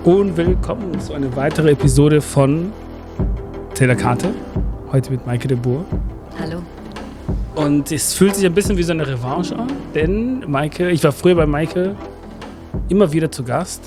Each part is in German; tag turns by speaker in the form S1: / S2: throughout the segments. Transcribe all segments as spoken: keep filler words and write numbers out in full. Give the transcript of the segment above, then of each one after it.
S1: und willkommen zu einer weiteren Episode von Taylor Karte. Heute mit Maike de Boer.
S2: Hallo.
S1: Und es fühlt sich ein bisschen wie so eine Revanche an, denn Maike, ich war früher bei Maike immer wieder zu Gast.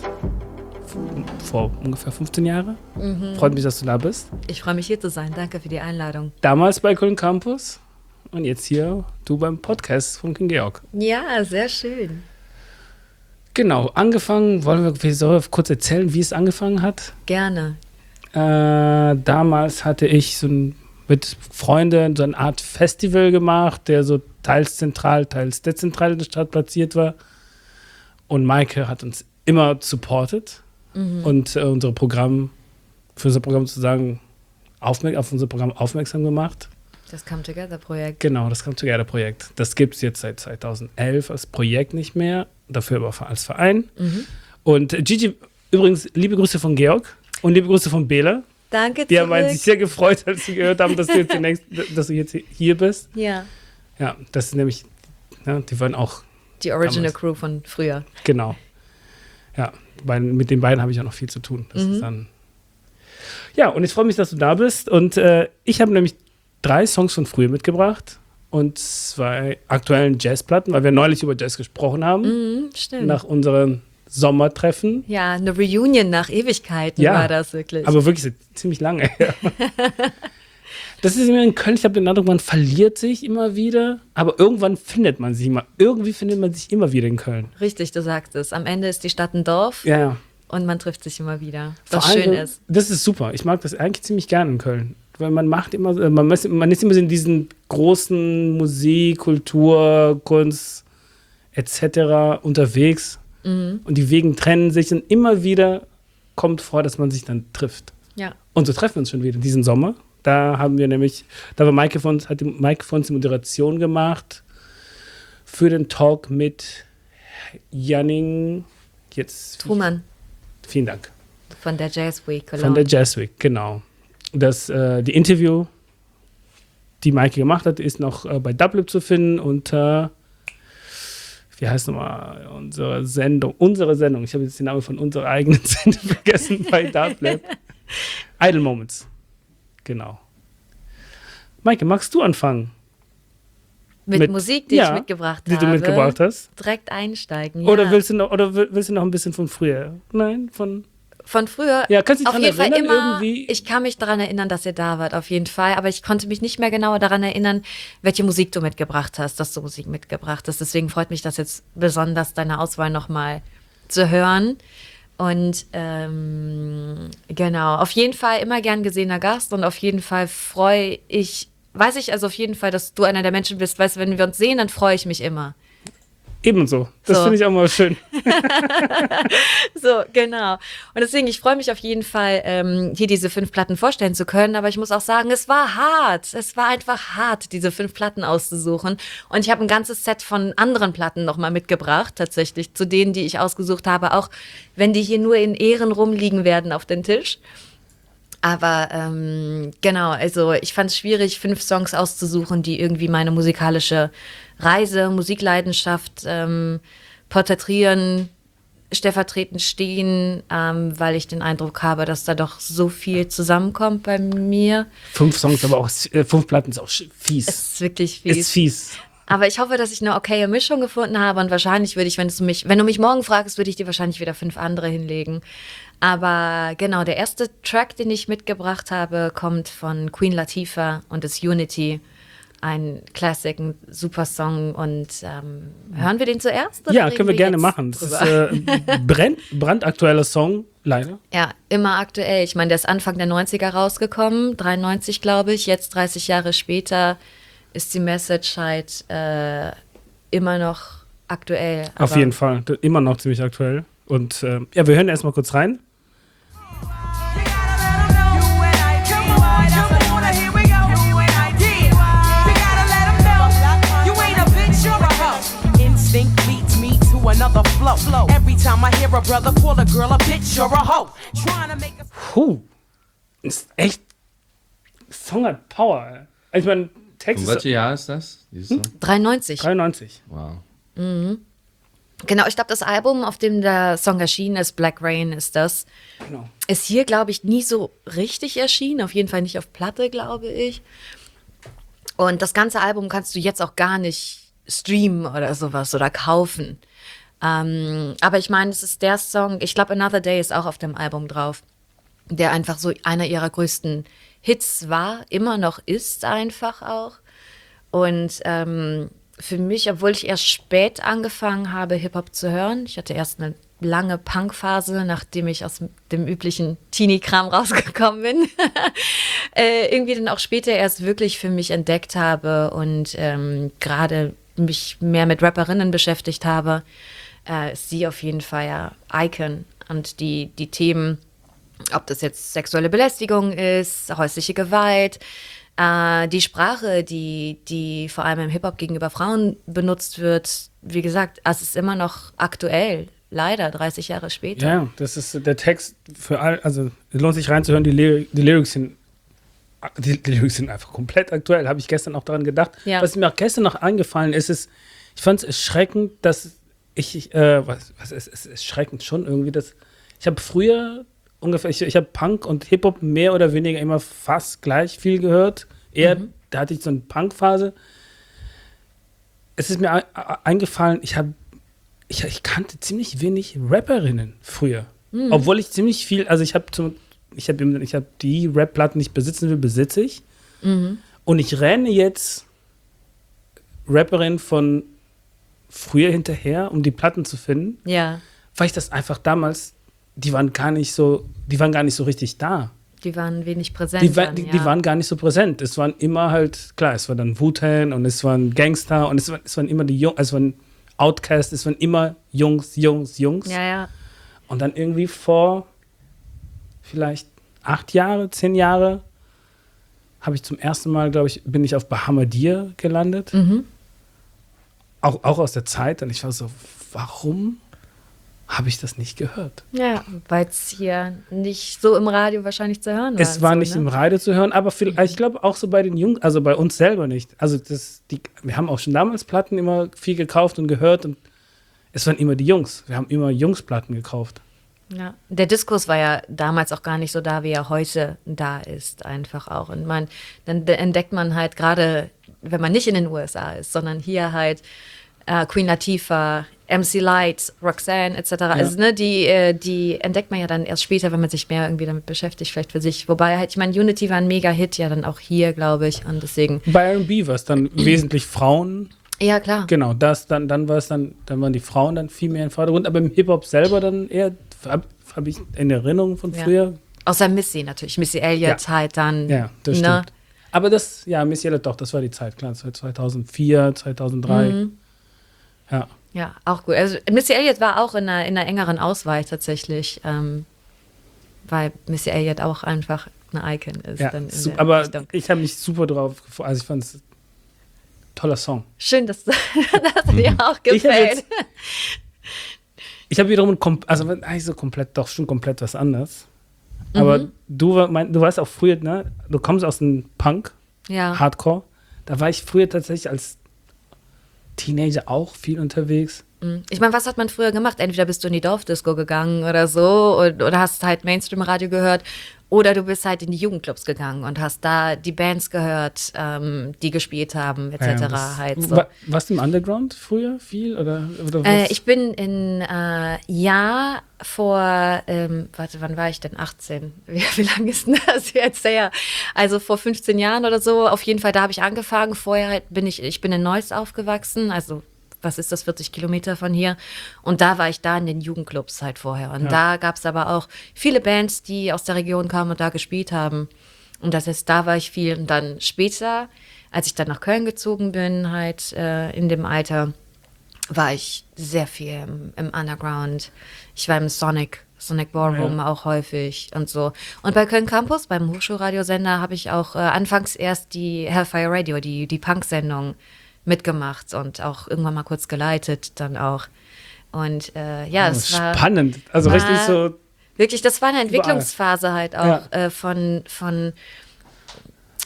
S1: Vor ungefähr fünfzehn Jahren. Mhm. Freut mich, dass du da bist.
S2: Ich freue mich, hier zu sein. Danke für die Einladung.
S1: Damals bei Köln Campus und jetzt hier du beim Podcast von King Georg.
S2: Ja, sehr schön.
S1: Genau, angefangen, wollen wir, wir sollen kurz erzählen, wie es angefangen hat?
S2: Gerne.
S1: Äh, damals hatte ich so ein, mit Freunden so eine Art Festival gemacht, der so teils zentral, teils dezentral in der Stadt platziert war. Und Maike hat uns immer supportet mhm. und äh, unsere Programm, für unser Programm sozusagen aufmerk- auf unser Programm aufmerksam gemacht.
S2: Das Come Together Projekt.
S1: Genau, das Come Together Projekt. Das gibt es jetzt seit zweitausendelf als Projekt nicht mehr, dafür aber als Verein. Mhm. Und Gigi, übrigens, liebe Grüße von Georg und liebe Grüße von Bela.
S2: Danke,
S1: Die haben sich sehr gefreut, als sie gehört haben, dass du jetzt, demnächst, dass du jetzt hier bist.
S2: Ja.
S1: Ja, das ist nämlich, ja, die waren auch
S2: die Original
S1: damals.
S2: Crew von früher.
S1: Genau. Ja, bei, mit den beiden habe ich auch noch viel zu tun. Das
S2: mhm.
S1: ist dann ja, und ich freue mich, dass du da bist. Und äh, ich habe nämlich drei Songs von früher mitgebracht und zwei aktuellen Jazzplatten, weil wir neulich über Jazz gesprochen haben.
S2: Mhm, stimmt.
S1: Nach unseren Sommertreffen.
S2: Ja, eine Reunion nach Ewigkeiten
S1: ja,
S2: war das wirklich.
S1: Aber wirklich so ziemlich lange her. Das ist immer in Köln, ich habe den Eindruck, man verliert sich immer wieder, aber irgendwann findet man sich immer. Irgendwie findet man sich immer wieder in Köln.
S2: Richtig, du sagst es. Am Ende ist die Stadt ein Dorf
S1: ja, ja.
S2: und man trifft sich immer wieder, was
S1: Vor
S2: schön
S1: allem,
S2: ist.
S1: Das ist super. Ich mag das eigentlich ziemlich gerne in Köln. Weil man macht immer, man ist, man ist immer so in diesen großen Musik, Kultur, Kunst et cetera unterwegs. Mhm. Und die Wege trennen sich und immer wieder kommt vor, dass man sich dann trifft.
S2: Ja.
S1: Und so treffen wir uns schon wieder diesen Sommer. Da haben wir nämlich, da war Maike von uns, hat die Maike von uns die Moderation gemacht für den Talk mit Janning jetzt.
S2: Truman.
S1: Vielen Dank.
S2: Von der Jazz Week. Cologne.
S1: Von der Jazz Week, genau. Das, äh, die Interview, die Maike gemacht hat, ist noch äh, bei Dublib zu finden unter, wie heißt nochmal, unsere Sendung, unsere Sendung, ich habe jetzt den Namen von unserer eigenen Sendung vergessen, bei Dublib. Idle Moments, genau. Maike, magst du anfangen?
S2: Mit, mit Musik, die
S1: ja,
S2: ich mitgebracht
S1: die
S2: habe.
S1: Die du mitgebracht hast?
S2: Direkt einsteigen, ja.
S1: Oder willst du noch, oder willst du noch ein bisschen von früher? Nein, von...
S2: Von früher?
S1: Ja, kannst du dich
S2: auf
S1: daran
S2: jeden Fall
S1: erinnern,
S2: immer,
S1: irgendwie?
S2: Ich kann mich daran erinnern, dass ihr da wart, auf jeden Fall. Aber ich konnte mich nicht mehr genauer daran erinnern, welche Musik du mitgebracht hast, dass du Musik mitgebracht hast. Deswegen freut mich das jetzt besonders, deine Auswahl nochmal zu hören. Und ähm, genau, auf jeden Fall immer gern gesehener Gast und auf jeden Fall freue ich, weiß ich also auf jeden Fall, dass du einer der Menschen bist, weißt du, wenn wir uns sehen, dann freue ich mich immer.
S1: Ebenso. Das
S2: so.
S1: finde ich auch mal schön.
S2: So, genau. Und deswegen, ich freue mich auf jeden Fall, ähm, hier diese fünf Platten vorstellen zu können. Aber ich muss auch sagen, es war hart. Es war einfach hart, diese fünf Platten auszusuchen. Und ich habe ein ganzes Set von anderen Platten nochmal mitgebracht, tatsächlich, zu denen, die ich ausgesucht habe. Auch wenn die hier nur in Ehren rumliegen werden auf den Tisch. Aber ähm, genau, also ich fand es schwierig, fünf Songs auszusuchen, die irgendwie meine musikalische Reise, Musikleidenschaft ähm, porträtieren, stellvertretend stehen, ähm, weil ich den Eindruck habe, dass da doch so viel zusammenkommt bei mir.
S1: Fünf Songs, aber auch äh, fünf Platten ist auch fies.
S2: Es ist wirklich fies.
S1: Ist fies.
S2: Aber ich hoffe, dass ich eine okaye Mischung gefunden habe und wahrscheinlich würde ich, wenn du mich, wenn du mich morgen fragst, würde ich dir wahrscheinlich wieder fünf andere hinlegen. Aber genau, der erste Track, den ich mitgebracht habe, kommt von Queen Latifah und ist Unity. Ein Classic, ein super Song. Und ähm, hören wir den zuerst?
S1: Ja, können wir, wir gerne machen. Das drüber? ist äh, ein brand, brandaktueller Song, leider.
S2: Ja, immer aktuell. Ich meine, der ist Anfang der neunziger rausgekommen, dreiundneunzig glaube ich. Jetzt dreißig Jahre später ist die Message halt äh, immer noch aktuell.
S1: Auf jeden Fall, immer noch ziemlich aktuell. Und äh, ja, wir hören erstmal kurz rein. Puh, ist echt, Song hat Power. Ich meine, Text.
S3: Und welches Jahr ist das?
S2: Hm? dreiundneunzig.
S1: dreiundneunzig.
S3: Wow.
S2: Mhm. Genau, ich glaube, das Album, auf dem der Song erschienen ist, Black Rain ist das,
S1: Genau.
S2: ist hier, glaube ich, nie so richtig erschienen. Auf jeden Fall nicht auf Platte, glaube ich. Und das ganze Album kannst du jetzt auch gar nicht streamen oder sowas oder kaufen. Ähm, aber ich meine, es ist der Song, ich glaube, Another Day ist auch auf dem Album drauf, der einfach so einer ihrer größten Hits war, immer noch ist einfach auch. Und ähm, für mich, obwohl ich erst spät angefangen habe, Hip-Hop zu hören, ich hatte erst eine lange Punk-Phase, nachdem ich aus dem üblichen Teenie-Kram rausgekommen bin, äh, irgendwie dann auch später erst wirklich für mich entdeckt habe und ähm, gerade mich mehr mit Rapperinnen beschäftigt habe, äh, ist sie auf jeden Fall ja Icon. Und die, die Themen, ob das jetzt sexuelle Belästigung ist, häusliche Gewalt, äh, die Sprache, die, die vor allem im Hip-Hop gegenüber Frauen benutzt wird, wie gesagt, es ist immer noch aktuell, leider, dreißig Jahre später.
S1: Ja, das ist der Text für all, also es lohnt sich reinzuhören, die, Ly- die Lyrics sind die, die Lyrics sind einfach komplett aktuell, habe ich gestern auch daran gedacht.
S2: Ja.
S1: Was mir auch gestern noch eingefallen ist, ist, ich fand es erschreckend, dass ich, äh, was, was ist, es ist erschreckend schon irgendwie, dass ich habe früher ungefähr, ich, ich habe Punk und Hip-Hop mehr oder weniger immer fast gleich viel gehört. Eher, mhm. da hatte ich so eine Punk-Phase. Es ist mir ein, ein, eingefallen, ich habe ich, ich kannte ziemlich wenig Rapperinnen früher. Mhm. Obwohl ich ziemlich viel, also ich habe zum ich habe ich hab die Rap-Platten, die ich besitzen will, besitze ich.
S2: Mhm.
S1: Und ich renne jetzt Rapperinnen von früher hinterher, um die Platten zu finden.
S2: Ja.
S1: Weil ich das einfach damals, die waren gar nicht so, die waren gar nicht so richtig da.
S2: Die waren wenig präsent.
S1: Die, war,
S2: dann,
S1: die,
S2: ja.
S1: die waren gar nicht so präsent. Es waren immer halt, klar, es war dann Wu-Tang und es waren Gangster und es, war, es waren immer die Jungs, es waren Outkast, es waren immer Jungs, Jungs, Jungs.
S2: Ja, ja.
S1: Und dann irgendwie vor vielleicht acht Jahre, zehn Jahre habe ich zum ersten Mal, glaube ich, bin ich auf Bahamadia gelandet.
S2: Mhm.
S1: Auch, auch aus der Zeit. Und ich war so, warum habe ich das nicht gehört?
S2: Ja, weil es hier nicht so im Radio wahrscheinlich zu hören war.
S1: Es war
S2: so,
S1: nicht
S2: ne?
S1: im Radio zu hören, aber vielleicht, ich glaube auch so bei den Jungs, also bei uns selber nicht. Also das, die, wir haben auch schon damals Platten immer viel gekauft und gehört und es waren immer die Jungs. Wir haben immer Jungsplatten gekauft.
S2: Ja, der Diskurs war ja damals auch gar nicht so da, wie er heute da ist, einfach auch. Und man, dann entdeckt man halt gerade, wenn man nicht in den U S A ist, sondern hier halt äh, Queen Latifah, M C Lyte, Roxanne et cetera. Ja. Also ne, die, äh, die entdeckt man ja dann erst später, wenn man sich mehr irgendwie damit beschäftigt, vielleicht für sich. Wobei halt, ich meine, Unity war ein Mega-Hit, ja dann auch hier, glaube ich, und deswegen.
S1: Bei R and B war es dann wesentlich Frauen.
S2: Ja, klar.
S1: Genau, das, dann, dann war es dann, dann waren die Frauen dann viel mehr im Vordergrund, aber im Hip-Hop selber dann eher, habe hab ich in Erinnerung von früher.
S2: Ja. Außer Missy natürlich, Missy Elliott ja. halt dann.
S1: Ja, das
S2: ne?
S1: stimmt. Aber das, ja, Missy Elliott doch, das war die Zeit, klar, das war zweitausendvier, zweitausenddrei. Mhm. Ja.
S2: Ja, auch gut. Also Missy Elliott war auch in einer, in einer engeren Auswahl tatsächlich, ähm, weil Missy Elliott auch einfach eine Icon ist.
S1: Ja,
S2: dann in
S1: su-
S2: der
S1: aber
S2: Richtung.
S1: ich habe mich super drauf gefreut, also ich fand es toller Song.
S2: Schön, dass, dass er dir auch gefällt.
S1: Ich habe wiederum, kom- also eigentlich so komplett, doch schon komplett was anderes. Aber mhm. du, war mein, du weißt auch früher, ne, du kommst aus dem Punk,
S2: ja.
S1: Hardcore. Da war ich früher tatsächlich als Teenager auch viel unterwegs.
S2: Ich meine, was hat man früher gemacht? Entweder bist du in die Dorfdisco gegangen oder so und, oder hast halt Mainstream-Radio gehört oder du bist halt in die Jugendclubs gegangen und hast da die Bands gehört, ähm, die gespielt haben et cetera. Ja, was,
S1: halt
S2: so.
S1: wa- warst du im Underground früher viel? Oder, oder
S2: äh, ich bin in, äh, ja, vor, ähm, warte, wann war ich denn? achtzehn. Wie, wie lange ist denn das jetzt her? Also vor fünfzehn Jahren oder so. Auf jeden Fall, da habe ich angefangen. Vorher halt bin ich, ich bin in Neuss aufgewachsen, also was ist das, vierzig Kilometer von hier. Und da war ich da in den Jugendclubs halt vorher. Und ja. da gab es aber auch viele Bands, die aus der Region kamen und da gespielt haben. Und das heißt, da war ich viel. Und dann später, als ich dann nach Köln gezogen bin, halt äh, in dem Alter, war ich sehr viel im, im Underground. Ich war im Sonic, Sonic Ballroom ja. auch häufig und so. Und bei Köln Campus, beim Hochschulradiosender, habe ich auch äh, anfangs erst die Hellfire Radio, die, die Punk-Sendung mitgemacht und auch irgendwann mal kurz geleitet dann auch. Und äh, ja, es
S1: oh,
S2: war
S1: spannend. Also
S2: war,
S1: richtig so.
S2: Wirklich, das war eine Entwicklungsphase halt auch
S1: ja.
S2: äh, von, von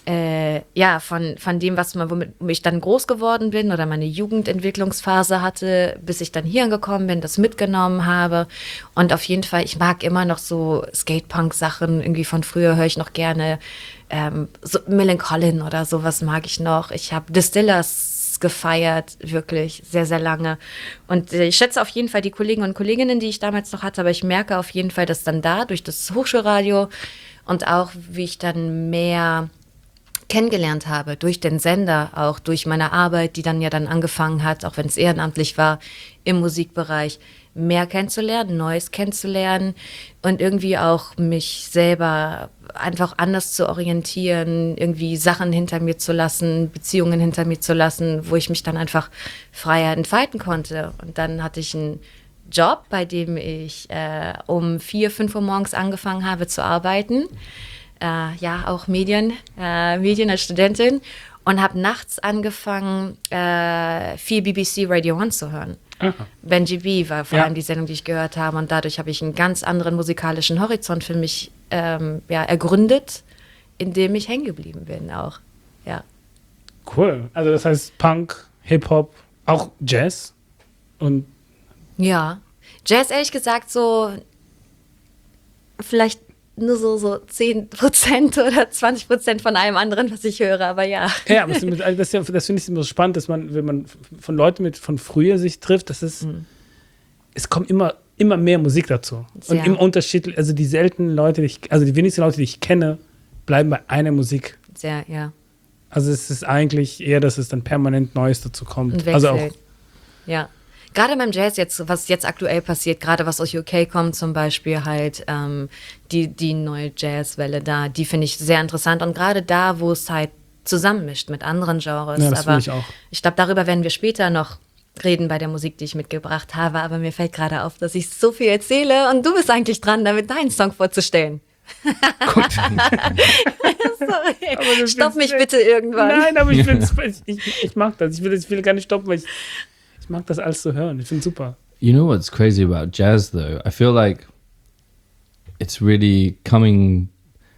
S2: äh, ja, von, von dem, was man, womit ich dann groß geworden bin oder meine Jugendentwicklungsphase hatte, bis ich dann hier angekommen bin, das mitgenommen habe. Und auf jeden Fall, ich mag immer noch so Skatepunk-Sachen, irgendwie von früher höre ich noch gerne ähm, so Millencolin oder sowas mag ich noch. Ich habe Distillers gefeiert, wirklich sehr, sehr lange. Und äh, ich schätze auf jeden Fall die Kollegen und Kolleginnen, die ich damals noch hatte, aber ich merke auf jeden Fall, dass dann da durch das Hochschulradio und auch, wie ich dann mehr kennengelernt habe, durch den Sender, auch durch meine Arbeit, die dann ja dann angefangen hat, auch wenn es ehrenamtlich war, im Musikbereich, mehr kennenzulernen, Neues kennenzulernen und irgendwie auch mich selber einfach anders zu orientieren, irgendwie Sachen hinter mir zu lassen, Beziehungen hinter mir zu lassen, wo ich mich dann einfach freier entfalten konnte. Und dann hatte ich einen Job, bei dem ich äh, um vier, fünf Uhr morgens angefangen habe zu arbeiten. Äh, ja, auch Medien, äh, Medien als Studentin und habe nachts angefangen, äh, viel B B C Radio One zu hören. Aha. Benji B war vor
S1: ja.
S2: allem die Sendung, die ich gehört habe und dadurch habe ich einen ganz anderen musikalischen Horizont für mich ähm, ja, ergründet, in dem ich hängen geblieben bin auch. Ja.
S1: Cool. Also das heißt Punk, Hip-Hop, auch Jazz und
S2: ja, Jazz ehrlich gesagt so vielleicht nur so, so zehn Prozent oder zwanzig Prozent von allem anderen, was ich höre, aber ja.
S1: Ja, das, das, das finde ich immer so spannend, dass man, wenn man von Leuten mit von früher sich trifft, dass es, mhm. es kommt immer, immer mehr Musik dazu. Sehr. Und im Unterschied, also die seltenen Leute, die ich, also die wenigsten Leute, die ich kenne, bleiben bei einer Musik.
S2: Sehr, ja.
S1: Also es ist eigentlich eher, dass es dann permanent Neues dazu kommt.
S2: Und
S1: also auch.
S2: Ja. Gerade beim Jazz jetzt, was jetzt aktuell passiert, gerade was aus U K kommt zum Beispiel halt, ähm, die, die neue Jazzwelle da, die finde ich sehr interessant und gerade da, wo es halt zusammenmischt mit anderen Genres.
S1: Ja, das finde ich auch.
S2: Ich glaube, darüber werden wir später noch reden bei der Musik, die ich mitgebracht habe, aber mir fällt gerade auf, dass ich so viel erzähle und du bist eigentlich dran, damit deinen Song vorzustellen.
S1: Gut.
S2: Sorry. Stopp mich bitte irgendwann.
S1: Nein, aber ich, ich, ich mag das. Ich will, ich will gar nicht stoppen, weil ich Ich mag das alles zu hören. Ich finde es super.
S3: You know what's crazy about jazz, though? I feel like it's really coming...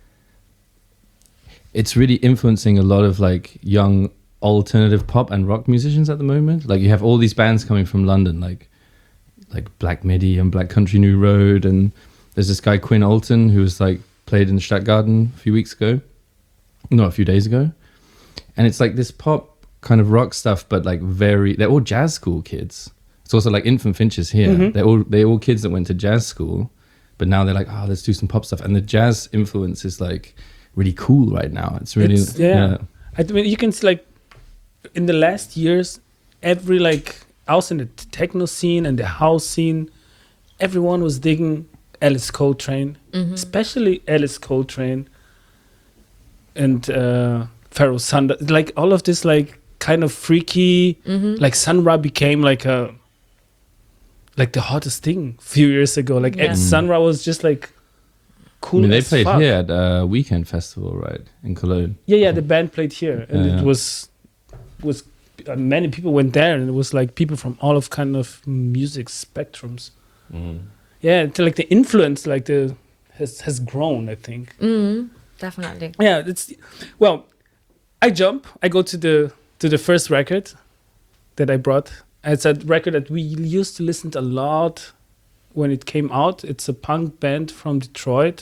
S3: It's really influencing a lot of, like, young alternative pop and rock musicians at the moment. Like, you have all these bands coming from London, like like Black Midi and Black Country New Road. And there's this guy, Quinn Alton, who was, like, played in the Stadtgarten a few weeks ago. No, a few days ago. And it's, like, this pop... kind of rock stuff, but like very, they're all jazz school kids. It's also like Infant Finches here. Mm-hmm. They're all they're all kids that went to jazz school, but now they're like, oh, let's do some pop stuff. And the jazz influence is like really cool right now. It's really
S1: it's, yeah. yeah. I mean, you can see like in the last years, every like also in the techno scene and the house scene, everyone was digging Alice Coltrane, mm-hmm. especially Alice Coltrane and uh, Pharoah Sanders. Like all of this, like. Kind of freaky, mm-hmm. like Sun Ra became like a like the hottest thing a few years ago. Like yeah. Sun Ra was just like cool.
S3: I mean, they
S1: as
S3: played
S1: fuck.
S3: here at a weekend festival, right, in Cologne.
S1: Yeah, yeah, the band played here, and
S3: yeah,
S1: it
S3: yeah.
S1: was was uh, many people went there, and it was like people from all of kind of music spectrums. Mm. Yeah, it's like the influence, like the has has grown. I think.
S2: Mm, definitely.
S1: Yeah, it's well. I jump. I go to the. to the first record that I brought. It's a record that we used to listen to a lot when it came out. It's a punk band from Detroit.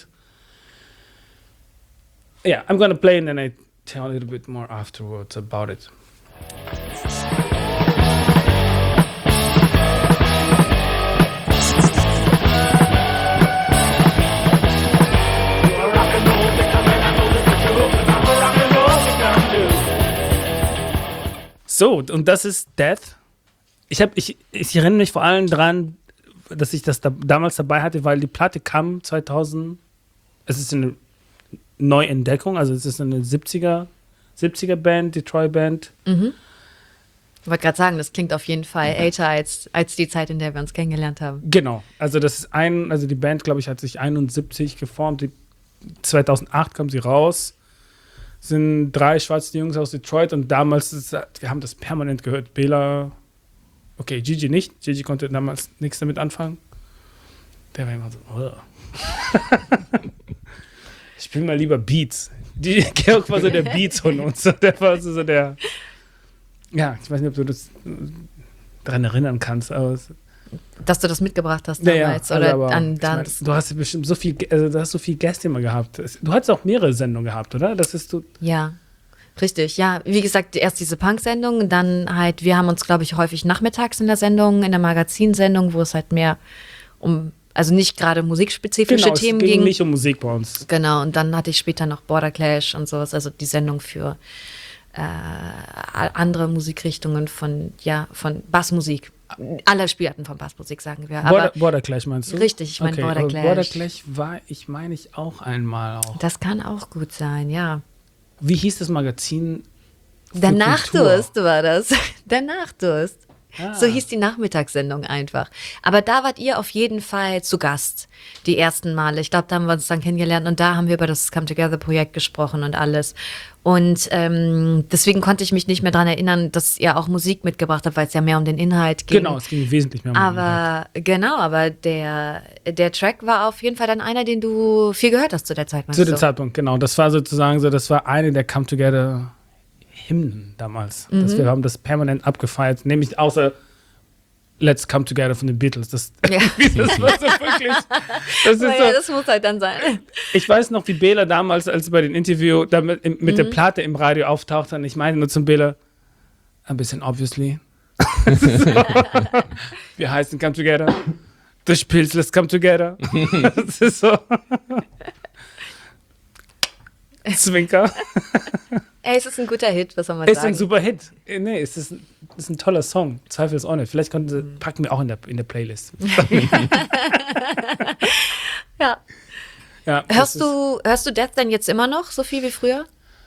S1: Yeah, I'm gonna play and then I tell a little bit more afterwards about it. So, und das ist Death. Ich, hab, ich, ich erinnere mich vor allem dran, dass ich das da, damals dabei hatte, weil die Platte kam zweitausend. Es ist eine Neuentdeckung, also es ist eine siebziger, siebziger Band, Detroit Band.
S2: Mhm. Ich wollte gerade sagen, das klingt auf jeden Fall älter als, als die Zeit, in der wir uns kennengelernt haben.
S1: Genau, also das ist ein, also die Band, glaube ich, hat sich einundsiebzig geformt. Die, zweitausendacht kam sie raus. Sind drei schwarze Jungs aus Detroit und damals, ist, wir haben das permanent gehört. Bela, okay, Gigi nicht. Gigi konnte damals nichts damit anfangen. Der war immer so, oh. Ich spiele mal lieber Beats. Die, Georg war so der Beats von uns. Der war so der. Ja, ich weiß nicht, ob du das daran erinnern kannst, aber. Es,
S2: dass du das mitgebracht hast
S1: naja,
S2: damals.
S1: also
S2: Oder
S1: aber,
S2: an
S1: ich
S2: dann.
S1: mein, du hast bestimmt so viel, also du hast so viel Gäste immer gehabt. Du hattest auch mehrere Sendungen gehabt, oder? Das ist du.
S2: Ja. Richtig, ja. Wie gesagt, erst diese Punk-Sendung, dann halt, wir haben uns, glaube ich, häufig nachmittags in der Sendung, in der Magazinsendung, wo es halt mehr um, also nicht gerade musikspezifische
S1: Genau,
S2: Themen
S1: es ging
S2: ging.
S1: nicht um Musik bei uns.
S2: Genau, und dann hatte ich später noch Border Clash und sowas, also die Sendung für äh, andere Musikrichtungen von, ja, von Bassmusik. Alle Spielarten von Bassmusik, sagen wir.
S1: Border,
S2: Aber
S1: Border Clash meinst du?
S2: richtig, ich meine
S1: okay,
S2: Border
S1: aber
S2: Clash.
S1: Border Clash war, ich meine ich auch einmal auch.
S2: Das kann auch gut sein, ja.
S1: Wie hieß das Magazin? für
S2: Der
S1: Kultur?
S2: Nachdurst war das. Der Nachdurst.
S1: Ah.
S2: So hieß die Nachmittagssendung einfach. Aber da wart ihr auf jeden Fall zu Gast, die ersten Male. Ich glaube, da haben wir uns dann kennengelernt und da haben wir über das Come Together Projekt gesprochen und alles. Und ähm, deswegen konnte ich mich nicht mehr daran erinnern, dass ihr auch Musik mitgebracht habt, weil es ja mehr um den Inhalt ging.
S1: Genau, es ging wesentlich mehr um den Inhalt.
S2: Aber genau, aber der, der Track war auf jeden Fall dann einer, den du viel gehört hast zu der Zeit. meinst
S1: Zu dem
S2: du?
S1: Zeitpunkt, genau. Das war sozusagen so, das war eine der Come Together Hymnen damals.
S2: Mhm.
S1: Das, wir haben das permanent abgefeiert, nämlich außer Let's Come Together von den Beatles. Das,
S2: Ja.
S1: das war so wirklich. Das ist
S2: Naja,
S1: so,
S2: das muss halt dann sein.
S1: ich weiß noch, wie Bela damals, als sie bei dem Interview da mit, mit
S2: Mhm.
S1: der Platte im Radio auftauchte, und ich meine nur zum Bela, ein bisschen obviously. So. Wir heißen Come Together. Du spielst Let's Come Together. Das ist so. Zwinker.
S2: Ey, es ist ein guter Hit, was soll man
S1: Ist
S2: sagen.
S1: ein super Hit. Äh, Nee, es ist, ist ein toller Song. Zweifelsohne. Vielleicht konnten sie, packen wir auch in der, in der Playlist.
S2: Ja.
S1: Ja, das
S2: Hörst
S1: ist-
S2: du, hörst du Death denn jetzt immer noch so viel wie früher?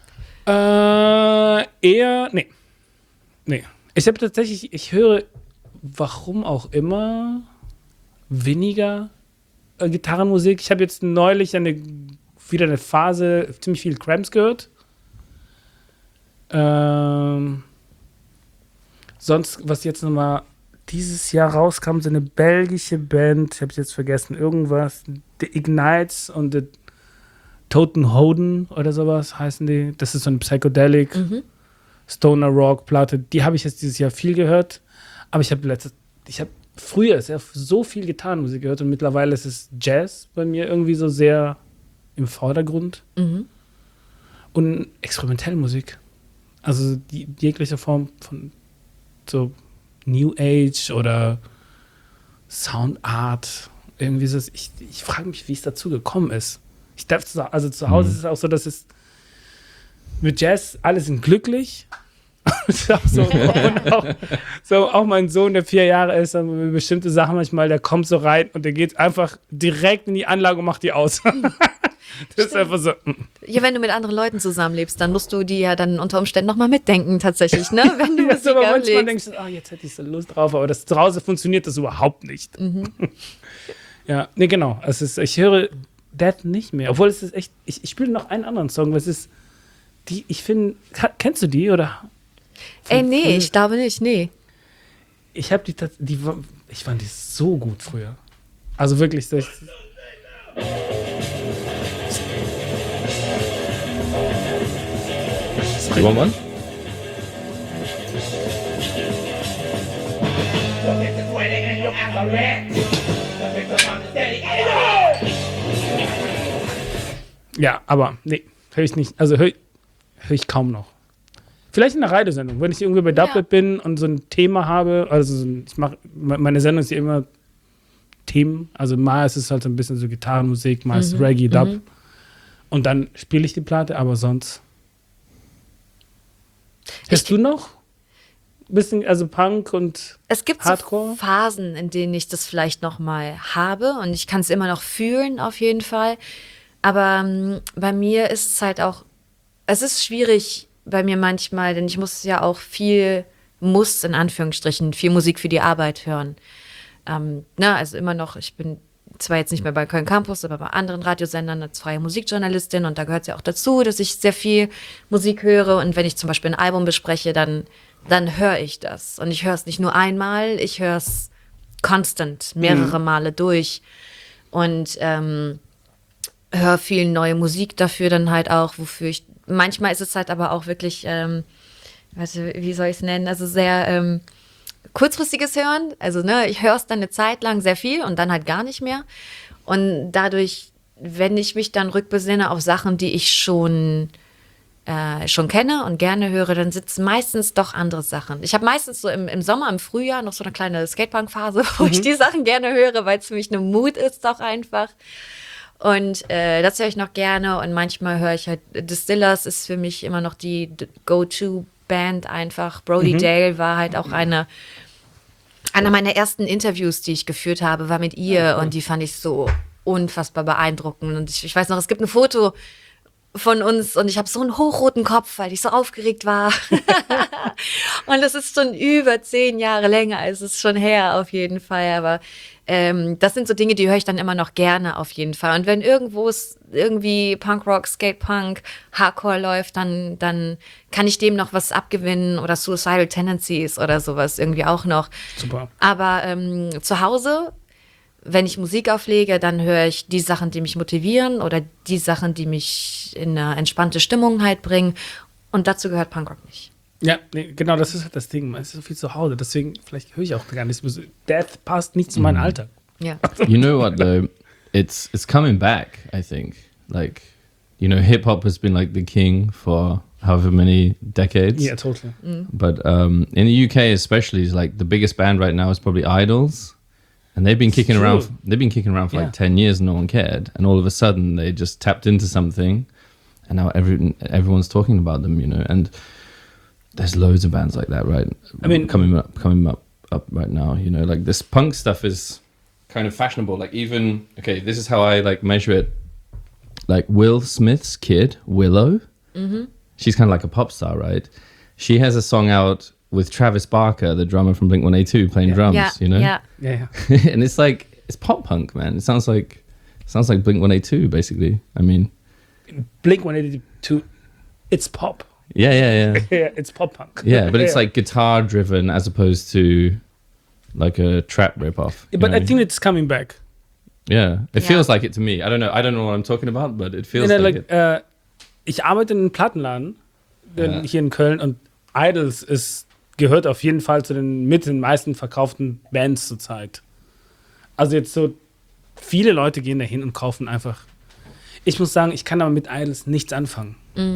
S1: Äh, eher, nee. Nee. Ich habe tatsächlich, ich höre, warum auch immer, weniger äh, Gitarrenmusik. Ich habe jetzt neulich eine, wieder eine Phase, ziemlich viel Cramps gehört. Ähm, sonst, was jetzt nochmal dieses Jahr rauskam, so eine belgische Band, ich habe es jetzt vergessen, irgendwas, The Ignites und The Toten Hoden oder sowas heißen die. Das ist so eine Psychedelic Stoner Rock Platte. Die habe ich jetzt dieses Jahr viel gehört. Aber ich habe letztes, ich habe früher sehr, so viel Gitarrenmusik gehört und mittlerweile ist es Jazz bei mir irgendwie so sehr im Vordergrund.
S2: Mhm.
S1: Und experimentelle Musik. Also die, jegliche Form von so New Age oder Sound Art. Irgendwie so. Ich, ich frage mich, wie es dazu gekommen ist. Ich darf zu, also zu Hause
S3: Mhm.
S1: ist es auch so, dass es mit Jazz, alle sind glücklich. Und auch so, und auch, so auch mein Sohn, der vier Jahre ist, dann bestimmte Sachen manchmal, der kommt so rein und der geht einfach direkt in die Anlage und macht die aus. Das ist einfach so. mm.
S2: Ja, wenn du mit anderen Leuten zusammenlebst, dann musst du die ja dann unter Umständen nochmal mitdenken, tatsächlich, ne? Wenn du
S1: Ja,
S2: Musik
S1: so, aber manchmal
S2: auflegst.
S1: denkst du, ah, jetzt hätte ich so Lust drauf, aber das zu Hause funktioniert das überhaupt nicht. Ja, nee, genau. Es ist, ich höre Death nicht mehr. Obwohl es ist echt, ich, ich spiele noch einen anderen Song, weil es ist, die, ich finde, ka- kennst du die oder?
S2: Ey, nee,
S1: früher?
S2: ich glaube nicht, nee.
S1: Ich habe die, tats- die, war- ich fand die so gut früher. Also wirklich, so ich,
S3: You want one?
S1: ja, aber nee, höre ich nicht, also höre hör ich kaum noch. Vielleicht in einer Radiosendung, wenn ich irgendwie bei Doublet bin und so ein Thema habe, also so ein- ich mache, meine Sendung ist ja immer Themen, also mal ist es halt so ein bisschen so Gitarrenmusik, mal ist es Reggae, Dub und dann spiele ich die Platte, aber sonst. Hörst du noch? Bisschen, also Punk und
S2: Es gibt
S1: Hardcore?
S2: so Phasen, in denen ich das vielleicht noch mal habe und ich kann es immer noch fühlen, auf jeden Fall. Aber ähm, bei mir ist es halt auch, es ist schwierig bei mir manchmal, denn ich muss ja auch viel, muss in Anführungsstrichen, viel Musik für die Arbeit hören. Ähm, na, also immer noch, ich bin zwar jetzt nicht mehr bei Köln Campus, aber bei anderen Radiosendern als freie Musikjournalistin und da gehört es ja auch dazu, dass ich sehr viel Musik höre und wenn ich zum Beispiel ein Album bespreche, dann, dann höre ich das. Und ich höre es nicht nur einmal, ich höre es constant, mehrere Male durch. Und ähm, höre viel neue Musik dafür dann halt auch, wofür ich, manchmal ist es halt aber auch wirklich, ähm, warte, wie soll ich es nennen, also sehr ähm, kurzfristiges Hören, also ne, ich höre es dann eine Zeit lang sehr viel und dann halt gar nicht mehr und dadurch, wenn ich mich dann rückbesinne auf Sachen, die ich schon äh, schon kenne und gerne höre, dann sitzen meistens doch andere Sachen. Ich habe meistens so im, im Sommer, im Frühjahr noch so eine kleine Skatepunk-Phase, wo mhm. ich die Sachen gerne höre, weil es für mich eine Mut ist auch einfach. Und äh, das höre ich noch gerne und manchmal höre ich halt, Distillers ist für mich immer noch die Go-To-Band einfach. Brody mhm. Dale war halt auch eine, einer meiner ersten Interviews, die ich geführt habe, war mit ihr ja, cool. Und die fand ich so unfassbar beeindruckend. Und ich, ich weiß noch, es gibt ein Foto von uns und ich habe so einen hochroten Kopf, weil ich so aufgeregt war. Und das ist schon über zehn Jahre länger, es ist schon her auf jeden Fall, aber ähm, das sind so Dinge, die höre ich dann immer noch gerne auf jeden Fall. Und wenn irgendwo es irgendwie Punkrock, Skatepunk, Hardcore läuft, dann, dann kann ich dem noch was abgewinnen oder Suicidal Tendencies oder sowas irgendwie auch noch.
S1: Super.
S2: Aber ähm, zu Hause, wenn ich Musik auflege, dann höre ich die Sachen, die mich motivieren oder die Sachen, die mich in eine entspannte Stimmung halt bringen. Und dazu gehört Punkrock nicht.
S1: Ja, nee, genau, das ist halt das Ding. Man ist so viel zu Hause. Deswegen, vielleicht höre ich auch gar nicht. Death passt nicht zu meinem
S3: Mhm.
S1: Alltag.
S2: Ja.
S3: You know what though? It's it's coming back, I think. Like, you know, hip hop has been like the king for however many decades.
S1: Yeah, totally.
S3: But um, in the U K especially, it's like the biggest band right now is probably Idols. And they've been
S1: It's
S3: kicking
S1: true.
S3: around. They've been kicking around for
S1: Yeah.
S3: like ten years, and no one cared. And all of a sudden, they just tapped into something, and now every everyone's talking about them. You know, and there's loads of bands like that, right?
S1: I mean-
S3: coming up, coming up, up right now. You know, like this punk stuff is kind of fashionable. Like even okay, this is how I like measure it. Like Will Smith's kid, Willow. She's kind of like a pop star, right? She has a song out with Travis Barker, the drummer from Blink one eighty-two, playing
S1: Yeah.
S3: drums.
S2: Ja,
S3: You know.
S2: ja.
S1: Ja, ja.
S3: And it's like it's pop punk, man. It sounds like it sounds like Blink one eighty-two, basically. I mean,
S1: Blink one eighty-two, it's pop.
S3: yeah, yeah, yeah,
S1: Yeah, it's pop punk.
S3: yeah. But it's like guitar driven as opposed to like a trap ripoff. you
S1: But I
S3: know?
S1: think it's coming back.
S3: yeah, it
S2: Yeah.
S3: feels like it to me. I don't know. I don't know what I'm talking about, but it feels
S1: Ja,
S3: like,
S1: like,
S3: it.
S1: äh, ich arbeite in einem Plattenladen in,
S3: Ja.
S1: hier in Köln und Idols ist, gehört auf jeden Fall zu den mit den meisten verkauften Bands zurzeit. Also jetzt so, viele Leute gehen da hin und kaufen einfach. Ich muss sagen, ich kann aber mit Idols nichts anfangen.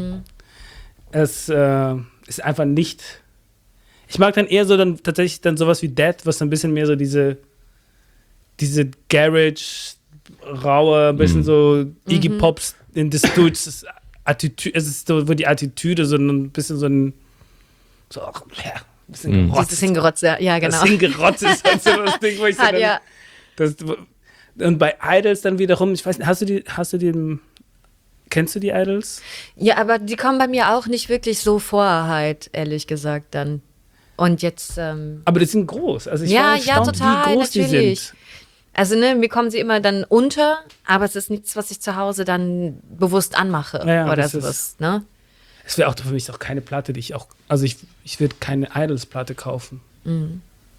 S1: Es äh, ist einfach nicht. Ich mag dann eher so dann tatsächlich dann sowas wie Dead, was ein bisschen mehr so diese, diese Garage, raue, ein bisschen
S3: Mhm.
S1: so Iggy Pops in the Stooges Attitüde, es ist so, wo die Attitüde so ein bisschen so ein so auch, ja, ein bisschen
S3: Mhm.
S1: gerotzt.
S2: Dieses Hingerotzt, ja, ja, genau.
S1: Das Hingerotzt ist halt so das Ding, wo ich so
S2: Hat,
S1: dann,
S2: ja.
S1: das, und bei Idols dann wiederum, ich weiß nicht, hast du die, hast du die, kennst du die Idols?
S2: Ja, aber die kommen bei mir auch nicht wirklich so vor, halt, ehrlich gesagt dann. Und jetzt, ähm,
S1: Aber die sind groß. Also ich
S2: Ja,
S1: war
S2: ja,
S1: erstaunt,
S2: total,
S1: wie groß die
S2: natürlich.
S1: sind.
S2: also ne, mir kommen sie immer dann unter, aber es ist nichts, was ich zu Hause dann bewusst anmache
S1: Ja,
S2: oder
S1: das
S2: sowas,
S1: ist-
S2: ne?
S1: Es wäre auch für mich auch keine Platte, die ich auch, also ich, ich würde keine Idols-Platte kaufen.
S2: Mhm.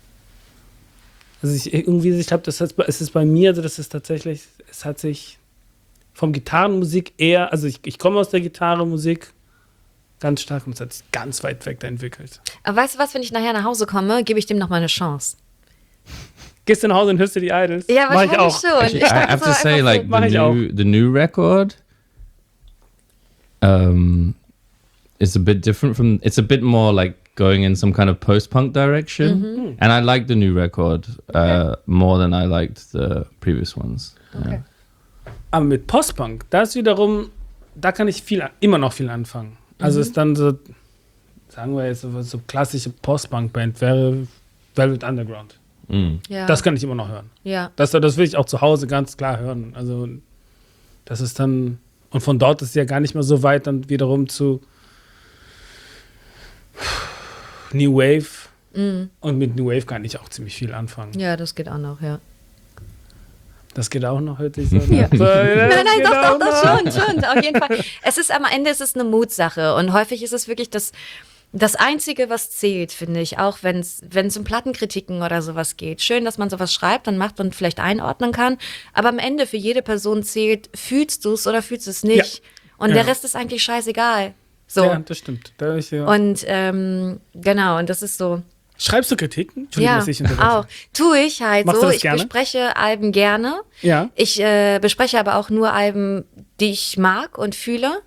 S1: Also ich irgendwie, ich glaube, das heißt, es ist bei mir, also das ist tatsächlich, es hat sich vom Gitarrenmusik eher, also ich, ich komme aus der Gitarrenmusik ganz stark und es hat sich ganz weit weg da entwickelt.
S2: Aber weißt du was, wenn ich nachher nach Hause komme, gebe ich dem noch mal eine Chance.
S1: Gehst du nach Hause und hörst dir die Idols?
S2: Ja,
S1: Mach ich
S2: wahrscheinlich
S1: auch.
S2: schon.
S3: Actually,
S2: Ich
S3: I
S2: dachte
S3: have
S2: so
S3: to say,
S2: einfach so,
S3: like
S1: mach
S3: the
S1: ich auch.
S3: new the new record, um, is a bit different from. It's a bit more like going in some kind of post-punk direction,
S2: Mhm.
S3: and I like the new record uh, more than I liked the previous ones.
S2: Okay.
S1: Aber mit Postpunk, das wiederum, da kann ich viel, immer noch viel anfangen. Also ist dann so, sagen wir jetzt so, so klassische Postpunk-Band wäre Velvet Underground.
S3: Yeah. Mm.
S2: Ja.
S1: Das kann ich immer noch hören.
S2: ja.
S1: Das, das will ich auch zu Hause ganz klar hören. Also das ist dann, und von dort ist ja gar nicht mehr so weit dann wiederum zu New Wave.
S2: Mhm.
S1: Und mit New Wave kann ich auch ziemlich viel anfangen.
S2: Ja, das geht auch noch, ja.
S1: Das geht auch noch, hört sich so.
S2: Ja.
S1: So, ja, das
S2: Nein, nein,
S1: geht
S2: doch,
S1: auch
S2: doch,
S1: noch.
S2: doch, schon, schon, auf jeden Fall. Es ist am Ende ist es eine Mutsache und häufig ist es wirklich das, das Einzige, was zählt, finde ich, auch wenn es um Plattenkritiken oder sowas geht. Schön, dass man sowas schreibt und macht und vielleicht einordnen kann. Aber am Ende für jede Person zählt, fühlst du es oder fühlst du es nicht?
S1: Ja.
S2: Und
S1: Ja.
S2: der Rest ist eigentlich scheißegal. So.
S1: Ja, das stimmt. Da ich, ja.
S2: Und ähm, genau, und das ist so.
S1: Schreibst du Kritiken? Entschuldigung,
S2: Ja,
S1: dass ich unterbreche.
S2: auch. Tue ich halt
S1: Machst
S2: so.
S1: du das
S2: Ich
S1: gerne?
S2: bespreche Alben gerne.
S1: Ja.
S2: Ich äh, bespreche aber auch nur Alben, die ich mag und fühle.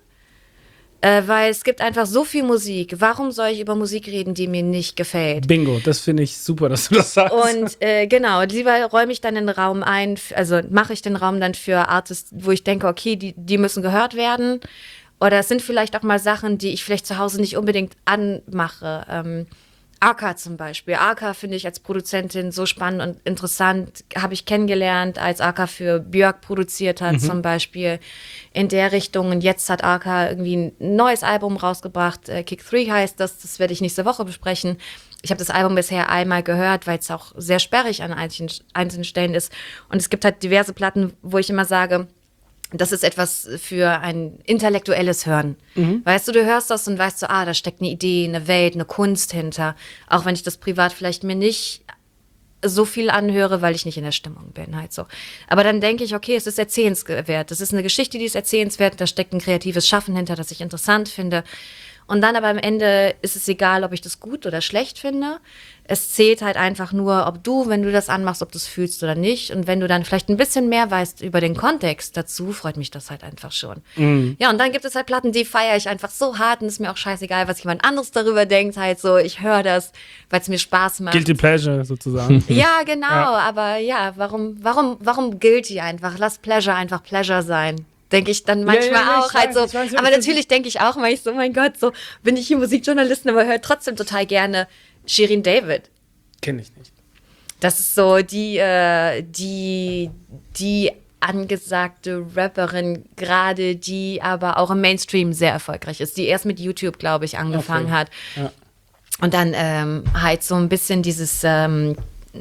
S2: Äh, weil es gibt einfach so viel Musik. Warum soll ich über Musik reden, die mir nicht gefällt?
S1: Bingo, das finde ich super, dass du das sagst.
S2: Und äh, genau, lieber räume ich dann den Raum ein, f- also mache ich den Raum dann für Artists, wo ich denke, okay, die, die müssen gehört werden. Oder es sind vielleicht auch mal Sachen, die ich vielleicht zu Hause nicht unbedingt anmache. Ähm, Arca zum Beispiel. Arca finde ich als Produzentin so spannend und interessant. Habe ich kennengelernt, als Arca für Björk produziert hat zum Beispiel. In der Richtung. Und jetzt hat Arca irgendwie ein neues Album rausgebracht. Äh, Kick drei heißt das. Das werde ich nächste Woche besprechen. Ich habe das Album bisher einmal gehört, weil es auch sehr sperrig an einzelnen, einzelnen Stellen ist. Und es gibt halt diverse Platten, wo ich immer sage, das ist etwas für ein intellektuelles Hören. Weißt du, du hörst das und weißt so, ah, da steckt eine Idee, eine Welt, eine Kunst hinter. Auch wenn ich das privat vielleicht mir nicht so viel anhöre, weil ich nicht in der Stimmung bin, halt so. Aber dann denke ich, okay, es ist erzählenswert. Das ist eine Geschichte, die ist erzählenswert. Da steckt ein kreatives Schaffen hinter, das ich interessant finde. Und dann aber am Ende ist es egal, ob ich das gut oder schlecht finde. Es zählt halt einfach nur, ob du, wenn du das anmachst, ob du es fühlst oder nicht. Und wenn du dann vielleicht ein bisschen mehr weißt über den Kontext dazu, freut mich das halt einfach schon.
S1: Mhm.
S2: Ja, und dann gibt es halt Platten, die feiere ich einfach so hart und ist mir auch scheißegal, was jemand anderes darüber denkt. Halt so, ich höre das, weil es mir Spaß macht.
S1: Guilty Pleasure sozusagen.
S2: Ja, genau,
S1: Ja.
S2: aber ja, warum, warum, warum guilty einfach? Lass Pleasure einfach Pleasure sein. Denke ich dann manchmal
S1: ja, ja,
S2: auch
S1: ich
S2: halt
S1: weiß,
S2: so.
S1: ich weiß,
S2: aber
S1: ich weiß.
S2: natürlich denke ich auch mal, ich so, mein Gott, so bin ich hier Musikjournalistin, aber höre trotzdem total gerne Shirin David.
S1: Kenne ich nicht.
S2: Das ist so die, äh, die, die angesagte Rapperin, gerade die aber auch im Mainstream sehr erfolgreich ist, die erst mit YouTube, glaube ich, angefangen
S1: Okay.
S2: hat.
S1: Ja.
S2: Und dann ähm, halt so ein bisschen dieses, ähm,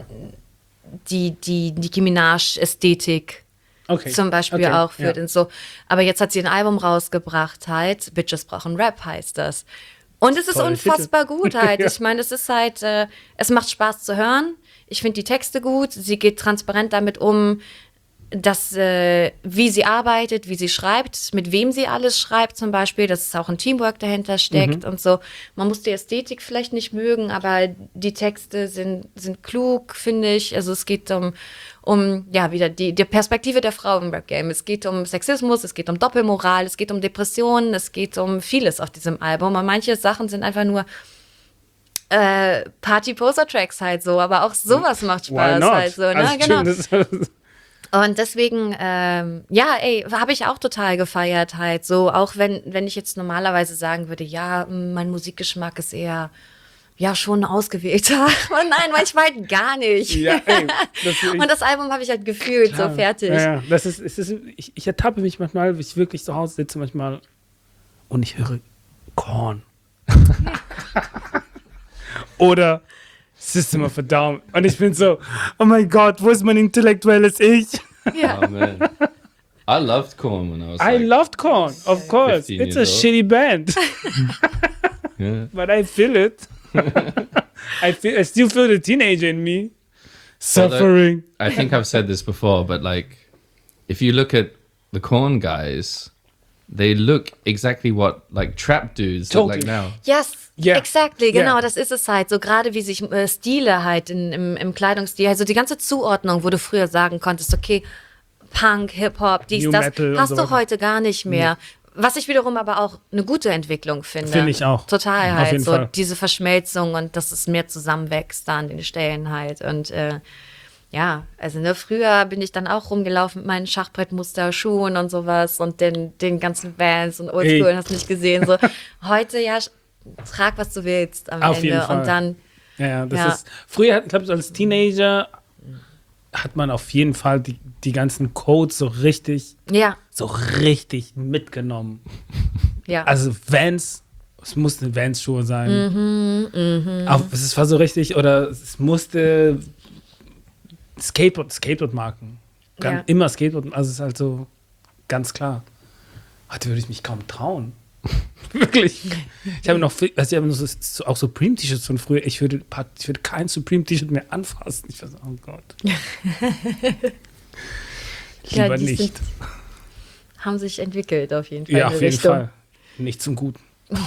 S2: die, die Nicki Minaj-Ästhetik
S1: Okay.
S2: zum Beispiel
S1: Okay,
S2: auch führt
S1: ja.
S2: und so. Aber jetzt hat sie ein Album rausgebracht halt, Bitches brauchen Rap heißt das. Und es ist
S1: Toller
S2: unfassbar gut halt.
S1: Ja.
S2: Ich meine, es ist halt, äh, es macht Spaß zu hören. Ich finde die Texte gut. Sie geht transparent damit um, dass, äh, wie sie arbeitet, wie sie schreibt, mit wem sie alles schreibt zum Beispiel, dass es auch ein Teamwork dahinter steckt und so. Man muss die Ästhetik vielleicht nicht mögen, aber die Texte sind, sind klug, finde ich. Also es geht um, um ja, wieder die, die Perspektive der Frau im Rap-Game. Es geht um Sexismus, es geht um Doppelmoral, es geht um Depressionen, es geht um vieles auf diesem Album. Und manche Sachen sind einfach nur äh, Party-Poser-Tracks halt so, aber auch sowas macht
S1: Why
S2: Spaß
S1: not?
S2: halt so. Ne?
S1: Also,
S2: Genau.
S1: das-
S2: Und deswegen, ähm, ja, ey, habe ich auch total gefeiert halt so, auch wenn, wenn ich jetzt normalerweise sagen würde, ja, mh, mein Musikgeschmack ist eher, ja, schon ausgewählter. Aber nein, manchmal halt gar nicht.
S1: Ja, ey, das,
S2: Und das Album habe ich halt gefühlt, so fertig.
S1: Ja, ja. Das ist, es ist, ich, ich ertappe mich manchmal, wie ich wirklich zu Hause sitze manchmal und ich höre Korn. Oder System of a Down. Und ich bin so, oh mein Gott, wo ist mein intellektuelles Ich?
S2: Ja.
S3: Oh man, I loved Korn when I was
S1: I
S3: like,
S1: loved Korn, of course.
S3: fifteen
S1: It's a
S3: years old.
S1: shitty band,
S3: yeah.
S1: but I feel it. I feel, I still feel the teenager in me suffering.
S3: I think I've said this before, but like, if you look at the Korn guys, they look exactly what like trap dudes look like
S1: Totally.
S3: now.
S2: Yes,
S1: Yeah.
S2: exactly, genau,
S1: Yeah.
S2: das ist es halt. So gerade wie sich äh, Stile halt in, im, im Kleidungsstil, also die ganze Zuordnung, wo du früher sagen konntest, okay, Punk, Hip-Hop, dies,
S1: New
S2: das,
S1: Metal und
S2: hast
S1: so
S2: du
S1: weiter.
S2: heute gar nicht mehr. Was ich wiederum aber auch eine gute Entwicklung finde.
S1: Finde ich auch.
S2: Total
S1: Auf
S2: halt,
S1: jeden
S2: so
S1: Fall.
S2: diese Verschmelzung und dass es mehr zusammenwächst da an den Stellen halt und äh, ja, also ne, früher bin ich dann auch rumgelaufen mit meinen Schachbrettmuster-Schuhen und sowas und den, den ganzen Bands und Oldschool,
S1: Ey.
S2: hast nicht gesehen. So. Heute, ja, sch- trag, was du willst am
S1: Auf
S2: Ende.
S1: jeden Fall.
S2: Und dann,
S1: Ja, ja, das
S2: Ja.
S1: ist. Früher, ich glaube, als Teenager hat man auf jeden Fall die, die ganzen Codes so richtig,
S2: ja,
S1: so richtig mitgenommen.
S2: ja.
S1: Also Vans, es mussten Vans-Schuhe sein.
S2: Mhm,
S1: Auch, es war so richtig, oder es musste Skateboard, Skateboard-Marken. Gan-
S2: Ja.
S1: Immer Skateboard, also es ist halt so ganz klar. Heute würde ich mich kaum trauen. Wirklich. Ich habe noch, also ich habe noch so, so, auch Supreme-T-Shirts von früher. Ich würde, ich würde kein Supreme-T-Shirt mehr anfassen. Ich weiß, oh Gott.
S2: Ja,
S1: Lieber
S2: die
S1: nicht.
S2: sind, haben sich entwickelt auf jeden Fall.
S1: Ja,
S2: in
S1: auf
S2: eine
S1: jeden
S2: Richtung.
S1: Fall. Nicht zum Guten.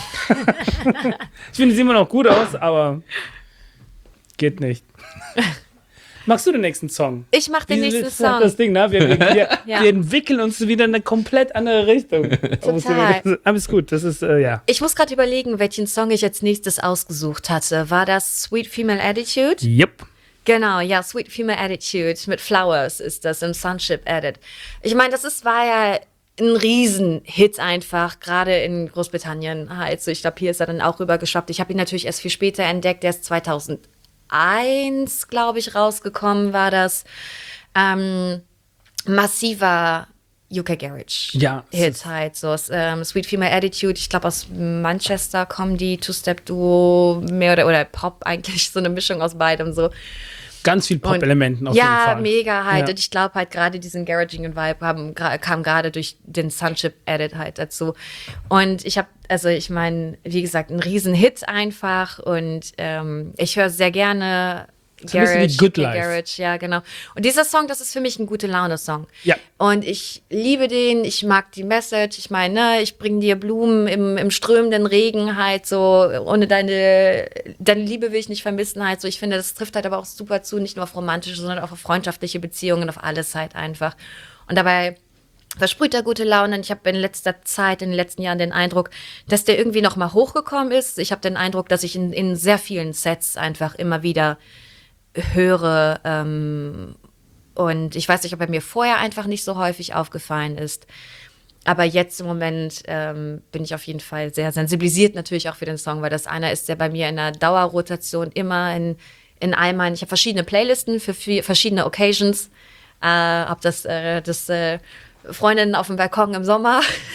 S1: Ich finde, sie sehen immer noch gut aus, aber geht nicht. Machst du den nächsten Song?
S2: Ich mache den
S1: Wie
S2: nächsten
S1: ist das
S2: Song.
S1: Ding, ne? Wir, wir, wir,
S2: Ja.
S1: wir entwickeln uns wieder in eine komplett andere Richtung.
S2: Total.
S1: Aber ist gut, das ist, äh, ja.
S2: Ich muss gerade überlegen, welchen Song ich als nächstes ausgesucht hatte. War das Sweet Female Attitude?
S1: Yep.
S2: Genau, ja, Sweet Female Attitude mit Flowers ist das im Sunship Edit. Ich meine, das ist, war ja ein Riesenhit einfach, gerade in Großbritannien halt. So, ich glaube, hier ist er dann auch rübergeschwappt. Ich habe ihn natürlich erst viel später entdeckt, der ist zweitausendeins, glaube ich, rausgekommen, war das. Ähm, massiver U K Garage
S1: Ja, es
S2: Hit
S1: ist-
S2: halt. So, es, ähm, Sweet Female Attitude, ich glaube aus Manchester kommen die, Two-Step-Duo, mehr oder, oder Pop eigentlich, so eine Mischung aus beidem so.
S1: Ganz viel Pop-Elementen auf jeden
S2: Ja,
S1: Fall.
S2: mega halt.
S1: Ja.
S2: Und ich glaube halt gerade diesen garagigen Vibe haben, gra- kam gerade durch den Sunship-Edit halt dazu. Und ich habe, also ich meine, wie gesagt, ein Riesen-Hit einfach. Und ähm, ich höre sehr gerne
S1: So ein bisschen wie
S2: Garage,
S1: Good
S2: U K
S1: Life.
S2: Garage, ja, genau. Und dieser Song, das ist für mich ein gute Laune-Song.
S1: Ja.
S2: Und ich liebe den, ich mag die Message. Ich meine, ne, ich bringe dir Blumen im, im strömenden Regen halt so, ohne deine, deine Liebe will ich nicht vermissen halt so. Ich finde, das trifft halt aber auch super zu, nicht nur auf romantische, sondern auch auf freundschaftliche Beziehungen, auf alles halt einfach. Und dabei versprüht er gute Laune. Und ich habe in letzter Zeit, in den letzten Jahren den Eindruck, dass der irgendwie noch mal hochgekommen ist. Ich habe den Eindruck, dass ich in, in sehr vielen Sets einfach immer wieder höre. Ähm, und ich weiß nicht, ob er mir vorher einfach nicht so häufig aufgefallen ist. Aber jetzt im Moment ähm, bin ich auf jeden Fall sehr sensibilisiert natürlich auch für den Song, weil das einer ist, der bei mir in der Dauerrotation immer in, in all meinen, ich habe verschiedene Playlisten für vi- verschiedene Occasions. Äh, ob das, äh, das äh, Freundinnen auf dem Balkon im Sommer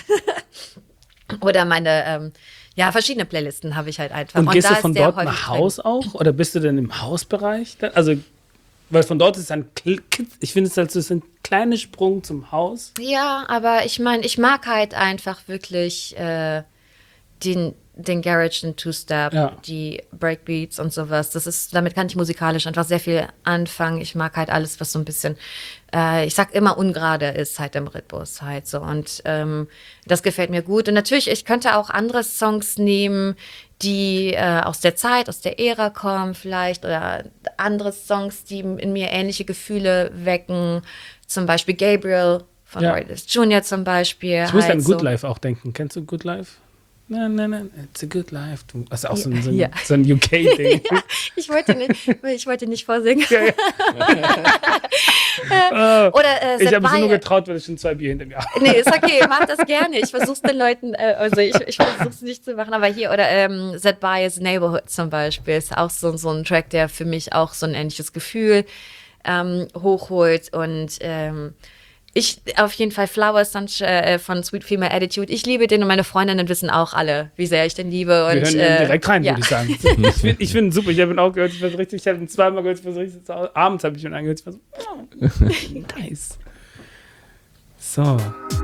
S2: oder meine, ähm, ja, verschiedene Playlisten habe ich halt einfach.
S1: Und gehst
S2: da
S1: du
S2: ist
S1: von
S2: der
S1: dort
S2: häufig
S1: nach
S2: drin.
S1: Haus auch? Oder bist du denn im Hausbereich? Dann? Also, weil von dort ist ein, Kl- ich finde es halt so, es ist ein kleiner Sprung zum Haus.
S2: Ja, aber ich meine, ich mag halt einfach wirklich äh, den, den Garage, den Two-Step,
S1: Ja.
S2: die Breakbeats und sowas. Das ist, damit kann ich musikalisch einfach sehr viel anfangen. Ich mag halt alles, was so ein bisschen, äh, ich sag immer ungerade ist halt im Rhythmus halt so. Und ähm, das gefällt mir gut. Und natürlich, ich könnte auch andere Songs nehmen, die äh, aus der Zeit, aus der Ära kommen vielleicht, oder andere Songs, die in mir ähnliche Gefühle wecken. Zum Beispiel Gabriel von
S1: Ja.
S2: Roy Davis Junior zum Beispiel.
S1: Ich muss
S2: halt
S1: an
S2: so.
S1: Good Life auch denken. Kennst du Good Life? Nein, nein, nein, it's a good life. Du, das ist auch so ein, so ein,
S2: Ja.
S1: so ein U K-Ding.
S2: Ja, ich wollte nicht, ich wollte nicht vorsingen.
S1: Äh,
S2: Oder äh,
S1: ich habe mich
S2: Zed
S1: nur
S2: Baye.
S1: getraut, weil ich schon zwei Bier hinter mir habe.
S2: Nee, ist okay, mach das gerne. Ich versuch's den Leuten, äh, also ich, ich versuch's nicht zu machen, aber hier, oder ähm, Zed Baye's Neighborhood zum Beispiel, ist auch so, so ein Track, der für mich auch so ein ähnliches Gefühl ähm, hochholt. Und ähm, ich auf jeden Fall Flowers äh, von Sweet Female Attitude. Ich liebe den und meine Freundinnen wissen auch alle, wie sehr ich den liebe. Und,
S1: Wir hören
S2: äh,
S1: direkt rein,
S2: ja.
S1: würde ich sagen. Ich finde ich find ihn super. Ich habe ihn auch gehört. Ich fand's richtig. Ich habe ihn zweimal gehört. Ich fand's richtig. Abends habe ich ihn angehört. Ich war so, oh, nice. So.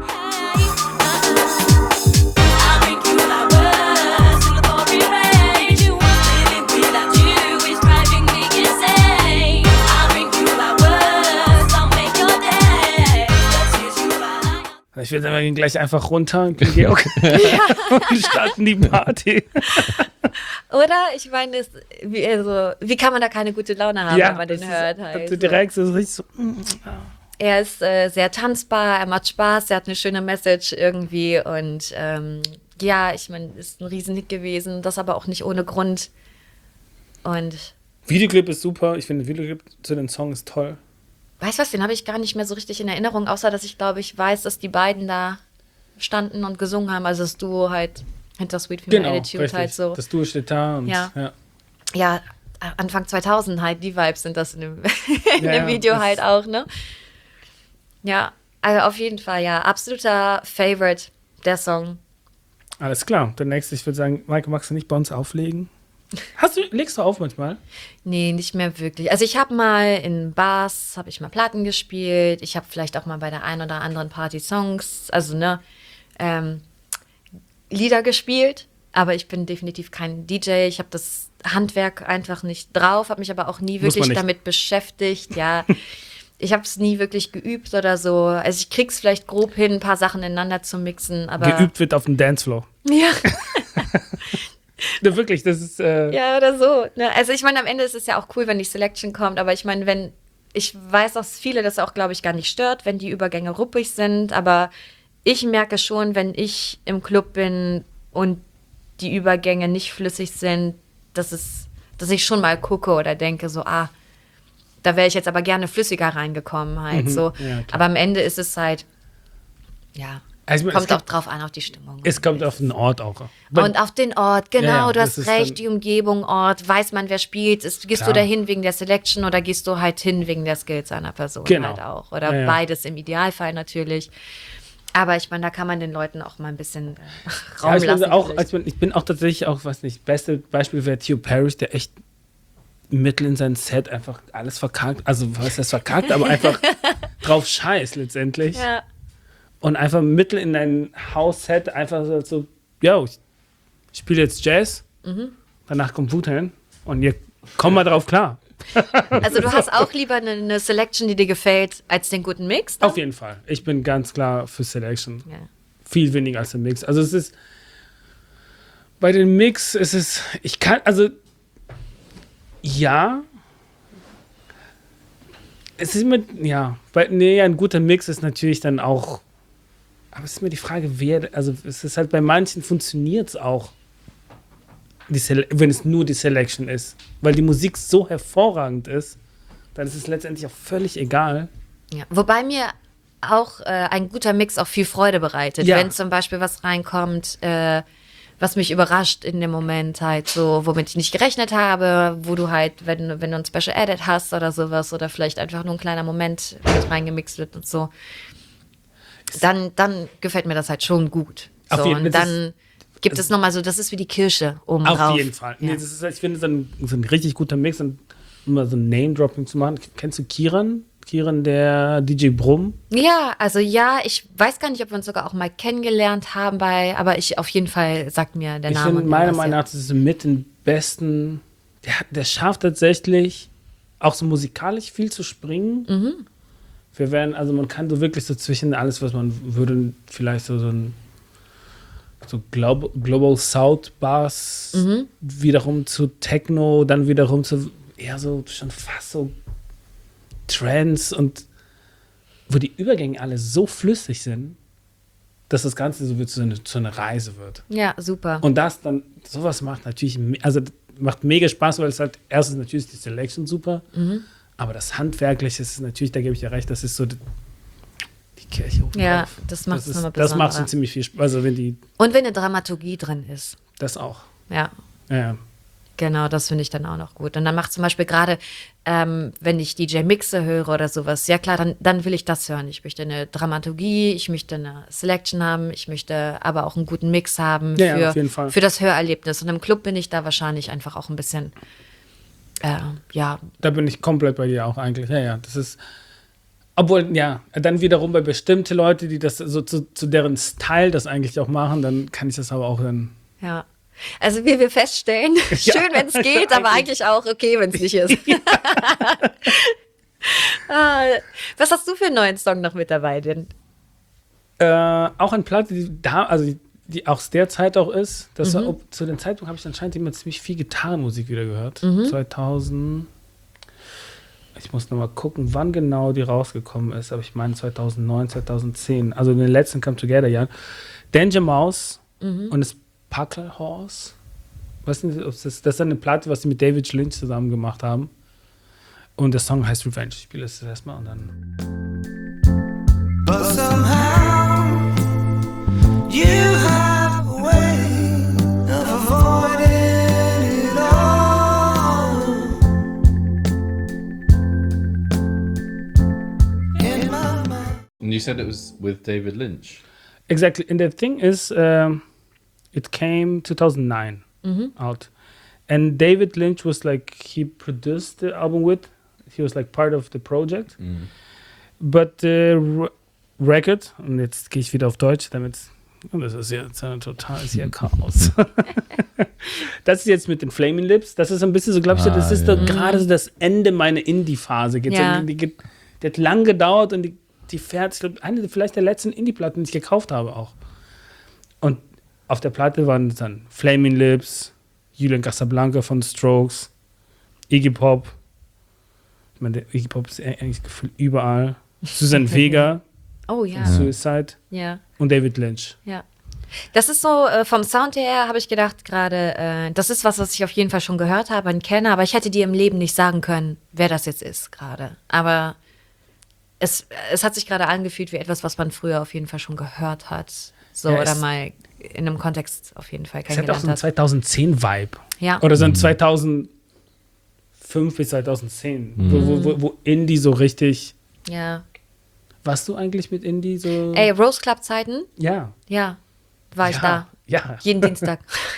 S1: Ich will dann mal gleich einfach runter und gehen Georg und starten die Party.
S2: Oder? Ich meine, es- wie, also, wie kann man da keine gute Laune haben, wenn man den
S1: das
S2: hört?
S1: Ist,
S2: Halt,
S1: also
S2: so.
S1: direkt so richtig so. mm,
S2: Er ist äh, sehr tanzbar, er macht Spaß, er hat eine schöne Message irgendwie und ähm, ja, ich meine, ist ein Riesenhit gewesen, das aber auch nicht ohne Grund. Und
S1: Videoclip ist super. Ich finde, der Videoclip zu den Song ist toll.
S2: weißt du was, den habe ich gar nicht mehr so richtig in Erinnerung, außer dass ich glaube, ich weiß, dass die beiden da standen und gesungen haben, also das Duo halt hinter Sweet Female
S1: Genau,
S2: Attitude
S1: richtig.
S2: halt so.
S1: Das Duo steht da und
S2: Ja.
S1: ja.
S2: Ja, Anfang zweitausend halt, die Vibes sind das in dem, in
S1: Ja,
S2: dem
S1: ja,
S2: Video
S1: das-
S2: halt auch, ne? Ja, also auf jeden Fall, ja, absoluter Favorite, der Song.
S1: Alles klar. Der nächste, ich würde sagen, Maike, magst du nicht bei uns auflegen? Hast du, legst du auf manchmal?
S2: Nee, nicht mehr wirklich. Also ich habe mal in Bars, habe ich mal Platten gespielt. Ich habe vielleicht auch mal bei der einen oder anderen Party Songs, also ne, ähm, Lieder gespielt, aber ich bin definitiv kein D J. Ich habe das Handwerk einfach nicht drauf, habe mich aber auch nie
S1: Muss man
S2: wirklich
S1: nicht.
S2: damit beschäftigt. Ja, ich habe es nie wirklich geübt oder so. Also ich krieg's vielleicht grob hin, ein paar Sachen ineinander zu mixen, aber
S1: Geübt wird auf dem Dancefloor.
S2: ja,
S1: Ja, wirklich, das ist. Äh,
S2: ja oder so. Ne? Also ich meine, am Ende ist es ja auch cool, wenn die Selection kommt, aber ich meine, wenn ich weiß, dass viele das auch, glaube ich, gar nicht stört, wenn die Übergänge ruppig sind, aber ich merke schon, wenn ich im Club bin und die Übergänge nicht flüssig sind, dass es, dass ich schon mal gucke oder denke so, ah, da wäre ich jetzt aber gerne flüssiger reingekommen halt
S1: Mhm,
S2: so.
S1: ja, klar.
S2: Aber am Ende ist es halt, ja,
S1: also, es,
S2: kommt auch
S1: kommt,
S2: drauf an, auf die Stimmung.
S1: es kommt auf den Ort auch.
S2: Und auf den Ort, genau,
S1: Ja, ja,
S2: du
S1: das
S2: hast
S1: ist
S2: recht,
S1: dann-
S2: die Umgebung, Ort, weiß man, wer spielt. Ist, gehst
S1: Klar.
S2: du dahin wegen der Selection oder gehst du halt hin wegen der Skills einer Person
S1: Genau.
S2: halt auch? Oder
S1: Ja, ja.
S2: beides im Idealfall natürlich. Aber ich meine, da kann man den Leuten auch mal ein bisschen äh, Raum
S1: Ja, ich,
S2: lassen.
S1: bin auch,
S2: vielleicht.
S1: also ich bin auch tatsächlich auch, weiß nicht, beste Beispiel wäre Theo Parrish, der echt mittel in sein Set einfach alles verkackt. Also, was heißt verkackt, aber einfach drauf scheißt letztendlich.
S2: ja.
S1: Und einfach mittel in dein House-Set einfach so, so yo, ich spiele jetzt Jazz,
S2: Mhm.
S1: danach kommt Wu-Tang und ihr kommt mal drauf klar.
S2: Also du hast auch lieber eine, eine Selection, die dir gefällt, als den guten Mix? dann?
S1: Auf jeden Fall. Ich bin ganz klar für Selection.
S2: Ja.
S1: Viel weniger als der Mix. Also es ist, bei den Mix ist es, ich kann, also ja, es ist immer, ja, bei, nee, ein guter Mix ist natürlich dann auch, aber es ist immer die Frage, wer, also es ist halt bei manchen funktioniert es auch, die Sele- wenn es nur die Selection ist, weil die Musik so hervorragend ist, dann ist es letztendlich auch völlig egal.
S2: Ja. Wobei mir auch äh, ein guter Mix auch viel Freude bereitet.
S1: Ja.
S2: Wenn zum Beispiel was reinkommt, äh, was mich überrascht in dem Moment halt so, womit ich nicht gerechnet habe, wo du halt, wenn, wenn du ein Special Edit hast oder sowas oder vielleicht einfach nur ein kleiner Moment mit reingemixt wird und so, dann, dann gefällt mir das halt schon gut.
S1: Auf
S2: So,
S1: jeden Fall,
S2: und
S1: das
S2: dann gibt es nochmal so, das ist wie die Kirsche oben
S1: Auf
S2: drauf.
S1: jeden Fall.
S2: Ja.
S1: Nee, das ist, ich finde, so ein, so ein richtig guter Mix und immer so ein Name-Dropping zu machen. Kennst du Kiran? Kiran, der D J Brumm?
S2: Ja, also ja, ich weiß gar nicht, ob wir uns sogar auch mal kennengelernt haben bei, aber ich auf jeden Fall sagt mir der
S1: Ich
S2: Name.
S1: finde, meiner
S2: was,
S1: Meinung
S2: ja.
S1: nach, das ist mit den besten. Der, hat- der schafft tatsächlich auch so musikalisch viel zu springen.
S2: Mhm.
S1: Wir werden, also man kann so wirklich so zwischen alles, was man würde, vielleicht so, so ein so Global, Global South Bass,
S2: Mhm.
S1: wiederum zu Techno, dann wiederum zu eher so schon fast so Trance und wo die Übergänge alle so flüssig sind, dass das Ganze so, wie so, eine, so eine Reise wird.
S2: Ja, super.
S1: Und das dann, sowas macht natürlich, me- also macht mega Spaß, weil es halt, erstens natürlich ist die Selection super,
S2: Mhm.
S1: aber das Handwerkliche ist natürlich, da gebe ich dir recht, das ist so die, die Kirche oben
S2: Ja,
S1: drauf.
S2: das macht es
S1: ist,
S2: nochmal
S1: Das macht
S2: besonderer.
S1: schon ziemlich viel Spaß, also wenn die,
S2: Und wenn eine Dramaturgie drin ist.
S1: das auch.
S2: Ja,
S1: Ja, ja.
S2: genau, das finde ich dann auch noch gut. Und dann macht zum Beispiel gerade, ähm, wenn ich D J Mixe höre oder sowas, ja klar, dann, dann will ich das hören. Ich möchte eine Dramaturgie, ich möchte eine Selection haben, ich möchte aber auch einen guten Mix haben
S1: Ja, ja,
S2: für,
S1: auf jeden Fall.
S2: für das Hörerlebnis. Und im Club bin ich da wahrscheinlich einfach auch ein bisschen, äh, ja,
S1: Da bin ich komplett bei dir auch eigentlich. Ja, ja, das ist. Obwohl, ja, dann wiederum bei bestimmten Leute, die das so zu, zu deren Style das eigentlich auch machen, dann kann ich das aber auch dann.
S2: ja. Also wie wir feststellen, schön, wenn es geht, aber eigentlich auch okay, wenn es nicht ist. Ah, was hast du für einen neuen Song noch mit dabei denn?
S1: Äh, auch eine Platte, die da, also die, die aus der Zeit auch ist. Das war, ob, zu dem Zeitpunkt habe ich anscheinend immer ziemlich viel Gitarrenmusik wieder gehört. zweitausend. Ich muss nochmal gucken, wann genau die rausgekommen ist, aber ich meine zweitausendneun, zweitausendzehn. Also in den letzten Come Together Jahren. Danger Mouse und das Puckle Horse. Weiß nicht, ob das, das ist eine Platte, was sie mit David Lynch zusammen gemacht haben. Und der Song heißt Revenge. Ich spiele das erstmal und dann.
S4: But somehow you have a way of avoiding it all. In my mind.
S3: And you said it was with David Lynch.
S1: Exactly. And the thing is, um, it came two thousand nine out. And David Lynch was like, he produced the album with, he was like part of the project. But the r- record, und jetzt gehe ich wieder auf Deutsch, damit Und das ist jetzt ein totales hier Chaos. Das ist jetzt mit den Flaming Lips. Das ist ein bisschen so, glaube ich, so, das
S3: Ah,
S1: ist
S3: ja.
S1: so gerade so das Ende meiner Indie-Phase. Geht
S2: Ja.
S1: so, die, die, die hat lang gedauert und die, die fährt, ich glaube, eine vielleicht der letzten Indie-Platten, die ich gekauft habe auch. Und auf der Platte waren dann Flaming Lips, Julian Casablanca von Strokes, Iggy Pop. Ich meine, der Iggy Pop ist eigentlich gefühlt überall. Susan Vega,
S2: Oh ja,
S1: Suicide
S2: ja,
S1: und David Lynch.
S2: ja. Das ist so, äh, vom Sound her habe ich gedacht gerade, äh, das ist was, was ich auf jeden Fall schon gehört habe und kenne, aber ich hätte dir im Leben nicht sagen können, wer das jetzt ist gerade. Aber es, es hat sich gerade angefühlt wie etwas, was man früher auf jeden Fall schon gehört hat. So,
S1: Ja,
S2: oder
S1: es-
S2: mal in einem Kontext auf jeden Fall
S1: Es hat auch
S2: kennengelernt
S1: so einen
S2: hat.
S1: zweitausendzehn-Vibe.
S2: Ja.
S1: Oder so ein zweitausendfünf bis zweitausendzehn, wo, wo, wo, wo Indie so richtig.
S2: Ja.
S1: Warst du eigentlich mit Indie so?
S2: Ey, Rose Club Zeiten?
S1: Ja.
S2: Ja, war ich
S1: ja.
S2: da.
S1: Ja.
S2: Jeden Dienstag.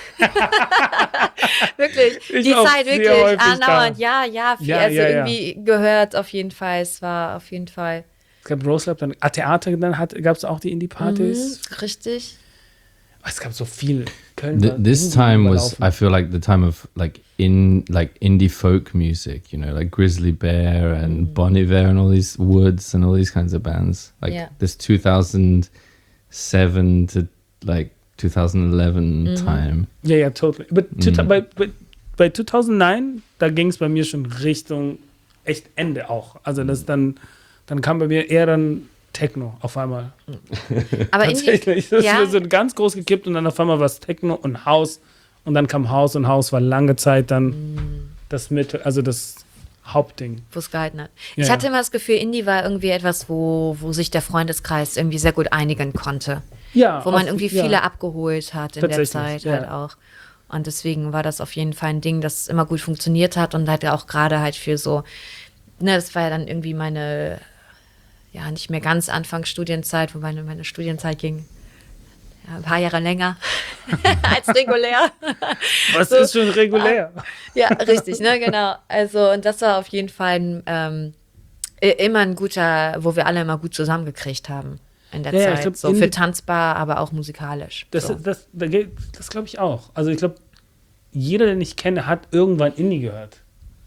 S2: Wirklich.
S1: Ich
S2: die
S1: war auch
S2: Zeit
S1: sehr
S2: wirklich
S1: häufig
S2: andauernd.
S1: da.
S2: Ja, ja, viel,
S1: Ja,
S2: also
S1: ja, ja.
S2: irgendwie gehört auf jeden Fall. Es war auf jeden Fall.
S1: Es gab Rose Lab, dann A Theater, dann gab es auch die Indie-Partys.
S2: Mhm, richtig.
S1: Es gab so viel. Köln
S3: Th-
S1: war
S3: this
S1: irgendwie
S3: time was,
S1: überlaufen.
S3: I feel like the time of like in like indie folk music, you know, like Grizzly Bear and Bon Iver and all these Woods and all these kinds of bands. Like
S2: Yeah.
S3: this two thousand seven to like twenty eleven time.
S1: Ja, ja, totally. But two,
S3: Mhm.
S1: bei, bei, bei zweitausendneun, da ging es bei mir schon Richtung echt Ende auch. Also das dann, dann kam bei mir eher dann Techno auf einmal.
S2: Aber Indie,
S1: Tatsächlich. Das
S2: ja,
S1: ist so ganz groß gekippt und dann auf einmal war es Techno und House und dann kam House und House war lange Zeit dann
S2: Mhm.
S1: das Mittel, also das Hauptding.
S2: wo es gehalten hat.
S1: Ja,
S2: ich hatte
S1: ja.
S2: immer das Gefühl, Indie war irgendwie etwas, wo, wo sich der Freundeskreis irgendwie sehr gut einigen konnte.
S1: Ja,
S2: Wo man
S1: auf-
S2: irgendwie
S1: ja.
S2: viele abgeholt hat in der
S1: Tatsächlich,
S2: Zeit
S1: ja.
S2: halt auch. Und deswegen war das auf jeden Fall ein Ding, das immer gut funktioniert hat und halt auch gerade halt für so, ne, das war ja dann irgendwie meine, ja, nicht mehr ganz Anfangsstudienzeit, wo meine, meine Studienzeit ging ja, ein paar Jahre länger als regulär.
S1: Was
S2: so-
S1: ist schon regulär?
S2: Ja, richtig, ne, genau. Also, und das war auf jeden Fall ein, ähm, i- immer ein guter, wo wir alle immer gut zusammengekriegt haben in der
S1: Ja, ja, ich
S2: Zeit.
S1: glaub,
S2: so
S1: Indie-
S2: für tanzbar, aber auch musikalisch.
S1: Das,
S2: so.
S1: das, das, das glaube ich auch. Also ich glaube, jeder, den ich kenne, hat irgendwann Indie gehört.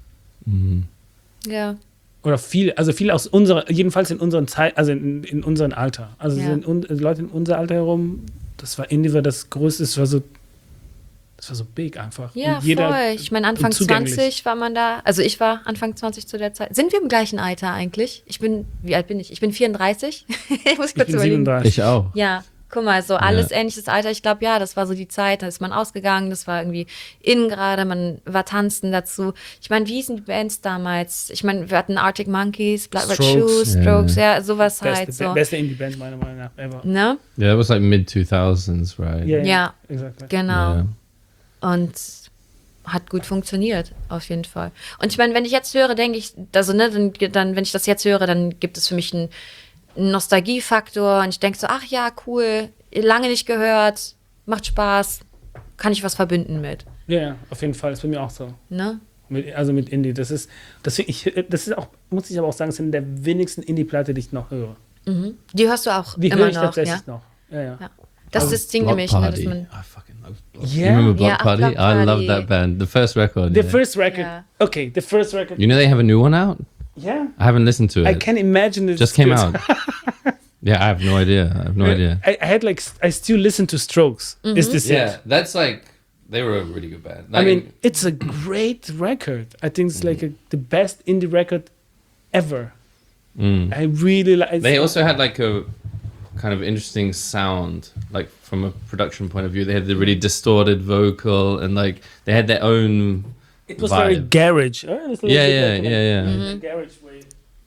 S2: Ja.
S1: Oder viele, also viele aus unserer, jedenfalls in unseren Zeit, also in, in unserem Alter. Also
S2: Ja.
S1: sind un, Leute in unser Alter herum, das war Indie war das Größte, das war so, das war so big einfach.
S2: Ja,
S1: Und jeder-
S2: voll. Ich meine, Anfang
S1: und zugänglich.
S2: zwanzig war man da. Also ich war Anfang zwanzig zu der Zeit. Sind wir im gleichen Alter eigentlich? Ich bin, wie alt bin ich? Ich bin vierunddreißig. ich muss
S1: Ich
S2: kurz
S1: bin
S2: überlegen.
S1: siebenunddreißig.
S3: Ich auch.
S2: Ja, guck mal, so alles ähnliches Alter. Ich glaube, ja, das war so die Zeit, da ist man ausgegangen, das war irgendwie innen gerade, man war tanzen dazu. Ich meine, wie hießen die Bands damals? Ich meine, wir hatten Arctic Monkeys, Blood Red
S1: Strokes.
S2: Shoes,
S3: Ja.
S2: Strokes, ja, sowas halt
S1: Beste,
S2: so.
S1: beste Indie-Band meiner Meinung nach ever.
S2: Ne?
S3: Yeah, that was like mid two thousands, right?
S1: Ja,
S2: Ja.
S1: Exactly.
S2: Genau.
S3: Yeah.
S2: Und hat gut funktioniert, auf jeden Fall. Und ich meine, wenn ich jetzt höre, denke ich, also ne, dann, dann, wenn ich das jetzt höre, dann gibt es für mich einen Nostalgiefaktor und ich denke so, ach ja, cool, lange nicht gehört, macht Spaß, kann ich was verbinden mit,
S1: Ja, ja, auf jeden Fall, ist bei mir auch so.
S2: ne?
S1: Mit, also mit Indie. Das ist, deswegen, ich, das ist auch, muss ich aber auch sagen, ist eine der wenigsten Indie-Platte, die ich noch höre.
S2: Die hörst du auch
S1: Die
S2: immer
S1: höre ich
S2: noch,
S1: tatsächlich
S2: ja?
S1: noch. Ja, ja.
S2: Ja. Das ist das Ding
S3: Block
S2: nämlich, ne, dass
S3: Party.
S2: man,
S3: I fucking love Block.
S1: Yeah.
S3: You remember Block
S2: Yeah,
S3: Party?
S2: Block
S3: I love
S2: Party.
S3: that band. The first record.
S1: The
S3: yeah.
S1: first record.
S2: Ja.
S1: Okay, the first record.
S3: You know they have a new one out?
S1: Yeah.
S3: I haven't listened to it.
S1: I can imagine it.
S3: Just came out. Yeah, I have no idea. I have no idea.
S1: I, I had like, I still listen to Strokes. Is this it?
S3: that's like they were a really good band.
S1: I mean, it's a great record. I think it's like a, the best indie record ever.
S3: mm.
S1: I really like.
S3: They also had like a kind of interesting sound, like from a production point of view. They had the really distorted vocal and like they had their own.
S1: It was very
S3: vibe.
S1: garage. Uh, it was a little
S3: Yeah,
S1: bit
S3: yeah,
S1: like,
S3: yeah, yeah.
S1: like, Garage way.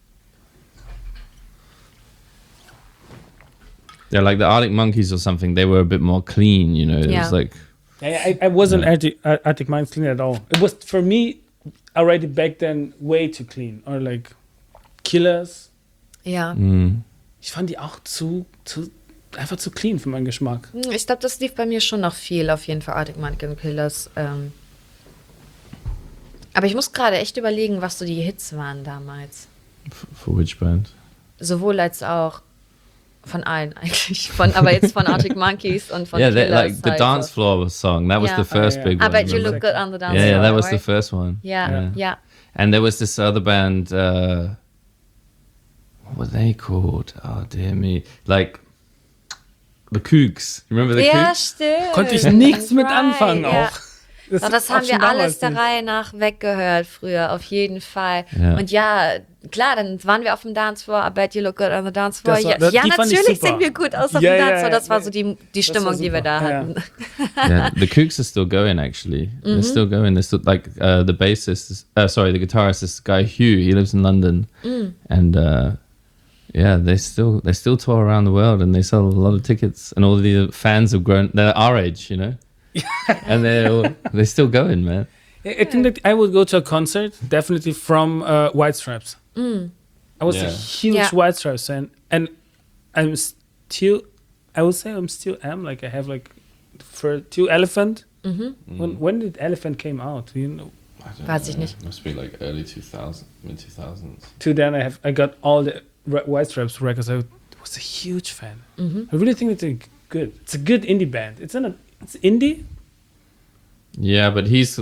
S3: Yeah, like the Arctic Monkeys or something. They were a bit more clean, you know. It
S2: Yeah.
S3: was like
S1: I, I, I wasn't
S3: Yeah.
S1: Arctic, uh, Arctic Minds clean at all. It was for me already back then way too clean. Or like Killers.
S2: ja.
S3: mm,
S1: Ich fand die auch zu, zu einfach zu clean für meinen Geschmack.
S2: Hm, Ich glaube, das lief bei mir schon noch viel, auf jeden Fall Arctic Monkeys und Killers. Ähm. Aber ich muss gerade echt überlegen, was so die Hits waren damals.
S3: f- for which band?
S2: Sowohl als auch. Von allen eigentlich. Von, aber jetzt von Arctic Monkeys und von
S3: Yeah, they,
S2: Killers
S3: like the
S2: halt
S3: dance
S2: so.
S3: floor song. That was
S2: Yeah.
S3: the first
S1: Oh, yeah.
S3: big
S2: I
S3: one.
S2: bet you
S3: remember?
S2: look good on the dance
S3: Yeah, yeah,
S2: floor,
S3: that was the
S2: right?
S3: first one.
S2: Yeah, yeah.
S3: And there was this other band. Uh, what were they called? Oh dear me! Like the Kooks. You remember the
S2: Ja,
S3: Kooks?
S2: stimmt.
S1: Konnte ich nichts mit
S2: Right,
S1: anfangen
S2: ja.
S1: auch.
S2: So, das
S1: auch
S2: haben
S1: schon
S2: wir alles
S1: damals
S2: der
S1: nicht.
S2: Reihe nach weggehört früher, auf jeden Fall.
S3: Ja.
S2: Und ja, klar, dann waren wir auf dem Dancefloor, I bet you look good on the Dancefloor.
S1: Das war-
S2: Ja,
S1: das-
S2: ja
S1: die fand ich
S2: natürlich
S1: super.
S2: singen wir gut aus auf
S1: Ja,
S2: dem
S1: ja,
S2: Dancefloor.
S1: ja,
S2: Das war
S1: ja.
S2: so die, die
S1: Das
S2: Stimmung,
S1: war
S2: die wir
S1: super,
S2: da
S1: ja.
S2: hatten.
S3: Yeah, the Kooks are still going. Actually, they're still going. They're still like uh, the bassist. Is, uh, sorry, the guitarist is guy Hugh. He lives in London, and uh, yeah, they still they still tour around the world, and they sell a lot of tickets. And all the fans have grown. They're our age, you know, and they're they're still going, man.
S1: I think that I would go to a concert definitely from uh, White Stripes. I was a
S3: Yeah.
S1: huge
S2: Yeah.
S1: White Stripes fan, and I'm still, I would say I'm still am like I have like for two Elephant. When when did Elephant came out? Do you know?
S2: Weiß ich nicht.
S3: Must be like early two thousand, mid two thousands.
S1: To then I have I got all the Re- White Stripes records. I was a huge fan. I really think it's a good. It's a good indie band. It's in a it's indie.
S3: Yeah, but he's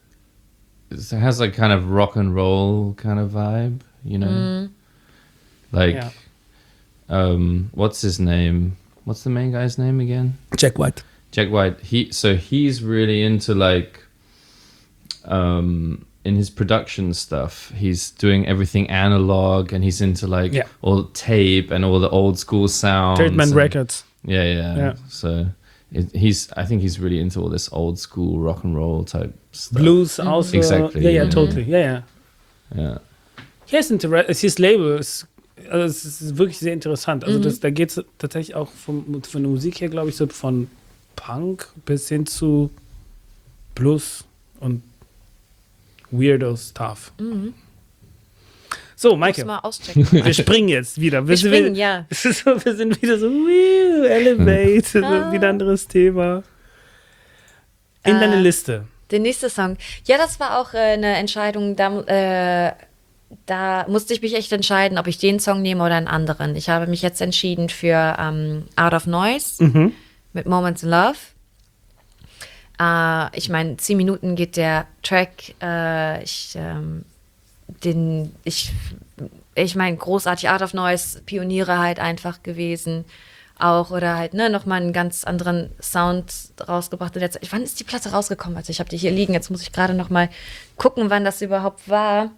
S3: it has like kind of rock and roll kind of vibe, you know. Like,
S1: Yeah.
S3: um, what's his name? What's the main guy's name again?
S1: Jack White.
S3: Jack White. He so he's really into like, um, in his production stuff. He's doing everything analog, and he's into like
S1: Yeah.
S3: all the tape and all the old school sounds.
S1: Third Man
S3: and-
S1: Records.
S3: Yeah, yeah.
S1: Yeah.
S3: So it, he's. I think he's really into all this old school rock and roll type stuff.
S1: Blues also.
S3: Exactly,
S1: Yeah, yeah,
S3: yeah.
S1: totally. Yeah, yeah.
S3: Yeah.
S1: Hier ist Interesse, his Label ist, also es ist wirklich sehr interessant. Also das, da geht es tatsächlich auch vom, von der Musik her, glaube ich, so von Punk bis hin zu Blues und Weirdo Stuff. So,
S2: Muss
S1: Maike,
S2: mal auschecken.
S1: wir springen jetzt wieder.
S2: Wir
S1: sind
S2: springen,
S1: wieder,
S2: ja.
S1: es ist so, wir sind wieder so, wiu, Elevate, so,
S2: Ah.
S1: wieder ein anderes Thema. In
S2: Äh,
S1: deine Liste.
S2: Der nächste Song. Ja, das war auch äh, eine Entscheidung, da, äh, da musste ich mich echt entscheiden, ob ich den Song nehme oder einen anderen. Ich habe mich jetzt entschieden für ähm, Out of Noise
S1: Mhm.
S2: mit Moments in Love. Äh, ich meine, zehn Minuten geht der Track. Äh, ich, ähm, den, ich, ich meine, großartig Out of Noise, Pioniere halt einfach gewesen. Auch oder halt, ne, nochmal einen ganz anderen Sound rausgebracht in der Zeit. Wann ist die Platte rausgekommen? Also ich habe die hier liegen, jetzt muss ich gerade nochmal gucken, wann das überhaupt war.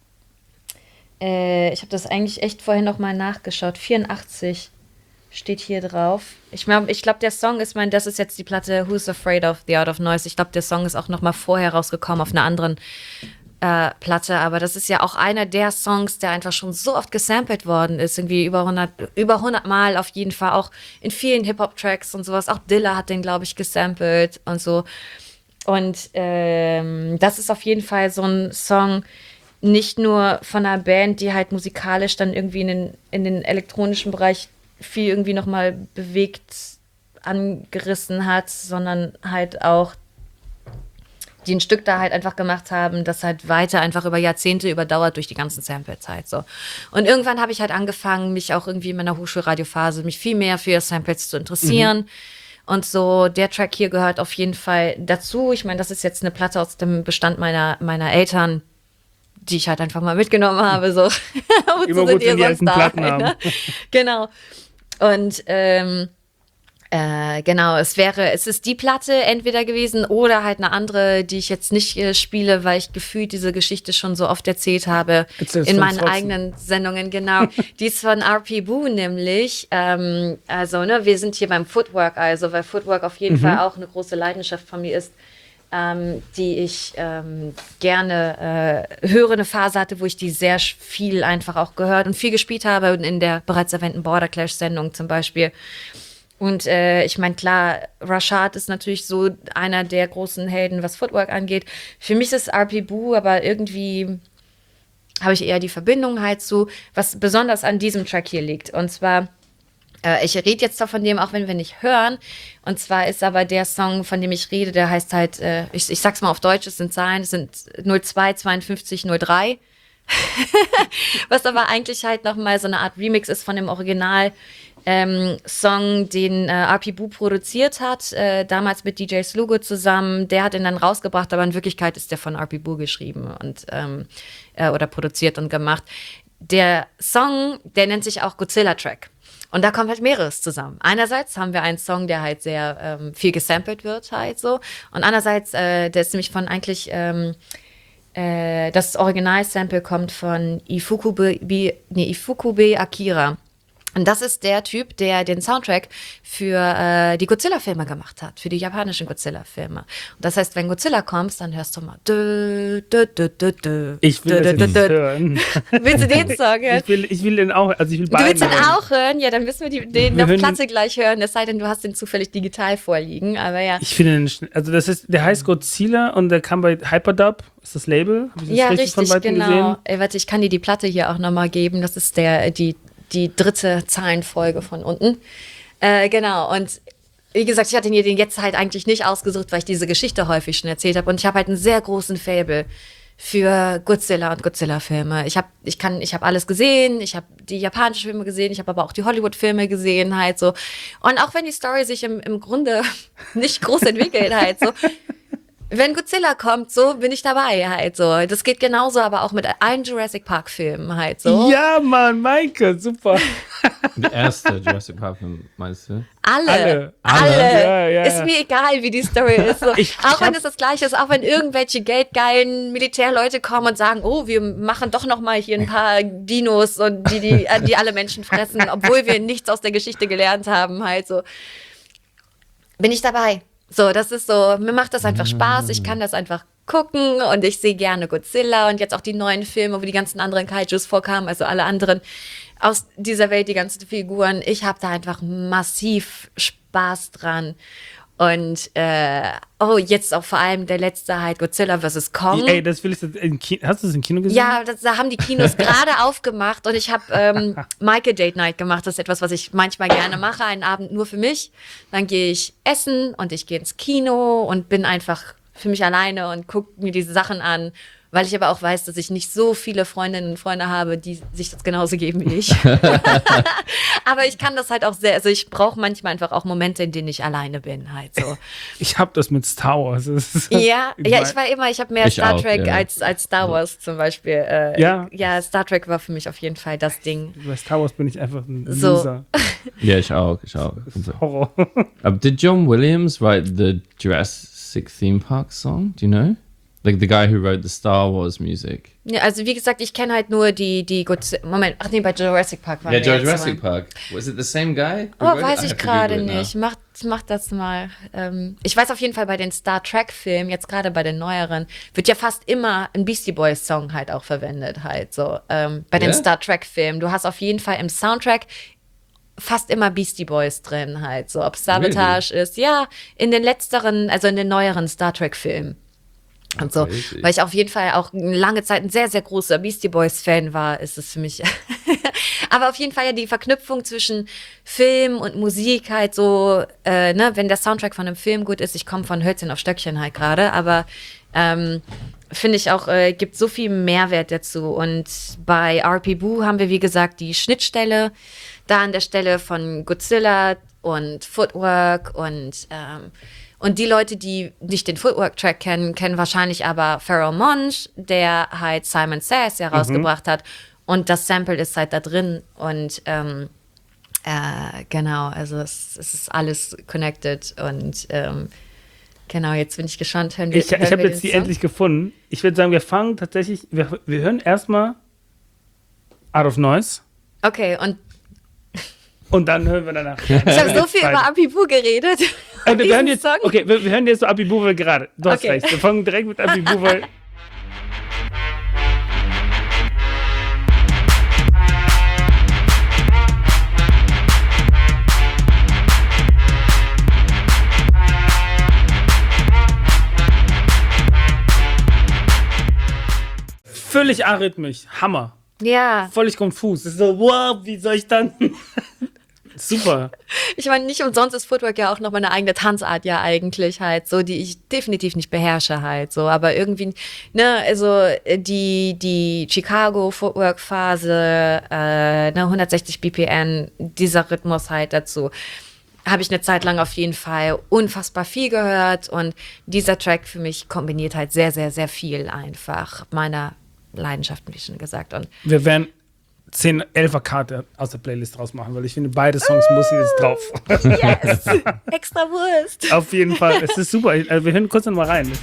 S2: Äh, ich habe das eigentlich echt vorhin nochmal nachgeschaut. vierundachtzig steht hier drauf. Ich glaube, ich glaub, der Song ist mein, das ist jetzt die Platte Who's Afraid of the Out of Noise. Ich glaube, der Song ist auch nochmal vorher rausgekommen auf einer anderen äh, Platte, aber das ist ja auch einer der Songs, der einfach schon so oft gesampelt worden ist, irgendwie über hundert, über hundert Mal auf jeden Fall, auch in vielen Hip-Hop-Tracks und sowas. Auch Dilla hat den, glaube ich, gesampelt und so. Und ähm, das ist auf jeden Fall so ein Song, nicht nur von einer Band, die halt musikalisch dann irgendwie in den, in den elektronischen Bereich viel irgendwie nochmal bewegt angerissen hat, sondern halt auch die ein Stück da halt einfach gemacht haben, das halt weiter einfach über Jahrzehnte überdauert durch die ganzen Sample-Zeit. So. Und irgendwann habe ich halt angefangen, mich auch irgendwie in meiner Hochschulradiophase, mich viel mehr für Samples zu interessieren. Und so, der Track hier gehört auf jeden Fall dazu. Ich meine, das ist jetzt eine Platte aus dem Bestand meiner, meiner Eltern, die ich halt einfach mal mitgenommen habe. So. Und
S1: Immer gut, wenn die alten Platten haben.
S2: Ne? Genau. Und ähm, Äh, genau, es wäre, es ist die Platte entweder gewesen oder halt eine andere, die ich jetzt nicht äh, spiele, weil ich gefühlt diese Geschichte schon so oft erzählt habe
S1: Erzähl's
S2: in
S1: von
S2: meinen
S1: trotzdem.
S2: eigenen Sendungen, genau. Die ist von R P Boo nämlich. Ähm, also, ne, wir sind hier beim Footwork, also, weil Footwork auf jeden Fall auch eine große Leidenschaft von mir ist, ähm, die ich ähm, gerne äh, höre, eine Phase hatte, wo ich die sehr sch- viel einfach auch gehört und viel gespielt habe, in der bereits erwähnten Border Clash-Sendung zum Beispiel. Und äh, ich meine, klar, Rashad ist natürlich so einer der großen Helden, was Footwork angeht. Für mich ist R P Boo, aber irgendwie habe ich eher die Verbindung halt zu, was besonders an diesem Track hier liegt. Und zwar, äh, ich rede jetzt zwar von dem, auch wenn wir nicht hören. Und zwar ist aber der Song, von dem ich rede, der heißt halt, äh, ich, ich sag's mal auf Deutsch, es sind Zahlen, es sind null zwei zweiundfünfzig null drei. Was aber eigentlich halt nochmal so eine Art Remix ist von dem Original, ähm, Song, den äh, R P Boo produziert hat, äh, damals mit D J Slugo zusammen. Der hat ihn dann rausgebracht, aber in Wirklichkeit ist der von R P Boo geschrieben und ähm, äh, oder produziert und gemacht. Der Song, der nennt sich auch Godzilla Track. Und da kommt halt mehreres zusammen. Einerseits haben wir einen Song, der halt sehr ähm, viel gesampelt wird halt so. Und andererseits, äh, der ist nämlich von eigentlich, ähm, äh, das Original-Sample kommt von Ifukube, nee, Ifukube Akira. Und das ist der Typ, der den Soundtrack für äh, die Godzilla-Filme gemacht hat, für die japanischen Godzilla-Filme. Und das heißt, wenn Godzilla kommt, dann hörst du mal dö, dö, dö, dö, dö,
S1: Ich will
S2: dö,
S1: das
S2: dö,
S1: jetzt
S2: dö.
S1: hören.
S2: Willst du den Song hören?
S1: Ich will, ich will den auch, also ich will
S2: Du willst
S1: beiden
S2: den
S1: hören.
S2: auch hören? Ja, dann müssen wir die, den
S1: Wir
S2: auf
S1: hören
S2: Platte gleich hören, es sei denn, du hast den zufällig digital vorliegen, aber ja.
S1: Ich finde den, schn- also das ist, der heißt Godzilla und der kam bei Hyperdub, ist das Label? Hab ich das
S2: Ja,
S1: richtig, von
S2: richtig,
S1: weitem
S2: genau.
S1: gesehen?
S2: Ey, warte, ich kann dir die Platte hier auch nochmal geben, das ist der, die die dritte Zahlenfolge von unten. Äh, genau, und wie gesagt, ich hatte mir den jetzt halt eigentlich nicht ausgesucht, weil ich diese Geschichte häufig schon erzählt habe. Und ich habe halt einen sehr großen Faible für Godzilla und Godzilla-Filme. Ich habe ich kann, ich hab alles gesehen, ich habe die japanischen Filme gesehen, ich habe aber auch die Hollywood-Filme gesehen halt so. Und auch wenn die Story sich im, im Grunde nicht groß entwickelt halt so, wenn Godzilla kommt, so bin ich dabei halt so. Das geht genauso, aber auch mit allen Jurassic Park-Filmen halt so.
S1: Ja, Mann, Maike, super.
S3: Der erste Jurassic Park Film, meinst du?
S2: Alle.
S1: Alle.
S2: Alle.
S1: Ja, ja,
S2: ist
S1: ja.
S2: mir egal, wie die Story ist. So.
S1: Ich-
S2: auch
S1: ich
S2: wenn
S1: hab-
S2: es das Gleiche ist, auch wenn irgendwelche geldgeilen Militärleute kommen und sagen, oh, wir machen doch noch mal hier ein paar Dinos und die, die, die alle Menschen fressen, obwohl wir nichts aus der Geschichte gelernt haben, halt so. Bin ich dabei. So, das ist so, mir macht das einfach Spaß, ich kann das einfach gucken und ich sehe gerne Godzilla und jetzt auch die neuen Filme, wo die ganzen anderen Kaijus vorkamen, also alle anderen aus dieser Welt, die ganzen Figuren. Ich habe da einfach massiv Spaß dran. Und äh, oh, jetzt auch vor allem der letzte halt Godzilla versus Kong.
S1: Ey, das will ich jetzt im Kino, hast du das im Kino gesehen?
S2: Ja, das, da haben die Kinos gerade aufgemacht und ich habe ähm, Maike Date Night gemacht. Das ist etwas, was ich manchmal gerne mache, einen Abend nur für mich. Dann gehe ich essen und ich gehe ins Kino und bin einfach für mich alleine und gucke mir diese Sachen an, weil ich aber auch weiß, dass ich nicht so viele Freundinnen und Freunde habe, die sich das genauso geben wie ich. Aber ich kann das halt auch sehr, also ich brauche manchmal einfach auch Momente, in denen ich alleine bin, halt so.
S1: Ich hab das mit Star Wars. Das ist-
S2: Ja, ja, ich war immer, ich habe mehr
S3: Ich
S2: Star
S3: auch,
S2: Trek
S3: ja.
S2: als, als Star Wars zum Beispiel. Äh,
S1: Ja.
S2: ja, Star Trek war für mich auf jeden Fall das Ding.
S1: Bei Star Wars bin ich einfach ein
S2: So.
S1: Loser.
S3: Ja, ich auch, ich auch.
S1: Horror.
S3: Uh, did John Williams write the Jurassic Theme Park song? Do you know? Like the guy who wrote the Star Wars music.
S2: Ja, also wie gesagt, ich kenne halt nur die, die Godzilla. Moment, ach nee, bei Jurassic Park war
S3: Yeah,
S2: wir jetzt
S3: Jurassic
S2: mal.
S3: Park. Was it the same guy? who
S2: Oh,
S3: wrote it?
S2: weiß
S3: I
S2: ich
S3: have to
S2: gerade
S3: Google it now.
S2: nicht. Mach, mach das mal. Ähm, ich weiß auf jeden Fall, bei den Star Trek-Filmen, jetzt gerade bei den neueren, wird ja fast immer ein Beastie Boys-Song halt auch verwendet halt so. Ähm, bei den
S3: Ja?
S2: Star Trek-Filmen. Du hast auf jeden Fall im Soundtrack fast immer Beastie Boys drin halt so. Ob Sabotage ist, ja, in den letzteren, also in den neueren Star Trek-Filmen. Und so,
S3: Crazy.
S2: weil ich auf jeden Fall auch lange Zeit ein sehr, sehr großer Beastie Boys-Fan war, ist es für mich. Aber auf jeden Fall ja die Verknüpfung zwischen Film und Musik halt so, äh, ne, wenn der Soundtrack von einem Film gut ist, ich komme von Hölzchen auf Stöckchen halt gerade, aber ähm, finde ich auch, äh, gibt so viel Mehrwert dazu. Und bei R P Boo haben wir, wie gesagt, die Schnittstelle da an der Stelle von Godzilla und Footwork und ähm, Und die Leute, die nicht den Footwork-Track kennen, kennen wahrscheinlich aber Pharoah Monch, der halt Simon Says ja rausgebracht hat. Und das Sample ist halt da drin. Und ähm, äh, genau, also es, es ist alles connected. Und ähm, genau, jetzt bin ich gespannt. Hören wir,
S1: Ich, ich
S2: hören
S1: habe
S2: wir
S1: jetzt
S2: den
S1: die
S2: Song?
S1: endlich gefunden. Ich würde sagen, wir fangen tatsächlich, wir, wir hören erstmal Out of Noise
S2: Okay, und
S1: und dann hören wir danach.
S2: ich habe so viel über R P Boo geredet.
S1: Und wir hören
S2: diesen
S1: jetzt,
S2: Song.
S1: okay, wir, wir hören jetzt so Abibu, weil gerade. Du hast
S2: Okay.
S1: recht. Wir fangen direkt mit Abibu, weil. Völlig arrhythmisch. Hammer.
S2: Ja,
S1: Völlig konfus. Es ist so, wow, wie soll ich dann. Super.
S2: Ich meine, nicht umsonst ist Footwork ja auch noch meine eigene Tanzart ja eigentlich halt, so, die ich definitiv nicht beherrsche halt, so, aber irgendwie, ne, also äh, die, die Chicago Footwork-Phase, äh, ne, hundertsechzig B P M, dieser Rhythmus halt dazu, habe ich eine Zeit lang auf jeden Fall unfassbar viel gehört und dieser Track für mich kombiniert halt sehr, sehr, sehr viel einfach meiner Leidenschaften, wie schon gesagt, und
S1: Wir werden zehn elfer Karte aus der Playlist draus machen, weil ich finde, beide Songs müssen jetzt drauf.
S2: yes, extra Wurst.
S1: Auf jeden Fall. Es ist super. Ich- Also wir hören kurz noch mal rein.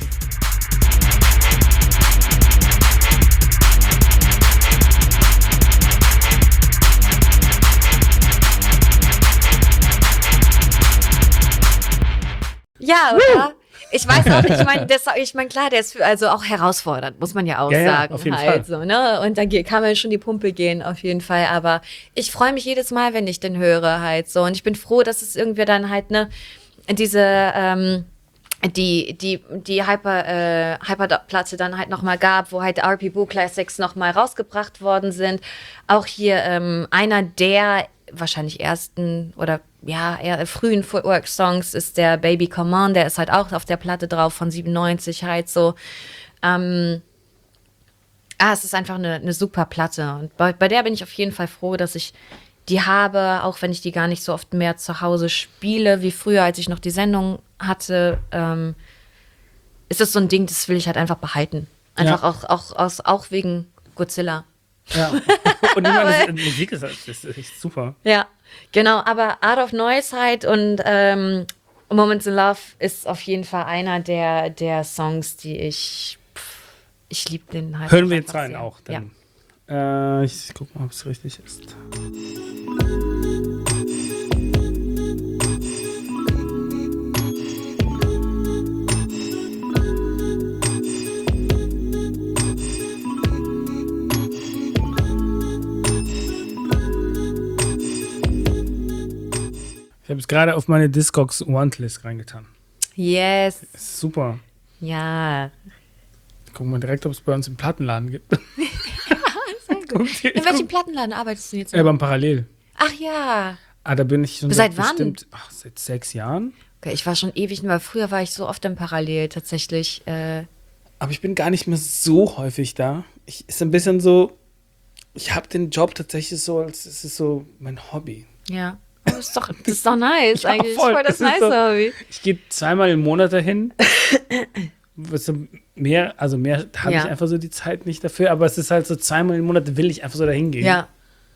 S2: Ja, oder? Ich weiß auch, ich meine, das- ich meine, klar, der ist für, also auch herausfordernd, muss man ja auch
S1: Ja, ja,
S2: sagen.
S1: auf jeden
S2: halt
S1: Fall.
S2: so, ne? Und da ge- kann man schon die Pumpe gehen, auf jeden Fall. Aber ich freue mich jedes Mal, wenn ich den höre, halt so. Und ich bin froh, dass es irgendwie dann halt, ne, diese, ähm, die, die, die Hyper, äh, Hyper-Platte dann halt nochmal gab, wo halt R P Boo Classics nochmal rausgebracht worden sind. Auch hier ähm, einer der wahrscheinlich ersten oder ja, eher frühen Footwork-Songs ist der Baby Come On, der ist halt auch auf der Platte drauf von siebenundneunzig halt so. Ähm, ah, es ist einfach eine, eine super Platte und bei, bei der bin ich auf jeden Fall froh, dass ich die habe, auch wenn ich die gar nicht so oft mehr zu Hause spiele, wie früher, als ich noch die Sendung hatte, ähm, ist das so ein Ding, das will ich halt einfach behalten. Einfach
S1: Ja.
S2: auch, auch, aus, auch wegen Godzilla.
S1: Ja. Und ich meine, das, die Musik ist, das ist echt super.
S2: Ja, genau, aber Art of Noise halt und ähm, Moments in Love ist auf jeden Fall einer der, der Songs, die ich, pff, ich liebe den halt.
S1: Hören wir
S2: einfach
S1: jetzt rein
S2: sehr.
S1: auch.
S2: Ja.
S1: Dann. Äh, ich guck mal, ob es richtig ist. Ich habe es gerade auf meine Discogs Wantlist reingetan.
S2: Yes,
S1: Ist super.
S2: ja.
S1: Gucken wir direkt, ob es bei uns im Plattenladen gibt. Guck dir-
S2: In welchem Plattenladen arbeitest du jetzt?
S1: Ja, beim Parallel.
S2: Ach ja.
S1: Ah, da bin ich schon
S2: Seit wann?
S1: bestimmt, ach, seit sechs Jahren.
S2: Okay, ich war schon ewig, weil früher war ich so oft im Parallel tatsächlich. Äh,
S1: Aber ich bin gar nicht mehr so häufig da. Ich ist ein bisschen so, ich habe den Job tatsächlich so, als es ist so mein Hobby.
S2: ja. Oh, ist doch, das ist doch nice
S1: Ja,
S2: eigentlich.
S1: voll.
S2: Voll das
S1: Das ist
S2: nice
S1: doch-
S2: Hobby.
S1: Ich gehe zweimal im Monat dahin. Was so mehr, also mehr habe
S2: Ja.
S1: ich einfach so die Zeit nicht dafür, aber es ist halt so zweimal im Monat will ich einfach so dahin gehen.
S2: Ja.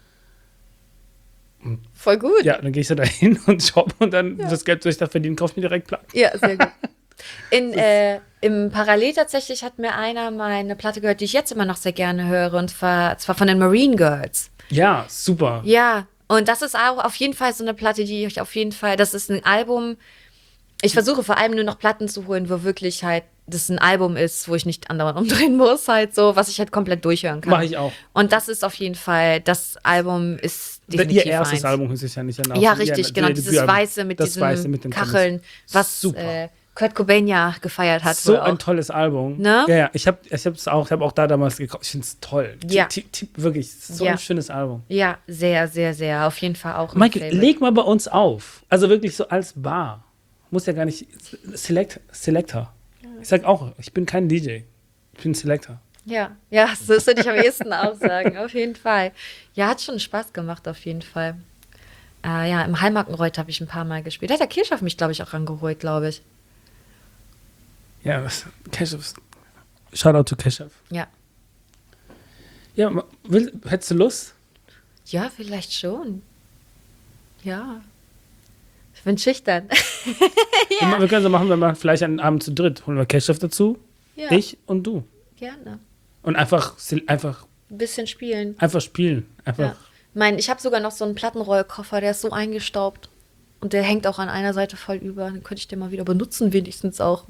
S2: Voll gut.
S1: Ja, dann gehe ich so dahin und shoppe und dann das Geld, das ich da verdiene, kaufe ich mir direkt Platten.
S2: Ja, sehr gut. In, äh, Im Parallel tatsächlich hat mir einer meine Platte gehört, die ich jetzt immer noch sehr gerne höre, und zwar, zwar von den Marine Girls.
S1: Ja, super.
S2: Ja, und das ist auch auf jeden Fall so eine Platte, die ich auf jeden Fall, das ist ein Album, ich versuche vor allem nur noch Platten zu holen, wo wirklich halt das ein Album ist, wo ich nicht andauernd umdrehen muss, halt so, was ich halt komplett durchhören kann.
S1: Mache ich auch.
S2: Und das ist auf jeden Fall, das Album ist definitiv
S1: Ihr erstes
S2: eins.
S1: Album hieß es ja nicht danach.
S2: Ja, richtig,
S1: Ihr
S2: genau. Dieses
S1: Debütalbum.
S2: Weiße mit
S1: Das
S2: diesen
S1: Weiße mit den
S2: Kacheln, was
S1: Super.
S2: äh, Kurt Cobain ja gefeiert hat.
S1: So
S2: wohl
S1: ein
S2: auch.
S1: tolles Album.
S2: Ne?
S1: Ja, ja, ich habe ich hab's auch, ich hab auch da damals gekauft. Ich finde es toll.
S2: Ja.
S1: Tipp, tipp, wirklich, so
S2: Ja.
S1: ein schönes Album.
S2: Ja, sehr, sehr, sehr. Auf jeden Fall auch. ein
S1: Michael,
S2: Favorite.
S1: leg mal bei uns auf. Also wirklich so als Bar. Muss ja gar nicht. Select, Selector. Ich sag auch, ich bin kein D J. Ich bin Selector.
S2: Ja, ja, so das würde ich am ehesten auch sagen. Auf jeden Fall. Ja, hat schon Spaß gemacht, auf jeden Fall. Äh, ja, im Heilmarkenreuth habe ich ein paar Mal gespielt. Da hat der Kirchhoff mich, glaube ich, auch rangeholt, glaube ich.
S1: Ja, das, Keshev. Shoutout to Keshev.
S2: Ja.
S1: Ja, ma- will, hättest du Lust?
S2: Ja, vielleicht schon. Ja. Ich bin schüchtern.
S1: Wir ma- Wir können so machen, wir machen vielleicht einen Abend zu dritt. Holen wir Keshev dazu,
S2: Ja,
S1: ich und du.
S2: gerne.
S1: Und einfach, einfach,
S2: Ein bisschen spielen.
S1: einfach spielen. Einfach.
S2: Ja. Mein, ich habe sogar noch so einen Plattenrollkoffer, der ist so eingestaubt. Und der hängt auch an einer Seite voll über. Den könnte ich den mal wieder benutzen, wenigstens auch.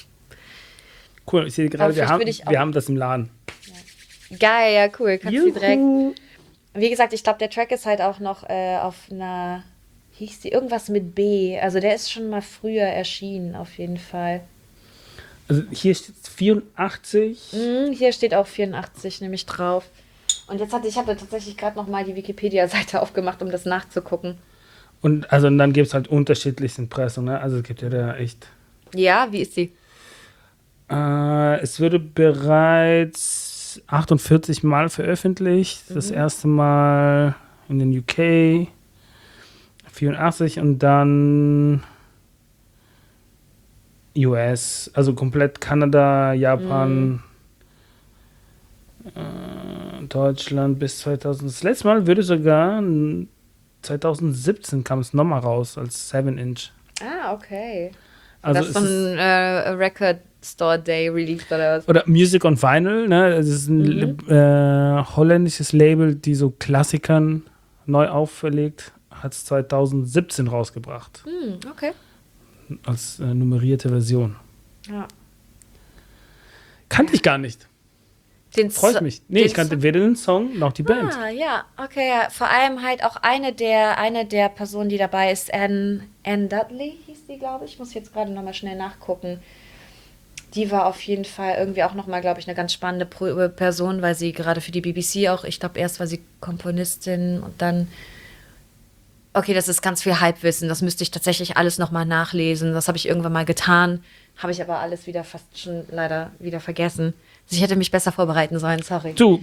S1: Cool, ich sehe gerade,
S2: Aber
S1: wir
S2: vielleicht
S1: haben,
S2: würde ich auch-
S1: wir haben das im Laden.
S2: Geil, ja, cool. Kannst du direkt.
S1: Juhu.
S2: Wie gesagt, ich glaube, der Track ist halt auch noch äh, auf einer, hieß die, irgendwas mit B. Also der ist schon mal früher erschienen, auf jeden Fall.
S1: Also hier steht vierundachtzig.
S2: Hm, hier steht auch vierundachtzig nämlich drauf. Und jetzt hatte ich habe tatsächlich gerade noch mal die Wikipedia-Seite aufgemacht, um das nachzugucken.
S1: Und also und dann gibt es halt unterschiedliche Impressungen. Ne? Also es gibt ja da echt.
S2: Ja, wie ist sie?
S1: Äh, es wurde bereits achtundvierzig Mal veröffentlicht. Das erste Mal in den U K vierundachtzig und dann U S, also komplett Kanada, Japan, äh, Deutschland bis zweitausend. Das letzte Mal würde sogar zwanzig siebzehn kam es nochmal raus als seven Inch.
S2: Ah, okay.
S1: Also
S2: das ist
S1: es
S2: so
S1: ist-
S2: ein äh, Record Store Day Release oder was?
S1: Oder Music on Vinyl, ne? Es ist ein äh, holländisches Label, die so Klassikern neu auferlegt, hat es zwanzig siebzehn rausgebracht,
S2: Hm, okay.
S1: als äh, nummerierte Version.
S2: Ja.
S1: Kannte ich gar nicht.
S2: Den
S1: Freut
S2: So-
S1: mich. Nee,
S2: den
S1: ich kannte
S2: So-
S1: weder den Song noch die Band.
S2: Ah, ja, okay. Ja. Vor allem halt auch eine der, eine der Personen, die dabei ist, Anne, Anne Dudley hieß die, glaube ich. Ich muss jetzt gerade nochmal schnell nachgucken. Die war auf jeden Fall irgendwie auch nochmal, glaube ich, eine ganz spannende Pro Person, weil sie gerade für die B B C auch, ich glaube, erst war sie Komponistin und dann. Okay, das ist ganz viel Halbwissen. Das müsste ich tatsächlich alles nochmal nachlesen. Das habe ich irgendwann mal getan. Habe ich aber alles wieder fast schon leider wieder vergessen. Also ich hätte mich besser vorbereiten sollen, sorry.
S1: Du.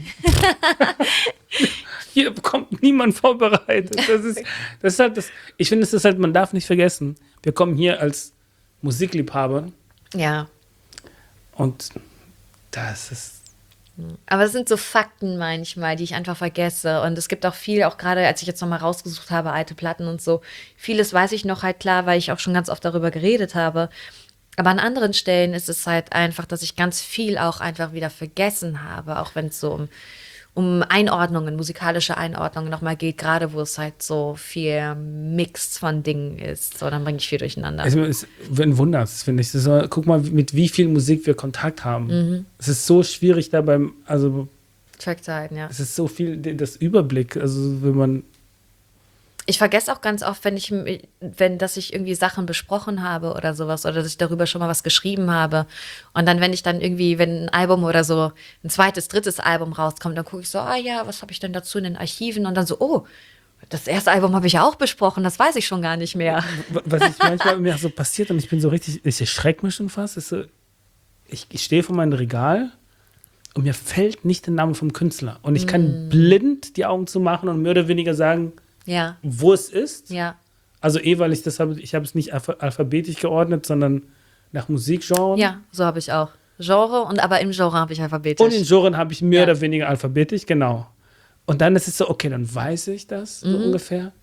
S1: Hier kommt niemand vorbereitet. Das ist, das ist halt das. Ich finde, es ist halt, man darf nicht vergessen. Wir kommen hier als Musikliebhaber
S2: Ja.
S1: und das ist.
S2: Aber es sind so Fakten manchmal, die ich einfach vergesse. Und es gibt auch viel, auch gerade als ich jetzt nochmal rausgesucht habe, alte Platten und so, vieles weiß ich noch halt klar, weil ich auch schon ganz oft darüber geredet habe. Aber an anderen Stellen ist es halt einfach, dass ich ganz viel auch einfach wieder vergessen habe, auch wenn es so um, um Einordnungen, musikalische Einordnungen nochmal geht, gerade wo es halt so viel Mix von Dingen ist. So, dann bringe ich viel durcheinander.
S1: Es ist ein Wunder, das finde ich. Das ist, so- guck mal, mit wie viel Musik wir Kontakt haben. Es ist so schwierig da beim, also
S2: Track zu halten, ja.
S1: es ist so viel, das Überblick. Also wenn man,
S2: Ich vergesse auch ganz oft, wenn ich, m- wenn, dass ich irgendwie Sachen besprochen habe oder sowas oder dass ich darüber schon mal was geschrieben habe. Und dann, wenn ich dann irgendwie, wenn ein Album oder so, ein zweites, drittes Album rauskommt, dann gucke ich so, ah ja, was habe ich denn dazu in den Archiven? Und dann so, oh, das erste Album habe ich ja auch besprochen, das weiß ich schon gar nicht mehr.
S1: was ich manchmal mir so passiert und ich bin so richtig, ich erschrecke mich schon fast, ist so, ich, ich stehe vor meinem Regal und mir fällt nicht der Name vom Künstler. Und ich kann blind die Augen zumachen und mehr oder weniger sagen,
S2: Ja,
S1: wo es ist.
S2: ja,
S1: Also eh, weil ich das habe, ich habe es nicht alpha- alphabetisch geordnet, sondern nach Musikgenre.
S2: ja, so habe ich auch. Genre, und aber im Genre habe ich alphabetisch.
S1: Und in Genren habe ich mehr
S2: Ja.
S1: oder weniger alphabetisch, genau. Und dann ist es so, okay, dann weiß ich das so
S2: Mhm.
S1: ungefähr.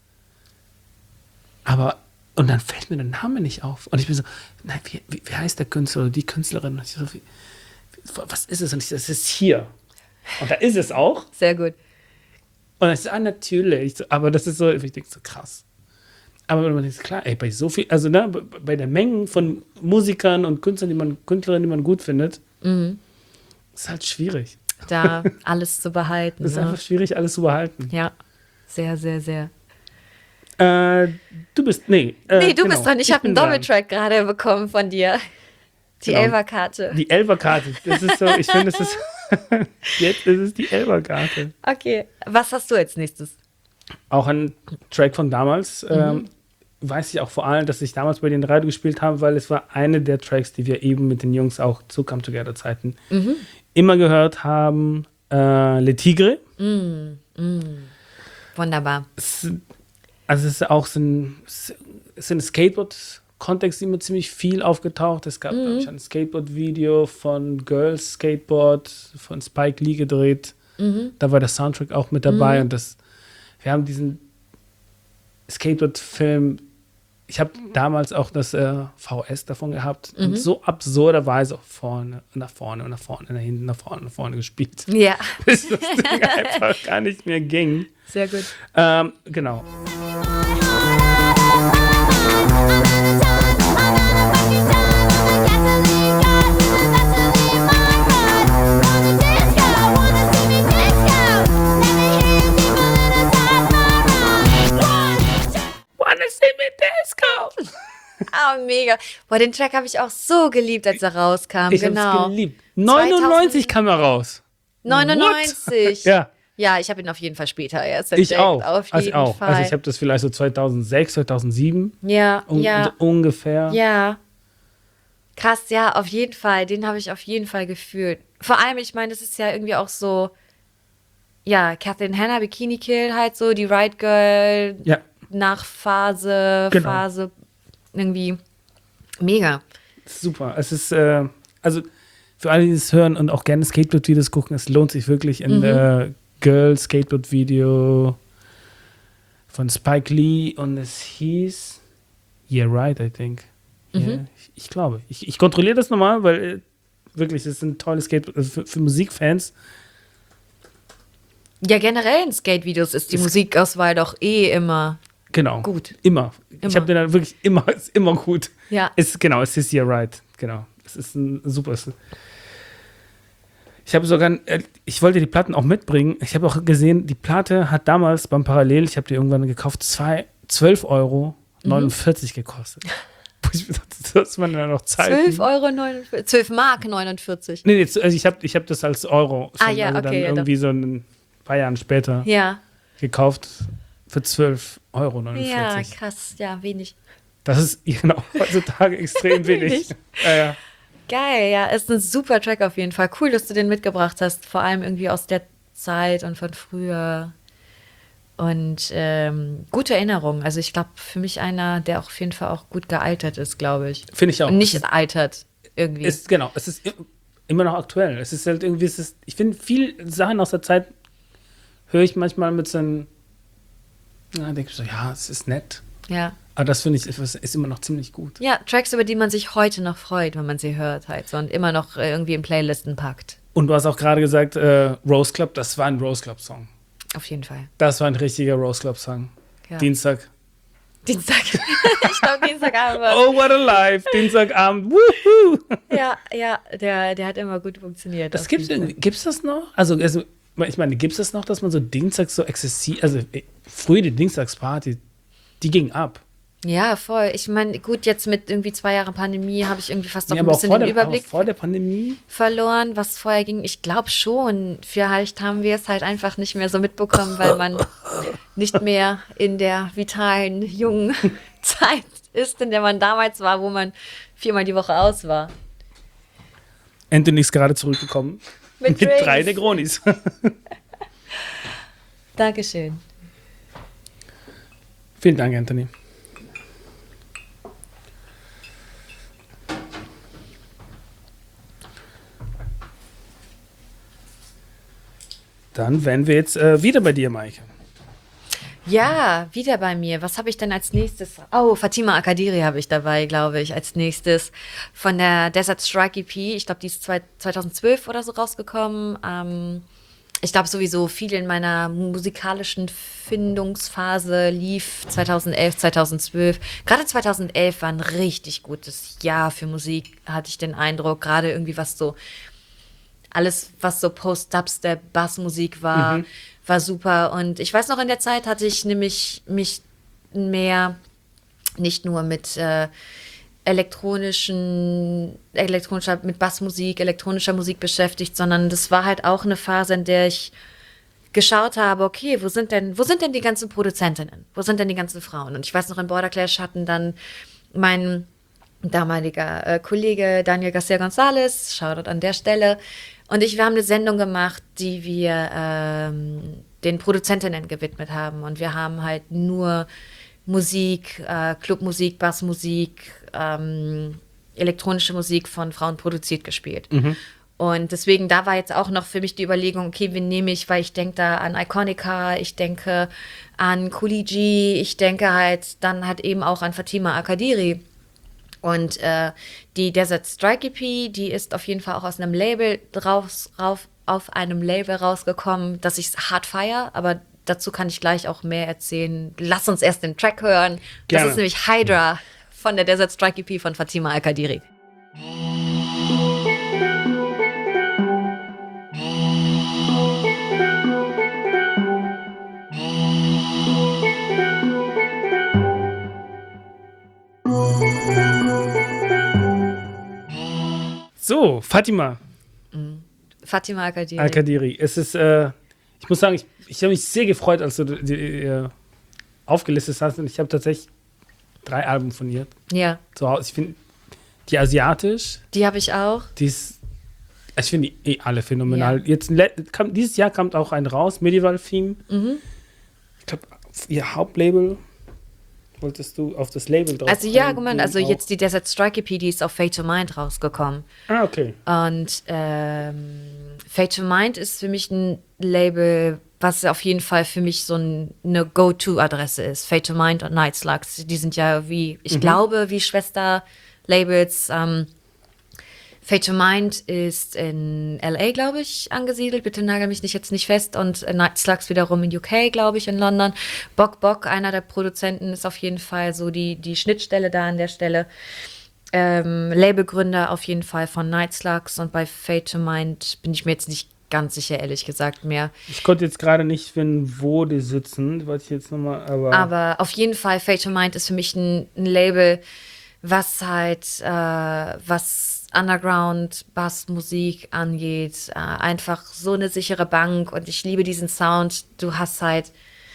S1: Aber, und dann fällt mir der Name nicht auf. Und ich bin so, nein, wie, wie, wie heißt der Künstler oder die Künstlerin? Und ich so, wie, was ist es? Und ich so, es ist hier. Und da ist es auch.
S2: Sehr gut.
S1: Und ich so, ah, natürlich. So, aber das ist so, ich denke so, krass. Aber wenn man denkt, klar, ey, bei so viel, also ne, bei- bei der Menge von Musikern und Künstlern, die man, Künstlerinnen, die man gut findet,
S2: Mhm.
S1: ist halt schwierig.
S2: Da alles zu behalten.
S1: Das ist
S2: ne?
S1: einfach schwierig, alles zu behalten.
S2: Ja, sehr, sehr, sehr.
S1: Äh, du bist, nee. Äh,
S2: Nee, du
S1: genau,
S2: bist dran. Ich habe
S1: bin
S2: einen
S1: dran.
S2: Doppeltrack gerade bekommen von dir. Die
S1: Genau.
S2: Elferkarte.
S1: Die Elferkarte. Das ist so, ich finde, es ist, jetzt ist es die Elferkarte.
S2: Okay, was hast du als nächstes?
S1: Auch ein Track von damals.
S2: Mhm.
S1: Ähm, weiß ich auch vor allem, dass ich damals bei den Radio gespielt habe, weil es war eine der Tracks, die wir eben mit den Jungs auch zu Come Together Zeiten
S2: Mhm.
S1: immer gehört haben. Äh, Le Tigre.
S2: Wunderbar.
S1: Es, also es ist auch so ein, es ist ein Skateboard-Kontext immer ziemlich viel aufgetaucht. Es gab, glaube ich, ein Skateboard-Video von Girls Skateboard von Spike Lee gedreht. Da war der Soundtrack auch mit dabei. Und das, wir haben diesen Skateboard-Film, ich habe damals auch das äh, V S davon gehabt und so absurderweise auch vorne, nach vorne und nach vorne, nach hinten, nach vorne, nach vorne gespielt,
S2: Ja,
S1: bis das Ding einfach gar nicht mehr ging.
S2: sehr gut.
S1: Ähm, genau. Wanna see me disco?
S2: Ah, mega. Boah, den Track habe ich auch so geliebt, als er rauskam.
S1: Ich
S2: genau.
S1: hab's geliebt. neunundneunzig kam er raus.
S2: neunundneunzig.
S1: Ja.
S2: Ja, ich habe ihn auf jeden Fall später erst
S1: Ich
S2: entdeckt.
S1: auch.
S2: Auf
S1: also
S2: jeden
S1: auch.
S2: Fall.
S1: Also ich habe das vielleicht so zweitausendsechs, zweitausendsieben
S2: ja,
S1: un
S2: ja,
S1: so ungefähr.
S2: ja. Krass, ja, auf jeden Fall. Den habe ich auf jeden Fall gefühlt. Vor allem, ich meine, das ist ja irgendwie auch so, ja, Catherine Hanna, Bikini Kill, halt so, die Ride Girl,
S1: Ja.
S2: Nachphase,
S1: Genau.
S2: Phase, irgendwie mega.
S1: Super. Es ist, äh, also für alle, die das hören und auch gerne Skateboard-Videos gucken, es lohnt sich wirklich. In
S2: Mhm.
S1: der Girl Skateboard-Video von Spike Lee und es hieß Yeah Right, I think.
S2: Mhm.
S1: Yeah, ich, ich glaube. Ich, ich kontrolliere das nochmal, weil äh, wirklich, es sind tolle Skateboard, also für, für Musikfans.
S2: Ja, generell in Skate-Videos ist die
S1: Ist-
S2: Musikauswahl doch eh immer
S1: Genau.
S2: gut.
S1: Immer. Ich
S2: Immer.
S1: habe den dann wirklich immer, ist immer gut.
S2: Ja.
S1: Es, genau, es ist Yeah Right. Genau. Es ist ein super. Ich habe sogar, äh, ich wollte die Platten auch mitbringen. Ich habe auch gesehen, die Platte hat damals beim Parallel, ich habe die irgendwann gekauft, zwei, zwölf Euro neunundvierzig gekostet. Wo ich mir dachte, das waren ja noch Zeiten.
S2: zwölf Euro neunundvierzig, zwölf Mark neunundvierzig.
S1: Nee, nee, also ich habe ich hab das als Euro schon,
S2: Ah, ja,
S1: also dann
S2: okay, ja,
S1: irgendwie so ein paar Jahren später
S2: Ja.
S1: gekauft für zwölf Euro
S2: Ja,
S1: neunundvierzig.
S2: krass, ja, wenig.
S1: Das ist genau heutzutage extrem wenig.
S2: Wenig.
S1: Ja, ja.
S2: Geil, ja, ist ein super Track auf jeden Fall. Cool, dass du den mitgebracht hast, vor allem irgendwie aus der Zeit und von früher. Und ähm, gute Erinnerungen. Also ich glaube, für mich einer, der auch auf jeden Fall auch gut gealtert ist, glaube ich.
S1: Finde ich auch.
S2: Und nicht altert irgendwie.
S1: Ist, genau, es ist i- immer noch aktuell. Es ist halt irgendwie, es ist, ich finde, viele Sachen aus der Zeit höre ich manchmal mit so einem, ja, denke ich so, ja, es ist nett.
S2: ja.
S1: Aber das finde ich, ist, ist immer noch ziemlich gut.
S2: Ja, Tracks, über die man sich heute noch freut, wenn man sie hört halt so und immer noch äh, irgendwie in Playlisten packt.
S1: Und du hast auch gerade gesagt, äh, Rose Club, das war ein Rose Club Song.
S2: Auf jeden Fall.
S1: Das war ein richtiger Rose Club Song.
S2: Ja.
S1: Dienstag.
S2: Dienstag. Ich glaube, Dienstagabend war
S1: Oh, what a life. Dienstagabend. Woohoo.
S2: Ja, ja, der, der hat immer gut funktioniert.
S1: Das
S2: auf
S1: gibt's
S2: jeden
S1: irgendwie, gibt's das noch? Also, also ich meine, gibt's das noch, dass man so Dienstags so exzessiv, also äh, früher die Dienstagsparty, die ging ab.
S2: Ja, voll. Ich meine, gut, jetzt mit irgendwie zwei Jahren Pandemie habe ich irgendwie fast auch
S1: Nee,
S2: ein
S1: aber auch
S2: bisschen
S1: vor
S2: den
S1: der,
S2: Überblick
S1: aber vor der Pandemie.
S2: verloren, was vorher ging. Ich glaube schon. Vielleicht haben wir es halt einfach nicht mehr so mitbekommen, weil man nicht mehr in der vitalen, jungen Zeit ist, in der man damals war, wo man viermal die Woche aus war.
S1: Anthony ist gerade zurückgekommen.
S2: Mit
S1: Mit
S2: Drinks.
S1: drei Negronis.
S2: Dankeschön.
S1: Vielen Dank, Anthony. Dann wären wir jetzt äh, wieder bei dir, Maike.
S2: Ja, wieder bei mir. Was habe ich denn als nächstes? Oh, Fatima Akadiri habe ich dabei, glaube ich, als nächstes. Von der Desert Strike E P. Ich glaube, die ist zwei- zweitausendzwölf oder so rausgekommen. Ähm, ich glaube sowieso viel in meiner musikalischen Findungsphase lief zweitausendelf, zweitausendzwölf. Gerade zweitausendelf war ein richtig gutes Jahr für Musik, hatte ich den Eindruck. Gerade irgendwie was so alles, was so Post-Dubstep, Bassmusik war, war super. Und ich weiß noch, in der Zeit hatte ich nämlich mich mehr nicht nur mit äh, elektronischen, elektronischer, mit Bassmusik, elektronischer Musik beschäftigt, sondern das war halt auch eine Phase, in der ich geschaut habe, okay, wo sind denn, wo sind denn die ganzen Produzentinnen? Wo sind denn die ganzen Frauen? Und ich weiß noch, in Border Clash hatten dann mein damaliger äh, Kollege Daniel Garcia Gonzalez, Shoutout an der Stelle, und ich, wir haben eine Sendung gemacht, die wir ähm, den Produzentinnen gewidmet haben. Und wir haben halt nur Musik, äh, Clubmusik, Bassmusik, ähm, elektronische Musik von Frauen produziert gespielt. Und deswegen, da war jetzt auch noch für mich die Überlegung, okay, wen nehme ich, weil ich denke da an Iconica, ich denke an Cooley, ich denke halt dann halt eben auch an Fatima Akadiri. Und äh, die Desert Strike E P, die ist auf jeden Fall auch aus einem Label raus, rauf, auf einem Label rausgekommen, das ich hart feier, aber dazu kann ich gleich auch mehr erzählen. Lass uns erst den Track hören.
S1: Gerne.
S2: Das ist nämlich Hydra von der Desert Strike E P von Fatima Al-Qadiri.
S1: So, Fatima
S2: Fatima Al-Qadiri.
S1: Al-Qadiri. Es ist, äh, Ich muss sagen, ich, ich habe mich sehr gefreut, als du die, die äh, aufgelistet hast. Und ich habe tatsächlich drei Alben von ihr
S2: Ja,
S1: zu Hause. Ich finde die asiatisch,
S2: die habe ich auch.
S1: die ist, ich finde die eh alle phänomenal. Jetzt le- kam, dieses Jahr kam auch ein raus, Medieval Theme.
S2: Mhm.
S1: Ich glaube, ihr Hauptlabel, wolltest du auf das Label drauf
S2: Also ja,
S1: eingehen
S2: Moment, also
S1: auch?
S2: jetzt die Desert Strike E P, die ist auf Fate to Mind rausgekommen.
S1: Ah, okay.
S2: Und ähm, Fate to Mind ist für mich ein Label, was auf jeden Fall für mich so ein, eine Go-To-Adresse ist. Fate to Mind und Night Slugs, die sind ja wie, ich glaube, wie Schwester-Labels. Ähm, Fate to Mind ist in L A, glaube ich, angesiedelt. Bitte nagel mich nicht jetzt nicht fest. Und äh, Night Slugs wiederum in U K, glaube ich, in London. Bok Bok, einer der Produzenten, ist auf jeden Fall so die, die Schnittstelle da an der Stelle. Ähm, Labelgründer auf jeden Fall von Night Slugs. Und bei Fate to Mind bin ich mir jetzt nicht ganz sicher, ehrlich gesagt, mehr.
S1: Ich konnte jetzt gerade nicht finden, wo die sitzen. Wollte ich jetzt nochmal, aber.
S2: Aber auf jeden Fall, Fate to Mind ist für mich ein, ein Label, was halt, äh, was Underground-Bassmusik angeht, äh, einfach so eine sichere Bank und ich liebe diesen Sound. Du hast halt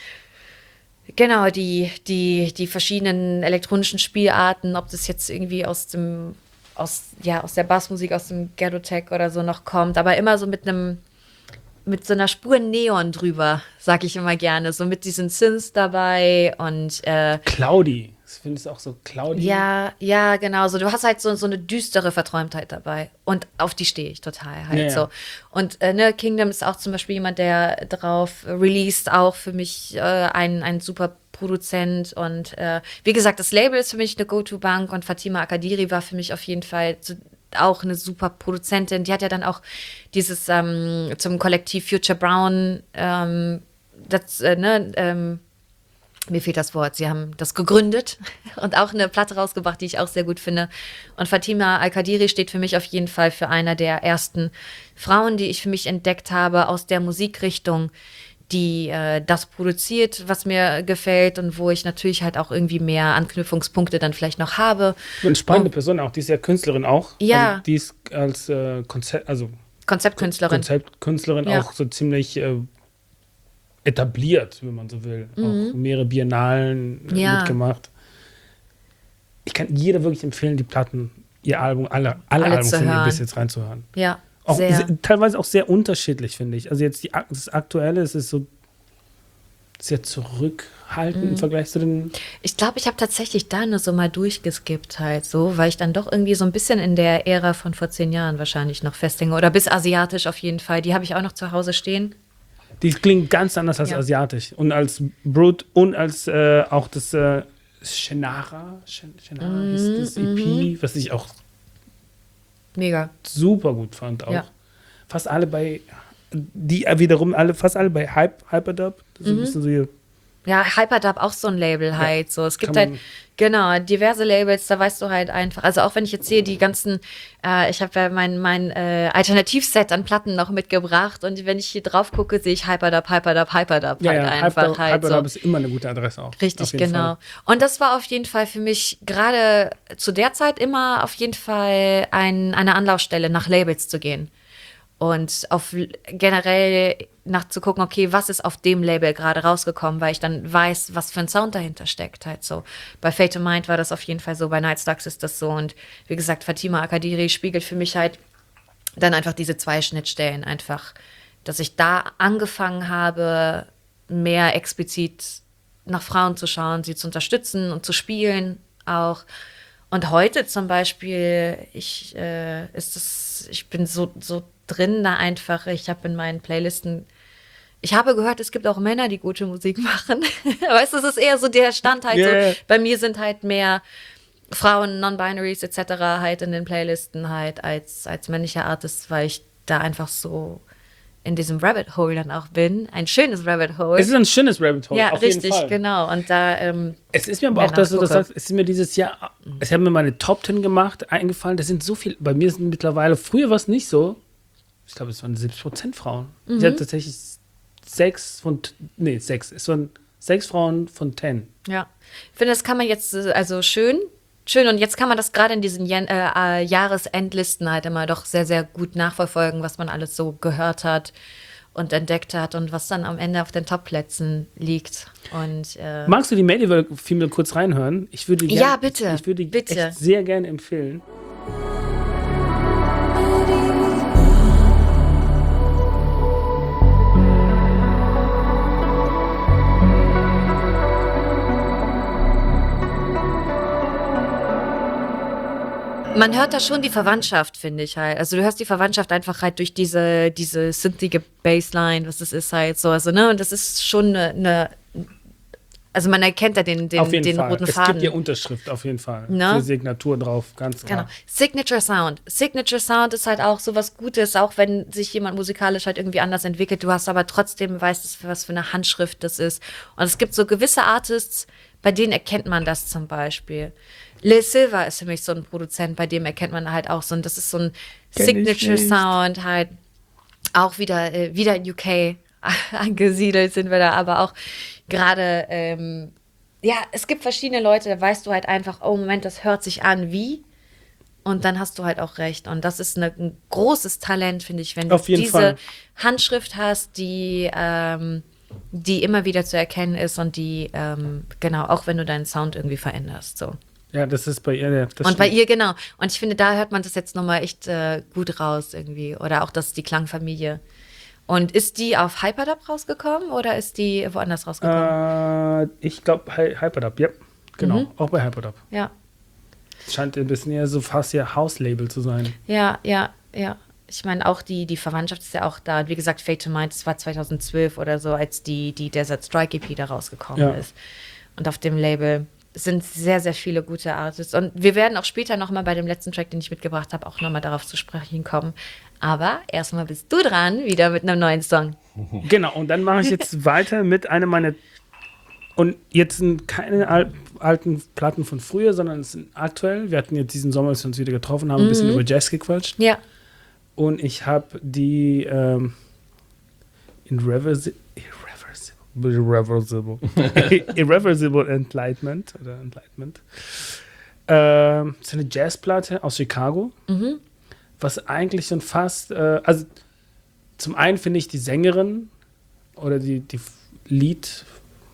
S2: genau die, die, die verschiedenen elektronischen Spielarten, ob das jetzt irgendwie aus dem, aus, ja, aus der Bassmusik, aus dem Ghetto-Tech oder so noch kommt, aber immer so mit einem, mit so einer Spur Neon drüber, sag ich immer gerne, so mit diesen Synths dabei und äh,
S1: Cloudy. Ich finde es auch so cloudy.
S2: ja, ja, genau. So, du hast halt so, so eine düstere Verträumtheit dabei. Und auf die stehe ich total halt
S1: Ja, ja.
S2: so. Und äh, ne, Kingdom ist auch zum Beispiel jemand, der drauf released, auch für mich äh, ein, ein super Produzent. Und äh, wie gesagt, das Label ist für mich eine Go-To-Bank und Fatima Akadiri war für mich auf jeden Fall so, auch eine super Produzentin. Die hat ja dann auch dieses ähm, zum Kollektiv Future Brown, ähm, das, äh, ne, ähm, mir fehlt das Wort, sie haben das gegründet und auch eine Platte rausgebracht, die ich auch sehr gut finde. Und Fatima Al-Qadiri steht für mich auf jeden Fall für einer der ersten Frauen, die ich für mich entdeckt habe aus der Musikrichtung, die äh, das produziert, was mir gefällt und wo ich natürlich halt auch irgendwie mehr Anknüpfungspunkte dann vielleicht noch habe.
S1: Eine spannende Person auch, die ist ja Künstlerin auch.
S2: Ja.
S1: Also die ist als äh, Konzept, also
S2: Konzeptkünstlerin.
S1: Konzeptkünstlerin
S2: Ja.
S1: auch so ziemlich äh, etabliert, wenn man so will.
S2: Mhm.
S1: Auch mehrere Biennalen äh,
S2: Ja.
S1: mitgemacht. Ich kann jeder wirklich empfehlen, die Platten, ihr Album, alle, alle,
S2: Alle
S1: Alben
S2: zu
S1: von ihr
S2: hören.
S1: bis jetzt reinzuhören.
S2: Ja,
S1: Auch
S2: sehr.
S1: se- teilweise auch sehr unterschiedlich, finde ich. Also jetzt die, ak- das Aktuelle, es ist so sehr zurückhaltend
S2: Mhm.
S1: im Vergleich zu den.
S2: Ich glaube, ich habe tatsächlich da nur so mal durchgeskippt halt so, weil ich dann doch irgendwie so ein bisschen in der Ära von vor zehn Jahren wahrscheinlich noch festhänge. Oder bis asiatisch auf jeden Fall. Die habe ich auch noch zu Hause stehen.
S1: Die klingt ganz anders als
S2: Ja.
S1: asiatisch. Und als Brut und als äh, auch das äh, Shenara, Shen- Shenara
S2: Mhm,
S1: hieß das E P, was ich auch
S2: Mega.
S1: super gut fand. Auch.
S2: Ja.
S1: Fast alle bei, die äh, wiederum alle, fast alle bei Hype, Hyperdub. Das ist
S2: Mhm.
S1: ein bisschen so hier,
S2: Ja, Hyperdub auch so ein Label halt. So. Es gibt
S1: kann
S2: halt,
S1: man-
S2: genau, diverse Labels, da weißt du halt einfach. Also auch wenn ich jetzt sehe, die ganzen, äh, ich habe ja mein, mein äh, Alternativset an Platten noch mitgebracht und wenn ich hier drauf gucke, sehe ich Hyperdub, Hyperdub, Hyperdub
S1: ja,
S2: halt
S1: ja,
S2: einfach
S1: Hyperdub,
S2: halt.
S1: Hyperdub
S2: So.
S1: ist immer eine gute Adresse auch.
S2: Richtig,
S1: Auf jeden
S2: genau.
S1: Fall.
S2: Und das war auf jeden Fall für mich gerade zu der Zeit immer auf jeden Fall ein, eine Anlaufstelle, nach Labels zu gehen. Und auf generell nachzugucken, okay, was ist auf dem Label gerade rausgekommen, weil ich dann weiß, was für ein Sound dahinter steckt. Halt so. Bei Fate to Mind war das auf jeden Fall so, bei Night Slugs ist das so. Und wie gesagt, Fatima Akadiri spiegelt für mich halt dann einfach diese zwei Schnittstellen einfach, dass ich da angefangen habe, mehr explizit nach Frauen zu schauen, sie zu unterstützen und zu spielen auch. Und heute zum Beispiel, ich äh, ist das, ich bin so, so drin da einfach, ich habe in meinen Playlisten, ich habe gehört, es gibt auch Männer, die gute Musik machen. Weißt du, es ist eher so der Stand halt
S1: Yeah.
S2: so, bei mir sind halt mehr Frauen, Non-Binaries et cetera halt in den Playlisten halt als, als männliche Artists, weil ich da einfach so in diesem Rabbit Hole dann auch bin. Ein schönes Rabbit Hole.
S1: Es ist ein schönes Rabbit Hole,
S2: ja,
S1: auf
S2: richtig,
S1: jeden Fall.
S2: genau. Und da, ähm,
S1: Es ist mir aber
S2: Wenn
S1: auch, dass du das
S2: nachgucke.
S1: sagst, es ist mir dieses Jahr, es haben mir meine Top Ten gemacht, eingefallen, das sind so viel, bei mir sind mittlerweile, früher war es nicht so, ich glaube, es waren siebzig Prozent Frauen.
S2: Mhm.
S1: Ich hatte tatsächlich sechs von, nee, sechs, es waren sechs Frauen von ten.
S2: ja, ich finde, das kann man jetzt, äh, also schön, schön. Und jetzt kann man das gerade in diesen Jan äh, äh, Jahresendlisten halt immer doch sehr, sehr gut nachverfolgen, was man alles so gehört hat. und entdeckt hat und was dann am Ende auf den Top-Plätzen liegt. Und, äh,
S1: Magst du die Medieval Female kurz reinhören? Ich würde die
S2: Ja,
S1: gern-
S2: bitte,
S1: Ich würde die
S2: bitte.
S1: echt sehr gerne empfehlen.
S2: Man hört da schon die Verwandtschaft, finde ich halt. Also du hörst die Verwandtschaft einfach halt durch diese, diese synthische Bassline, was das ist halt so. Also, ne, und das ist schon eine, eine also man erkennt da den, den,
S1: Auf jeden
S2: den
S1: Fall.
S2: roten
S1: Es
S2: Faden.
S1: gibt ja Unterschrift auf jeden Fall.
S2: Ne?
S1: Die Signatur drauf, ganz klar.
S2: Genau. Signature Sound. Signature Sound ist halt auch so was Gutes, auch wenn sich jemand musikalisch halt irgendwie anders entwickelt. Du hast aber trotzdem, weißt du, was für eine Handschrift das ist. Und es gibt so gewisse Artists, bei denen erkennt man das zum Beispiel. Lil Silva ist für mich so ein Produzent, bei dem erkennt man halt auch so ein, das ist so ein
S1: Kenn ich
S2: Signature
S1: nicht.
S2: Sound, halt auch wieder, äh, wieder in U K angesiedelt sind wir da, aber auch gerade, ähm, ja, es gibt verschiedene Leute, da weißt du halt einfach, oh Moment, das hört sich an wie, und dann hast du halt auch recht. Und das ist eine, ein großes Talent, finde ich, wenn
S1: Auf
S2: du
S1: jeden
S2: diese
S1: Fall.
S2: Handschrift hast, die, ähm, die immer wieder zu erkennen ist und die, ähm, genau, auch wenn du deinen Sound irgendwie veränderst, so.
S1: Ja, das ist bei ihr. Ja, das
S2: Und bei
S1: stimmt.
S2: ihr, genau. Und ich finde, da hört man das jetzt nochmal echt äh, gut raus irgendwie. Oder auch das, die Klangfamilie. Und ist die auf Hyperdub rausgekommen oder ist die woanders rausgekommen?
S1: Äh, ich glaube, Hy- Hyperdub, ja. Genau,
S2: Mhm.
S1: auch bei Hyperdub.
S2: Ja,
S1: Scheint ein bisschen eher so fast ihr Hauslabel zu sein.
S2: ja, ja, ja. Ich meine, auch die, die Verwandtschaft ist ja auch da. Und wie gesagt, Fate to Mind, das war zweitausendzwölf oder so, als die, die Desert Strike E P da rausgekommen
S1: Ja.
S2: ist. Und auf dem Label sind sehr, sehr viele gute Artists. Und wir werden auch später nochmal bei dem letzten Track, den ich mitgebracht habe, auch nochmal darauf zu sprechen kommen. Aber erstmal bist du dran, wieder mit einem neuen Song.
S1: Genau, und dann mache ich jetzt weiter mit einer meiner. Und jetzt sind keine al alten Platten von früher, sondern es sind aktuell. Wir hatten jetzt diesen Sommer, als wir uns wieder getroffen haben, ein bisschen über Jazz gequatscht.
S2: Ja.
S1: Und ich habe die ähm, Irreversible, Irreversible, Irreversible Enlightenment oder Enlightenment. Ähm, das ist eine Jazzplatte aus Chicago, was eigentlich schon fast, äh, also zum einen finde ich die Sängerin oder die, die Lied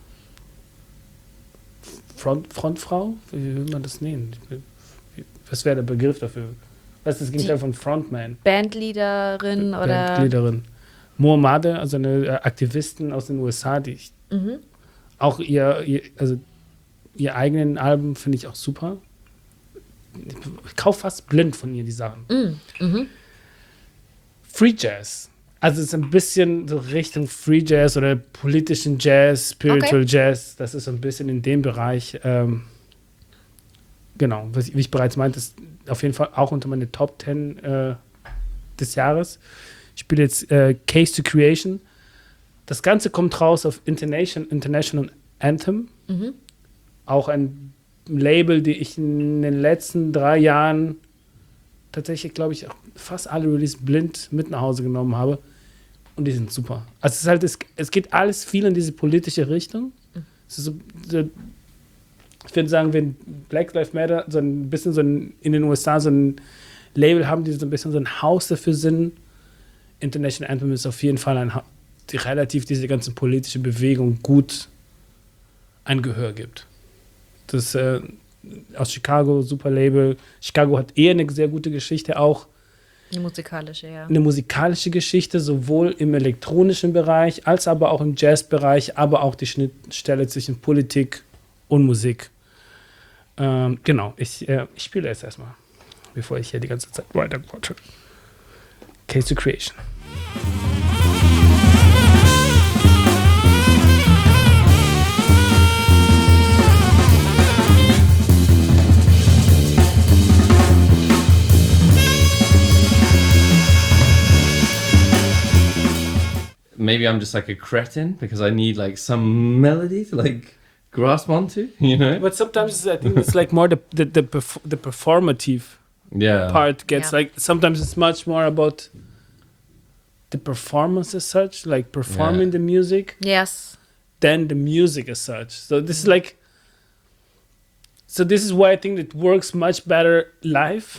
S1: Front, Frontfrau, wie will man das nennen? Wie- Was wäre der Begriff dafür? Was ist das Gegenteil von Frontman?
S2: Bandleaderin oder.
S1: Bandleaderin. Mohammade, also eine äh, Aktivistin aus den U S A, die ich
S2: Mhm.
S1: auch ihr, ihr, also ihr eigenen Alben finde ich auch super. Ich kaufe fast blind von ihr die Sachen.
S2: Mm, mhm.
S1: Free Jazz. Also es ist ein bisschen so Richtung Free Jazz oder politischen Jazz, Spiritual Jazz. Das ist so ein bisschen in dem Bereich. Ähm, genau, was ich, wie ich bereits meinte, ist auf jeden Fall auch unter meine Top zehn äh, des Jahres. Ich spiele jetzt äh, Case to Creation. Das Ganze kommt raus auf Internation, International Anthem.
S2: Mhm.
S1: Auch ein Label, die ich in den letzten drei Jahren tatsächlich, glaube ich, auch fast alle Release blind mit nach Hause genommen habe. Und die sind super. Also es ist halt, es, es geht alles viel in diese politische Richtung. Es ist so, so, ich würde sagen, wenn Black Lives Matter so ein bisschen so ein, in den U S A so ein Label haben, die so ein bisschen so ein Haus dafür sind. International Anthem ist auf jeden Fall ein Ha- die relativ diese ganze politische Bewegung gut ein Gehör gibt. Das äh, aus Chicago, super Label. Chicago hat eher eine sehr gute Geschichte, auch
S2: Eine musikalische, ja.
S1: eine musikalische Geschichte, sowohl im elektronischen Bereich als aber auch im Jazzbereich, aber auch die Schnittstelle zwischen Politik und Musik. Ähm, genau, ich, äh, ich spiele es erstmal, bevor ich hier die ganze Zeit weiterquatsche. Case to Creation.
S3: Maybe I'm just like a cretin because I need like some melody to like grasp onto, you know?
S1: But sometimes I think it's like more the the the, perf- the performative
S3: Yeah.
S1: part gets
S2: Yeah.
S1: like sometimes it's much more about the performance as such, like performing
S3: Yeah.
S1: the music,
S2: Yes.
S1: than the music as such. So this is like, so this is why I think it works much better live,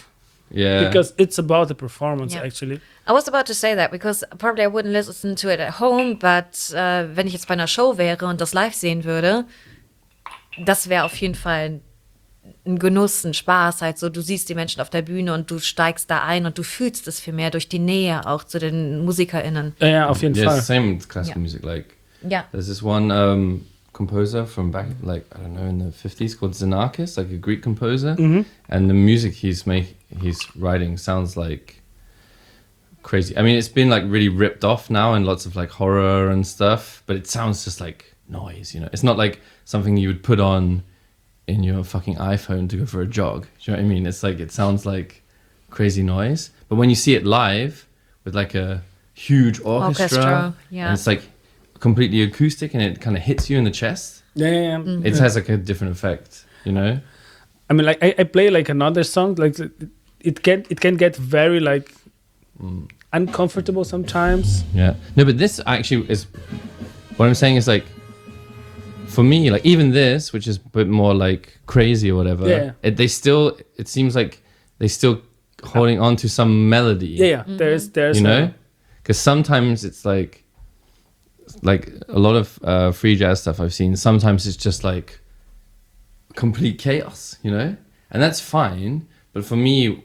S3: Yeah.
S1: Because it's about the performance,
S2: Yeah.
S1: actually.
S2: I was about to say that because probably I wouldn't listen to it at home, but äh, wenn ich jetzt bei einer Show wäre und das live sehen würde, das wäre auf jeden Fall ein Genuss, ein Spaß, halt so, du siehst die Menschen auf der Bühne und du steigst da ein und du fühlst es viel mehr durch die Nähe auch zu den MusikerInnen.
S1: Ja, ja, auf jeden
S3: Yeah, it's
S1: Fall.
S3: the same with classical
S2: Yeah.
S3: music. Like,
S2: Ja.
S3: there's this one um, composer from back, like I don't know, in the fifties called Xenakis, like a Greek composer, and the music he's make he's writing sounds like crazy. I mean, it's been like really ripped off now in lots of like horror and stuff, but it sounds just like noise. You know, it's not like something you would put on in your fucking iPhone to go for a jog. Do you know what I mean? It's like it sounds like crazy noise, but when you see it live with like a huge orchestra,
S2: Orchestra, yeah.
S3: and it's like completely acoustic and it kind of hits you in the chest.
S1: Yeah, yeah, yeah.
S2: Mm-hmm.
S3: It has like a different effect, you know?
S1: I mean, like I, I play like another song, like it get it can get very like uncomfortable sometimes.
S3: Yeah. No, but this actually is what I'm saying is like for me, like even this, which is a bit more like crazy or whatever,
S1: Yeah.
S3: it, they still it seems like they still holding on to some melody.
S1: Yeah, yeah. There's there's
S3: You know?
S1: a-
S3: Because sometimes it's like like a lot of uh, free jazz stuff I've seen, sometimes it's just like complete chaos, you know? And that's fine, but for me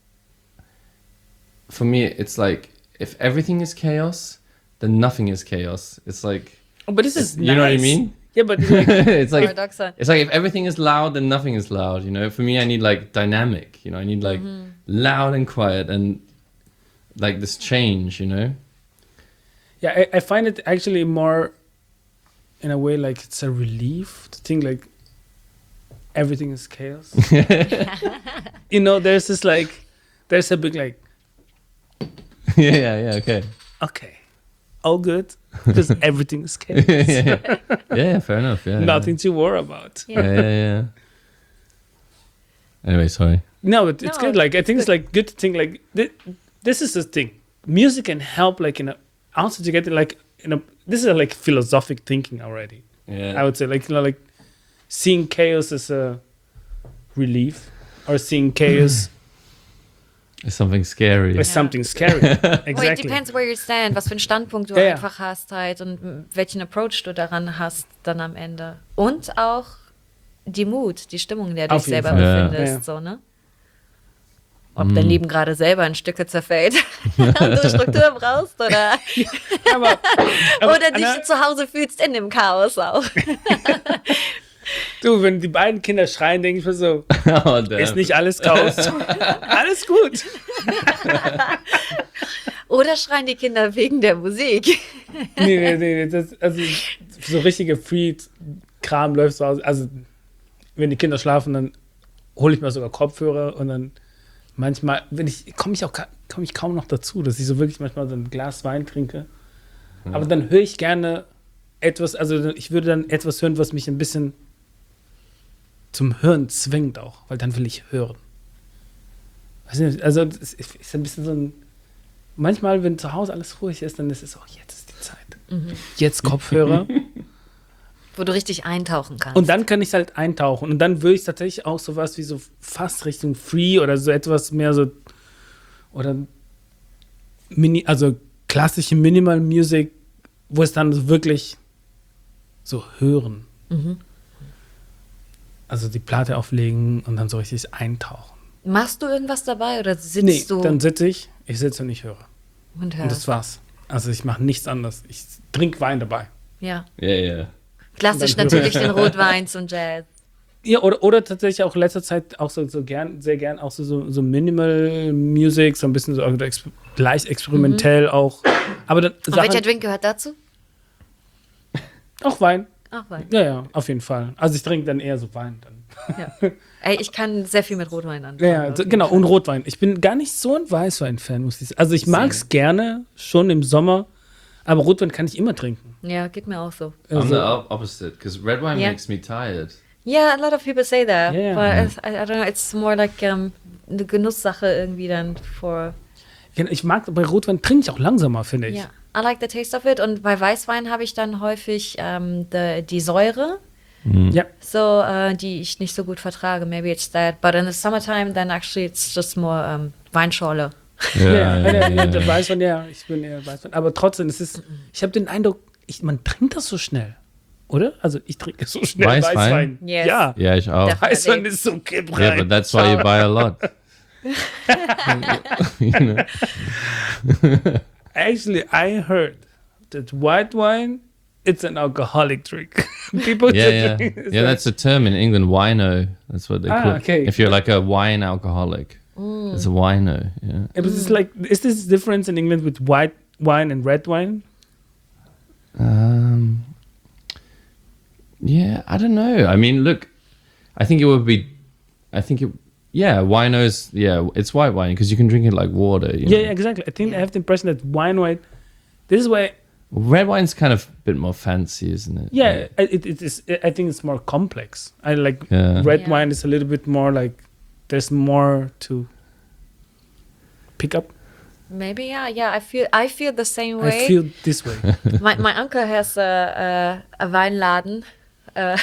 S3: for me it's like if everything is chaos, then nothing is chaos. It's like
S1: Oh, but this is
S3: you know what I
S1: nice.
S3: mean?
S1: Yeah, but like,
S3: It's like
S2: Paradoxer.
S3: it's like if everything is loud, then nothing is loud, you know? For me I need like dynamic, you know, I need like loud and quiet and like this change, you know?
S1: yeah, I, I find it actually more in a way like it's a relief to think like everything is chaos. You know, there's this like there's a big like
S3: yeah, yeah, yeah, okay.
S1: okay, all good because everything is chaos.
S3: yeah, yeah. yeah, fair enough. Yeah,
S1: Nothing to worry about.
S3: Yeah, yeah, yeah. yeah. Anyway, sorry.
S1: No, but it's
S2: No,
S1: good. Like I think it's
S2: good.
S1: like good to think like thi- this is the thing. Music can help like in a also to get like in a this is a, like philosophic thinking already.
S3: Yeah,
S1: I would say like you know like seeing chaos as a relief or seeing chaos
S3: it's something scary.
S1: as something scary.
S2: Well, it
S1: Exactly.
S2: depends where you stand, was für einen Standpunkt du
S1: Ja, ja.
S2: einfach hast halt und m- welchen Approach du daran hast dann am Ende. Und auch die Mut, die Stimmung, in der du
S1: Auf
S2: dich
S1: jeden
S2: selber
S3: Fall. Ja.
S2: befindest,
S1: Ja.
S2: so, ne? Ob dein Leben gerade selber in Stücke zerfällt und du Struktur brauchst oder,
S1: aber, aber
S2: oder dich
S1: Anna,
S2: zu Hause fühlst in dem Chaos auch.
S1: du, wenn die beiden Kinder schreien, denke ich mir so,
S3: oh, damn.
S1: ist nicht alles Chaos. Alles gut.
S2: Oder schreien die Kinder wegen der Musik.
S1: Nee, nee, nee, nee, das, also so richtige Free-Kram läuft so aus. Also, wenn die Kinder schlafen, dann hole ich mir sogar Kopfhörer und dann manchmal, wenn ich, komme ich auch ka- komme ich kaum noch dazu, dass ich so wirklich manchmal so ein Glas Wein trinke. Aber dann höre ich gerne etwas, also ich würde dann etwas hören, was mich ein bisschen zum Hören zwingt auch, weil dann will ich hören. Weiß nicht, also es ist ein bisschen so ein, manchmal, wenn zu Hause alles ruhig ist, dann ist es auch, jetzt ist die Zeit. Jetzt Kopfhörer.
S2: Wo du richtig eintauchen kannst.
S1: Und dann kann ich halt eintauchen. Und dann würde ich tatsächlich auch sowas wie so fast Richtung Free oder so etwas mehr so, oder Mini, also klassische Minimal Music, wo es dann so wirklich so hören. Also die Platte auflegen und dann so richtig eintauchen.
S2: Machst du irgendwas dabei oder sitzt
S1: Nee,
S2: du
S1: dann sitze ich, ich sitze und ich höre.
S2: und
S1: Und
S2: hörst?
S1: das war's. Also ich mache nichts anderes. Ich trinke Wein dabei.
S2: Ja.
S3: Yeah, yeah.
S2: Klassisch
S1: Und dann höre
S2: natürlich den Rotwein zum Jazz.
S1: Ja, oder, oder tatsächlich auch in letzter Zeit auch so, so gern, sehr gern auch so, so, so Minimal Music, so ein bisschen so also ex leicht experimentell auch. Aber dann
S2: Und welcher
S1: Sachen,
S2: Drink gehört dazu?
S1: auch Wein.
S2: Ach, Wein.
S1: Ja, ja, auf jeden Fall. Also ich trinke dann eher so Wein dann.
S2: Ja. Ey, ich kann sehr viel mit Rotwein anfangen.
S1: Ja, ja,
S2: auf
S1: so,
S2: jeden
S1: genau,
S2: Fall.
S1: und Rotwein. Ich bin gar nicht so ein Weißwein-Fan, muss ich sagen. Also ich mag es gerne, schon im Sommer, aber Rotwein kann ich immer trinken.
S2: Ja, geht mir auch so.
S3: I'm
S1: Also,
S3: the op- opposite because red wine
S2: Yeah.
S3: makes me tired.
S2: Yeah, a lot of people say that.
S1: Yeah.
S2: But it's, I, I don't know, it's more like um, eine Genusssache irgendwie dann for.
S1: ich mag, bei Rotwein trinke ich auch langsamer, finde ich.
S2: Ja, I like the taste of it. Und bei Weißwein habe ich dann häufig ähm, die, die Säure
S1: Ja.
S2: So, äh, die ich nicht so gut vertrage. Maybe it's that. But in the summertime, then actually it's just more ähm, Weinschorle.
S1: Ja,
S3: Yeah,
S1: ja,
S3: yeah,
S1: ja,
S3: yeah.
S1: der Weißwein, ja, ich bin eher Weißwein. Aber trotzdem, es ist, ich habe den Eindruck, ich, man trinkt das so schnell, oder? Also ich trinke so schnell
S3: Weißwein?
S1: Weißwein.
S2: Yes.
S1: Ja,
S3: Yeah, ich auch.
S2: Definitely.
S1: Weißwein ist so kipp
S3: Yeah,
S1: rein.
S3: but that's why you buy a lot. You know?
S1: Actually, I heard that white wine, it's an alcoholic drink. People
S3: Yeah,
S1: just
S3: yeah,
S1: drink- it's
S3: yeah.
S1: like-
S3: That's a term in England. Wino. That's what they
S1: Ah,
S3: call it.
S1: okay.
S3: If you're like a wine alcoholic, it's a wino. Yeah.
S1: It was just like, is this difference in England with white wine and red wine?
S3: Um. Yeah, I don't know. I mean, look, I think it would be. I think it. Yeah, wino's. Yeah, it's white wine because you can drink it like water. You
S1: Yeah,
S3: know?
S1: yeah, exactly. I think I
S2: Yeah.
S1: have the impression that wine white, this is why,
S3: Red wine's kind of a bit more fancy, isn't it?
S1: yeah, I- it, it is, I think it's more complex. I like
S3: Yeah.
S1: red
S2: Yeah.
S1: wine is a little bit more like, there's more to pick up.
S2: Maybe, yeah, yeah. I feel I feel the same way.
S1: I feel this way.
S2: my my uncle has a a, a Weinladen. Uh,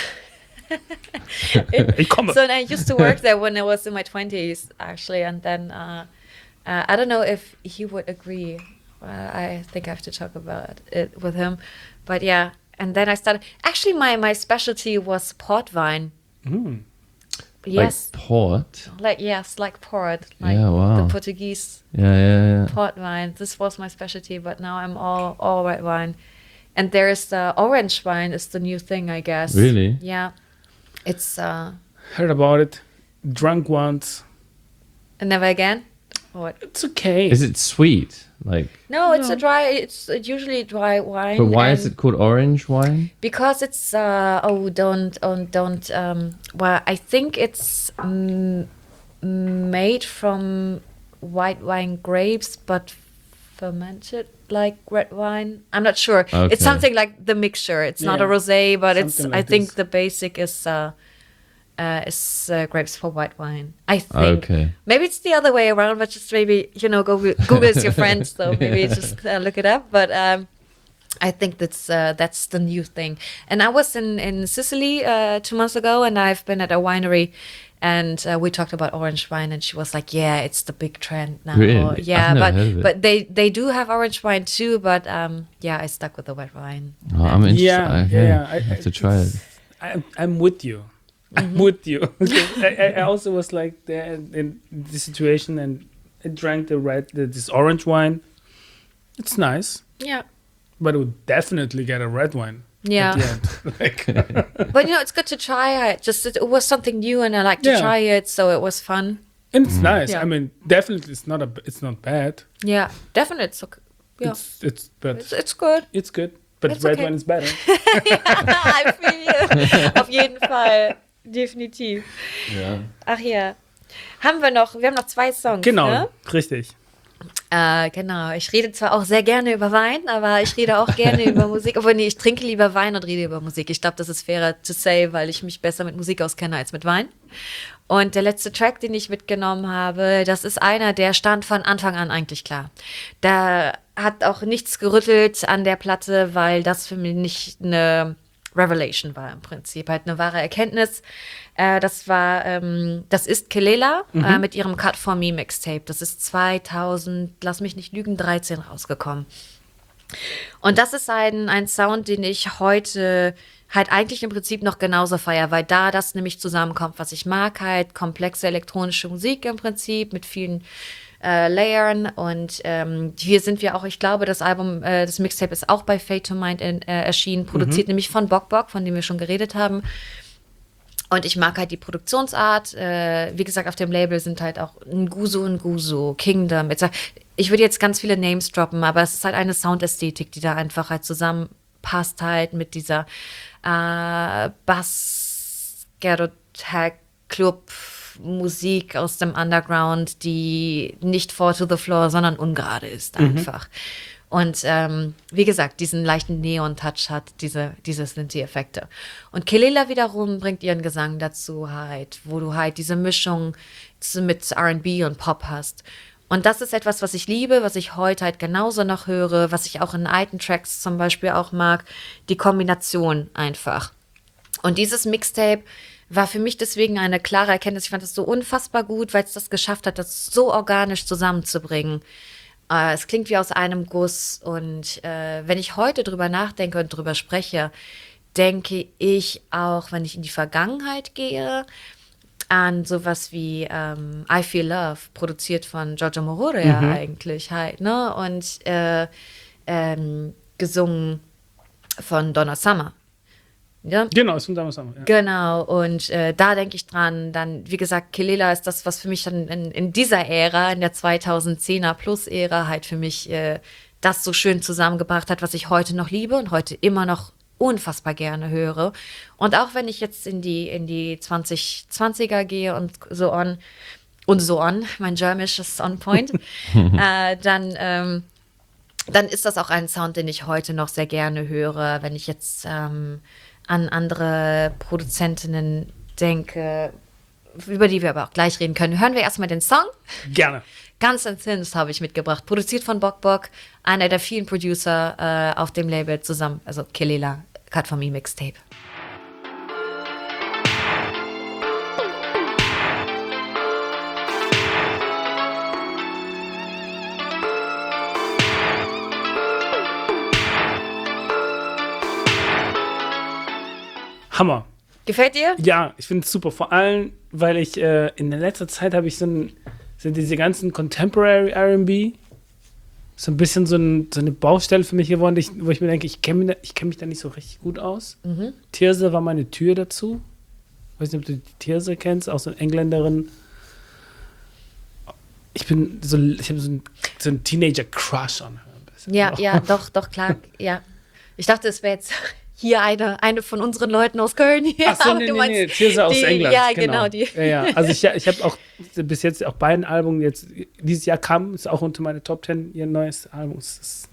S1: Ich komme.
S2: so and I used to work there when I was in my twenties, actually, and then uh, uh, I don't know if he would agree. Uh, I think I have to talk about it with him, but yeah. And then I started. Actually, my my specialty was port wine.
S1: Mm.
S2: Yes,
S3: Like port.
S2: like yes, like port, like
S3: Yeah, wow.
S2: the Portuguese
S3: Yeah, yeah, yeah.
S2: port wine. This was my specialty, but now I'm all all white wine. And there's the orange wine is the new thing, I guess.
S3: Really?
S2: Yeah. It's uh
S1: Heard about it. Drunk once.
S2: and never again. What?
S1: It's okay.
S3: Is it sweet? Like,
S2: No, it's
S1: No.
S2: a dry. It's usually dry wine.
S3: but why is
S2: and-
S3: it called orange wine?
S2: Because it's uh oh don't oh, don't um well I think it's mm, made from white wine grapes but fermented like red wine. I'm not sure.
S3: Okay.
S2: It's something like the mixture. It's not a
S1: Yeah.
S2: rosé, but it's
S1: Something
S2: I
S1: like
S2: think
S1: this.
S2: the basic is uh uh is uh, grapes for white wine. I think.
S3: Okay.
S2: Maybe it's the other way around, but just maybe you know Google Google is your friend, so maybe just uh, look it up. But um, I think that's uh, that's the new thing. And I was in in Sicily uh, two months ago, and I've been at a winery, and uh, we talked about orange wine, and she was like, "Yeah, it's the big trend now."
S3: Really?
S2: Yeah,
S3: I've never
S2: but
S3: heard of it.
S2: but they they do have orange wine too. But um, yeah, I stuck with the white wine.
S3: Oh, I'm interested.
S1: Yeah,
S3: okay.
S1: yeah, I-
S3: I have to
S1: I-
S3: try it.
S1: I'm, I'm with you. I'm with you. I, I- I also was like there in the situation and I drank the red, the, this orange wine. It's nice,
S2: Yeah,
S1: but I would definitely get a red wine.
S2: yeah.
S1: At the end. Like,
S2: But you know, it's good to try it. Just it, it was something new, and I like to
S1: Yeah.
S2: try it, so it was fun.
S1: and it's nice.
S2: Yeah.
S1: I mean, definitely, it's not a, it's not bad.
S2: Yeah, definitely. It's okay. Yeah,
S1: It's, it's, but
S2: it's, it's good.
S1: it's good. But
S2: It's
S1: red
S2: okay.
S1: wine is better.
S2: I feel you. Auf jeden Fall. Definitiv.
S3: Yeah.
S2: Ach ja. Haben wir noch, wir haben noch zwei Songs.
S1: Genau,
S2: Ne?
S1: richtig.
S2: Äh, genau. Ich rede zwar auch sehr gerne über Wein, aber ich rede auch gerne über Musik. Obwohl, nee, ich trinke lieber Wein und rede über Musik. Ich glaube, das ist fairer to say, weil ich mich besser mit Musik auskenne als mit Wein. Und der letzte Track, den ich mitgenommen habe, das ist einer, der stand von Anfang an eigentlich klar. Da hat auch nichts gerüttelt an der Platte, weil das für mich nicht eine Revelation war im Prinzip, halt eine wahre Erkenntnis. Äh, das war, ähm, das ist Kelela äh, mit ihrem Cut For Me Mixtape. Das ist zweitausend, lass mich nicht lügen, dreizehn rausgekommen. Und das ist ein, ein Sound, den ich heute halt eigentlich im Prinzip noch genauso feiere, weil da das nämlich zusammenkommt, was ich mag, halt komplexe elektronische Musik im Prinzip mit vielen äh, Layern und ähm, hier sind wir auch, ich glaube, das Album, äh, das Mixtape ist auch bei Fade to Mind in, äh, erschienen, produziert nämlich von Bok Bok, von dem wir schon geredet haben. Und ich mag halt die Produktionsart. Äh, wie gesagt, auf dem Label sind halt auch Nguzo Nguzo, Kingdom. Jetzt, ich würde jetzt ganz viele Names droppen, aber es ist halt eine Soundästhetik, die da einfach halt zusammenpasst halt mit dieser äh, Bass, Ghetto Tag Club Musik aus dem Underground, die nicht four to the floor, sondern ungerade ist einfach. Und ähm, wie gesagt, diesen leichten Neon-Touch hat, diese, diese Synthi-Effekte. Und Kelela wiederum bringt ihren Gesang dazu halt, wo du halt diese Mischung zu- mit R and B und Pop hast. Und das ist etwas, was ich liebe, was ich heute halt genauso noch höre, was ich auch in alten Tracks zum Beispiel auch mag, die Kombination einfach. Und dieses Mixtape war für mich deswegen eine klare Erkenntnis. Ich fand es so unfassbar gut, weil es das geschafft hat, das so organisch zusammenzubringen. Äh, es klingt wie aus einem Guss. Und äh, wenn ich heute drüber nachdenke und drüber spreche, denke ich auch, wenn ich in die Vergangenheit gehe, an sowas wie ähm, I Feel Love, produziert von Giorgio Moroder ja eigentlich halt, ne? Und äh, ähm, gesungen von Donna Summer. Ja?
S1: Genau, ist von damals auch. Ja.
S2: Genau, und äh, da denke ich dran, dann, wie gesagt, Kelela ist das, was für mich dann in, in dieser Ära, in der zweitausendzehner Plus-Ära halt für mich äh, das so schön zusammengebracht hat, was ich heute noch liebe und heute immer noch unfassbar gerne höre. Und auch wenn ich jetzt in die, in die zwanzig zwanziger gehe und so on, und so on, mein Germisch ist on point, äh, dann, ähm, dann ist das auch ein Sound, den ich heute noch sehr gerne höre, wenn ich jetzt ähm, an andere Produzentinnen denke, über die wir aber auch gleich reden können. Hören wir erstmal den Song.
S1: Gerne.
S2: Guns and Sins habe ich mitgebracht, produziert von Bok Bok, einer der vielen Producer äh, auf dem Label zusammen, also Kelela, Cut For Me Mixtape.
S1: Hammer.
S2: Gefällt dir?
S1: Ja, ich finde es super. Vor allem, weil ich äh, in der letzten Zeit habe ich so ein, sind diese ganzen Contemporary R and B so ein bisschen so, ein, so eine Baustelle für mich geworden, ich, wo ich mir denke, ich kenne mich, da- kenn mich da nicht so richtig gut aus.
S2: Mhm.
S1: Tirza war meine Tür dazu. Ich weiß nicht, ob du die Tirza kennst, auch so eine Engländerin. Ich bin so, ich habe so einen so einen Teenager-Crush an her. ein bisschen.
S2: Ja, ja, doch, doch, klar, ja. Ich dachte, es wäre jetzt hier eine, eine von unseren Leuten aus Köln hier.
S1: Ach so,
S2: aber
S1: nee,
S2: du
S1: nee,
S2: meinst
S1: nee, Tirza aus
S2: die,
S1: England.
S2: Ja, genau, die.
S1: Ja, ja. Also ich, ich habe auch bis jetzt auch beiden Alben jetzt, dieses Jahr kam, ist auch unter meine Top Ten ihr neues Album. Es ist,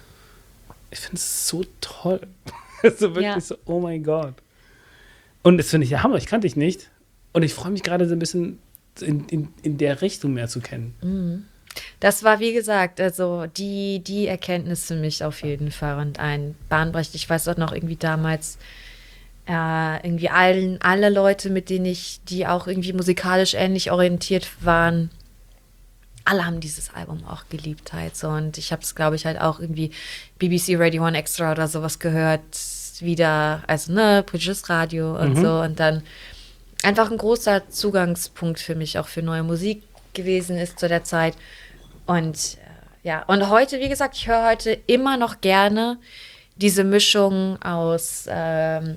S1: ich finde es so toll. So wirklich
S2: Ja.
S1: so, oh mein Gott. Und das finde ich ja Hammer, ich kannte dich nicht. Und ich freue mich gerade so ein bisschen in, in, in der Richtung mehr zu kennen.
S2: Das war, wie gesagt, also die, die Erkenntnis für mich auf jeden Fall und ein bahnbrechend. Ich weiß auch noch irgendwie damals, äh, irgendwie allen, alle Leute, mit denen ich, die auch irgendwie musikalisch ähnlich orientiert waren, alle haben dieses Album auch geliebt halt so. Und ich habe es, glaube ich, halt auch irgendwie B B C Radio One Extra oder sowas gehört, wieder, also ne, britisches Radio und
S1: Mhm.
S2: so. Und dann einfach ein großer Zugangspunkt für mich auch für neue Musik gewesen ist zu der Zeit. Und äh, ja, und heute, wie gesagt, ich höre heute immer noch gerne diese Mischung aus, ähm,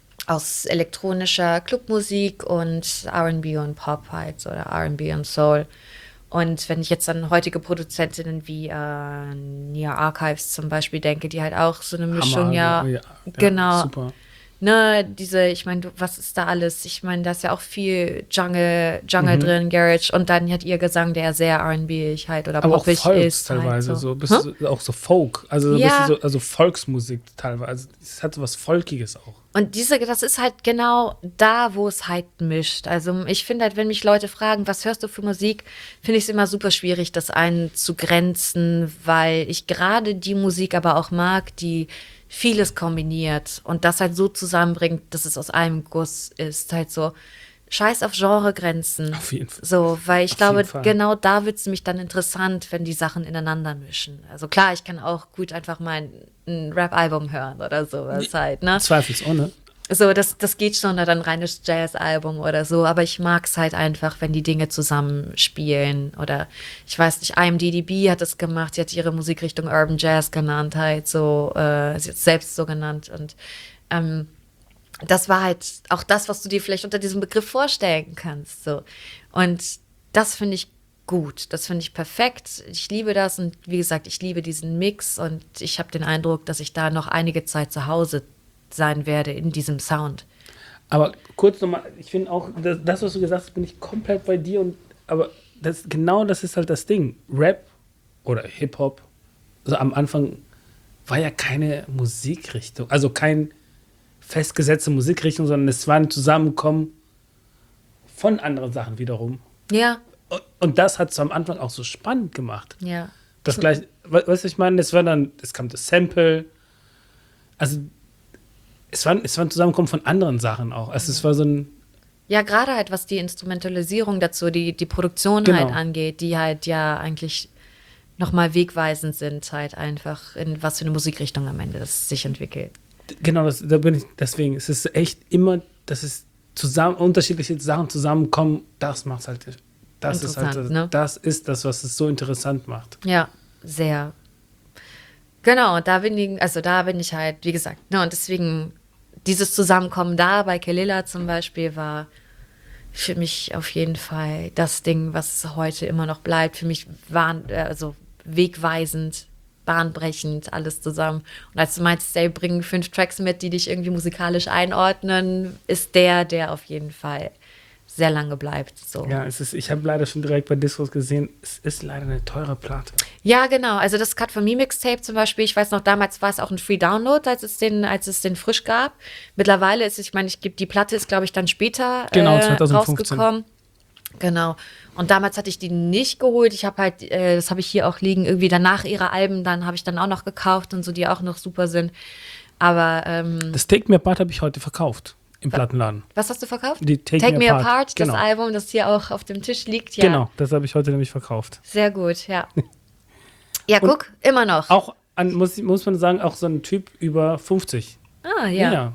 S2: aus elektronischer Clubmusik und R and B und Pop halt oder R and B und Soul. Und wenn ich jetzt an heutige Produzentinnen wie äh, Nia Archives zum Beispiel denke, die halt auch so eine Mischung,
S1: Hammer,
S2: ja,
S1: ja,
S2: genau.
S1: Super.
S2: Ne, diese, ich meine, du- was ist da alles? Ich meine, da ist ja auch viel Jungle, Jungle
S1: Mhm.
S2: drin, Garage und dann hat ihr Gesang, der sehr R and B-ig halt oder
S1: Aber auch
S2: poppig
S1: Volks
S2: ist.
S1: teilweise,
S2: halt
S1: so,
S2: so.
S1: bis, so auch so Folk, also, so
S2: Ja.
S1: ein bisschen so, also Volksmusik teilweise. Es hat so was Folkiges auch.
S2: Und diese, das ist halt genau da, wo es halt mischt. Also ich finde halt, wenn mich Leute fragen, was hörst du für Musik, finde ich es immer super schwierig, das einzugrenzen, weil ich gerade die Musik aber auch mag, die vieles kombiniert und das halt so zusammenbringt, dass es aus einem Guss ist. Halt so, scheiß auf Genregrenzen.
S1: Auf jeden Fall.
S2: So, weil ich
S1: Auf
S2: glaube,
S1: jeden Fall.
S2: genau da wird es nämlich dann interessant, wenn die Sachen ineinander mischen. Also klar, ich kann auch gut einfach mal ein, ein Rap-Album hören oder sowas halt, ne?
S1: Zweifelsohne.
S2: So, das, das geht schon, oder ein reines Jazz-Album oder so, aber ich mag es halt einfach, wenn die Dinge zusammenspielen. Oder ich weiß nicht, I M D D B hat es gemacht, sie hat ihre Musikrichtung Urban Jazz genannt, halt so, äh, sie hat es selbst so genannt. Und ähm, das war halt auch das, was du dir vielleicht unter diesem Begriff vorstellen kannst. So. Und das finde ich gut, das finde ich perfekt. Ich liebe das und wie gesagt, ich liebe diesen Mix und ich habe den Eindruck, dass ich da noch einige Zeit zu Hause sein werde in diesem Sound.
S1: Aber kurz nochmal, ich finde auch, das, das, was du gesagt hast, bin ich komplett bei dir. Und, aber das, genau das ist halt das Ding. Rap oder Hip-Hop, also am Anfang war ja keine Musikrichtung, also kein festgesetzte Musikrichtung, sondern es war ein Zusammenkommen von anderen Sachen wiederum.
S2: Ja,
S1: Und, und das hat es am Anfang auch so spannend gemacht.
S2: ja.
S1: Das gleich, we- weißt du, ich meine, es war dann, es kam das Sample, also es war, es war ein Zusammenkommen von anderen Sachen auch. Also es war so ein,
S2: Ja, gerade halt, was die Instrumentalisierung dazu, die, die Produktion
S1: Genau.
S2: halt angeht, die halt ja eigentlich nochmal wegweisend sind, halt einfach, in was für eine Musikrichtung am Ende das sich entwickelt.
S1: genau, das, da bin ich, deswegen, es ist echt immer, dass es zusammen, unterschiedliche Sachen zusammenkommen, das macht halt, das ist halt,
S2: Interessant, ne?
S1: das ist das, was es so interessant macht.
S2: Ja, sehr. Genau, und da bin ich, also da bin ich halt, wie gesagt, ne, und deswegen dieses Zusammenkommen da bei Kelela zum Beispiel war für mich auf jeden Fall das Ding, was heute immer noch bleibt. Für mich war also wegweisend, bahnbrechend, alles zusammen. Und als du meinst, ey, bring fünf Tracks mit, die dich irgendwie musikalisch einordnen, ist der, der auf jeden Fall sehr lange bleibt. So.
S1: Ja, es ist, ich habe leider schon direkt bei Discos gesehen, es ist leider eine teure Platte.
S2: Ja, genau. Also das Cut for Me Mixtape zum Beispiel, ich weiß noch, damals war es auch ein Free Download, als es den, als es den frisch gab. Mittlerweile ist es, ich meine, ich gebe die Platte ist, glaube ich, dann später
S1: Genau,
S2: äh,
S1: zwanzig fünfzehn.
S2: rausgekommen. Genau. Und damals hatte ich die nicht geholt. Ich habe halt, äh, das habe ich hier auch liegen, irgendwie danach ihre Alben, dann habe ich dann auch noch gekauft und so, die auch noch super sind. Aber ähm,
S1: Das Take Me Apart habe ich heute verkauft im Plattenladen.
S2: was hast du verkauft?
S1: Die Take Me
S2: Me
S1: Apart,
S2: Apart,
S1: genau.
S2: das Album, das hier auch auf dem Tisch liegt. Ja,
S1: Genau, das habe ich heute nämlich verkauft.
S2: sehr gut, ja. Ja, guck, immer noch.
S1: Auch, an, muss, muss man sagen, auch so ein Typ über fünfzig.
S2: Ah, ja.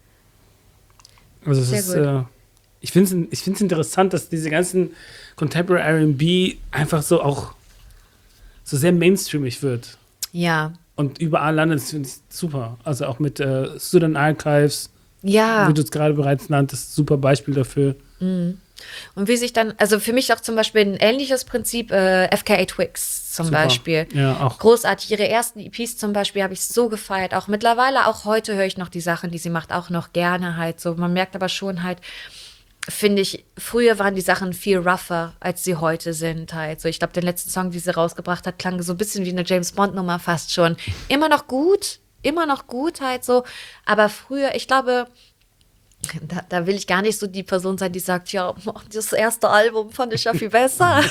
S1: Also es
S2: Sehr
S1: ist,
S2: gut.
S1: äh, ich finde es ich find's interessant, dass diese ganzen Contemporary R and B einfach so auch so sehr mainstreamig wird
S2: Ja.
S1: und überall landet. Das finde ich super. Also auch mit äh, Student Archives,
S2: Ja.
S1: wie du es gerade bereits nanntest, super Beispiel dafür.
S2: Und wie sich dann, also für mich auch zum Beispiel ein ähnliches Prinzip, äh, F K A Twigs zum
S1: Super.
S2: Beispiel.
S1: Ja, auch.
S2: Großartig. Ihre ersten E Ps zum Beispiel habe ich so gefeiert. Auch mittlerweile, auch heute höre ich noch die Sachen, die sie macht, auch noch gerne halt so. Man merkt aber schon halt, finde ich, früher waren die Sachen viel rougher, als sie heute sind halt. So, ich glaube, den letzten Song, die sie rausgebracht hat, klang so ein bisschen wie eine James-Bond-Nummer fast schon. Immer noch gut, immer noch gut halt so. Aber früher, ich glaube, Da, da will ich gar nicht so die Person sein, die sagt, ja, das erste Album fand ich ja viel besser.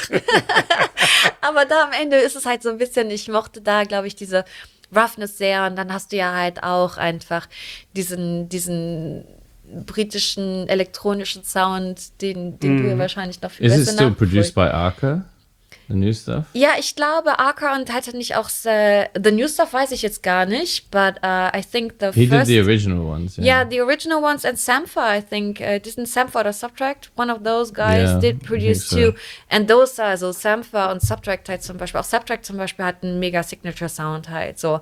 S2: Aber da am Ende ist es halt so ein bisschen, ich mochte da, glaube ich, diese Roughness sehr. Und dann hast du ja halt auch einfach diesen, diesen britischen elektronischen Sound, den, den du ja wahrscheinlich noch viel
S3: Is
S2: besser
S3: it still
S2: nachvollziehst.
S3: produced by Arca? The new stuff?
S2: Ja, ich glaube, Arca und hatte nicht auch äh, The New Stuff weiß ich jetzt gar nicht, but uh, I think the
S3: He
S2: first...
S3: did the original ones.
S2: Yeah,
S3: Yeah.
S2: the original ones and Sampha, I think. Uh, didn't Sampha or Subtract? One of those guys
S3: Yeah,
S2: did
S3: I
S2: produce
S3: think so.
S2: two. And those are, also Sampha und Subtract halt zum Beispiel. Auch Subtract zum Beispiel hat einen mega Signature-Sound halt so.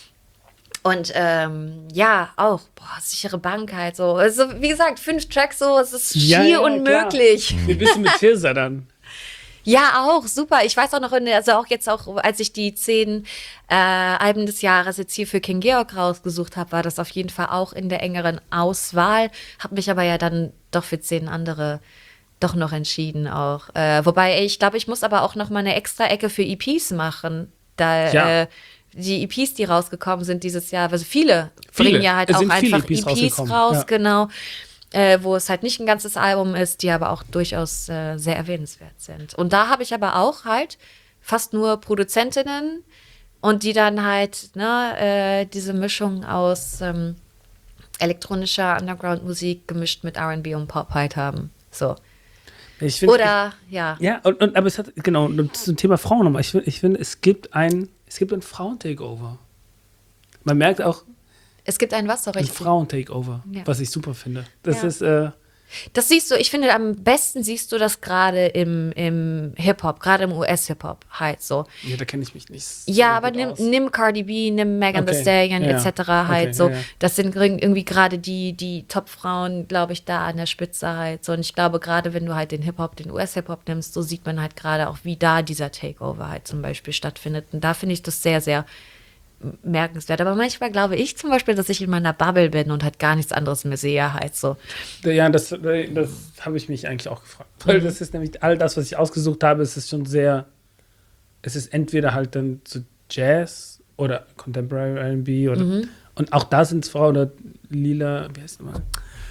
S2: Und ähm, ja, auch, boah, sichere Bank halt so. Also, wie gesagt, fünf Tracks so, es ist
S1: Ja,
S2: schier
S1: ja,
S2: unmöglich.
S1: Klar. Wie bist du mit Tirza dann?
S2: Ja, auch, super. Ich weiß auch noch, in der- also auch jetzt auch, als ich die zehn äh, Alben des Jahres jetzt hier für King Georg rausgesucht habe, war das auf jeden Fall auch in der engeren Auswahl. Habe mich aber ja dann doch für zehn andere doch noch entschieden auch. Äh, wobei, ich glaube, ich muss aber auch noch mal eine extra Ecke für E Ps machen. Da
S1: Ja.
S2: äh, die E Ps, die rausgekommen sind dieses Jahr, also viele,
S1: Viele.
S2: bringen ja halt
S1: Es
S2: auch
S1: sind viele
S2: einfach
S1: E Ps
S2: E Ps
S1: rausgekommen,
S2: raus,
S1: ja.
S2: genau. Äh, wo es halt nicht ein ganzes Album ist, die aber auch durchaus äh, sehr erwähnenswert sind. Und da habe ich aber auch halt fast nur Produzentinnen und die dann halt ne, äh, diese Mischung aus ähm, elektronischer Underground-Musik gemischt mit R and B und Pop halt haben. So.
S1: Ich find,
S2: Oder, ja.
S1: Ja, und, und, aber es hat, genau, und zum Thema Frauen nochmal. Ich, find- ich finde, es gibt ein, es gibt ein Frauen-Takeover. Man merkt auch
S2: Es gibt ein was, sorry.
S1: ein
S2: ich-
S1: Frauen-Takeover,
S2: Ja.
S1: was ich super finde. Das
S2: Ja.
S1: ist, äh,
S2: Das siehst du, ich finde, am besten siehst du das gerade im, im Hip-Hop, gerade im U S-Hip-Hop halt so.
S1: ja, da kenne ich mich nicht so
S2: Ja,
S1: gut
S2: aber nimm,
S1: aus.
S2: nimm Cardi B, nimm Megan Thee
S1: Okay,
S2: Stallion
S1: ja,
S2: et cetera halt
S1: okay,
S2: so.
S1: ja, ja.
S2: Das sind gr- irgendwie gerade die, die Top-Frauen, glaube ich, da an der Spitze halt so. Und ich glaube, gerade wenn du halt den Hip-Hop, den U S-Hip-Hop nimmst, so sieht man halt gerade auch, wie da dieser Takeover halt zum Beispiel stattfindet. Und da finde ich das sehr, sehr merkenswert. Aber manchmal glaube ich zum Beispiel, dass ich in meiner Bubble bin und halt gar nichts anderes mehr sehe halt so.
S1: Ja, das, das habe ich mich eigentlich auch gefragt. Weil das ist nämlich all das, was ich ausgesucht habe, es ist schon sehr, es ist entweder halt dann so Jazz oder Contemporary R and B oder, und auch da sind es Frauen oder Lila, wie heißt nochmal?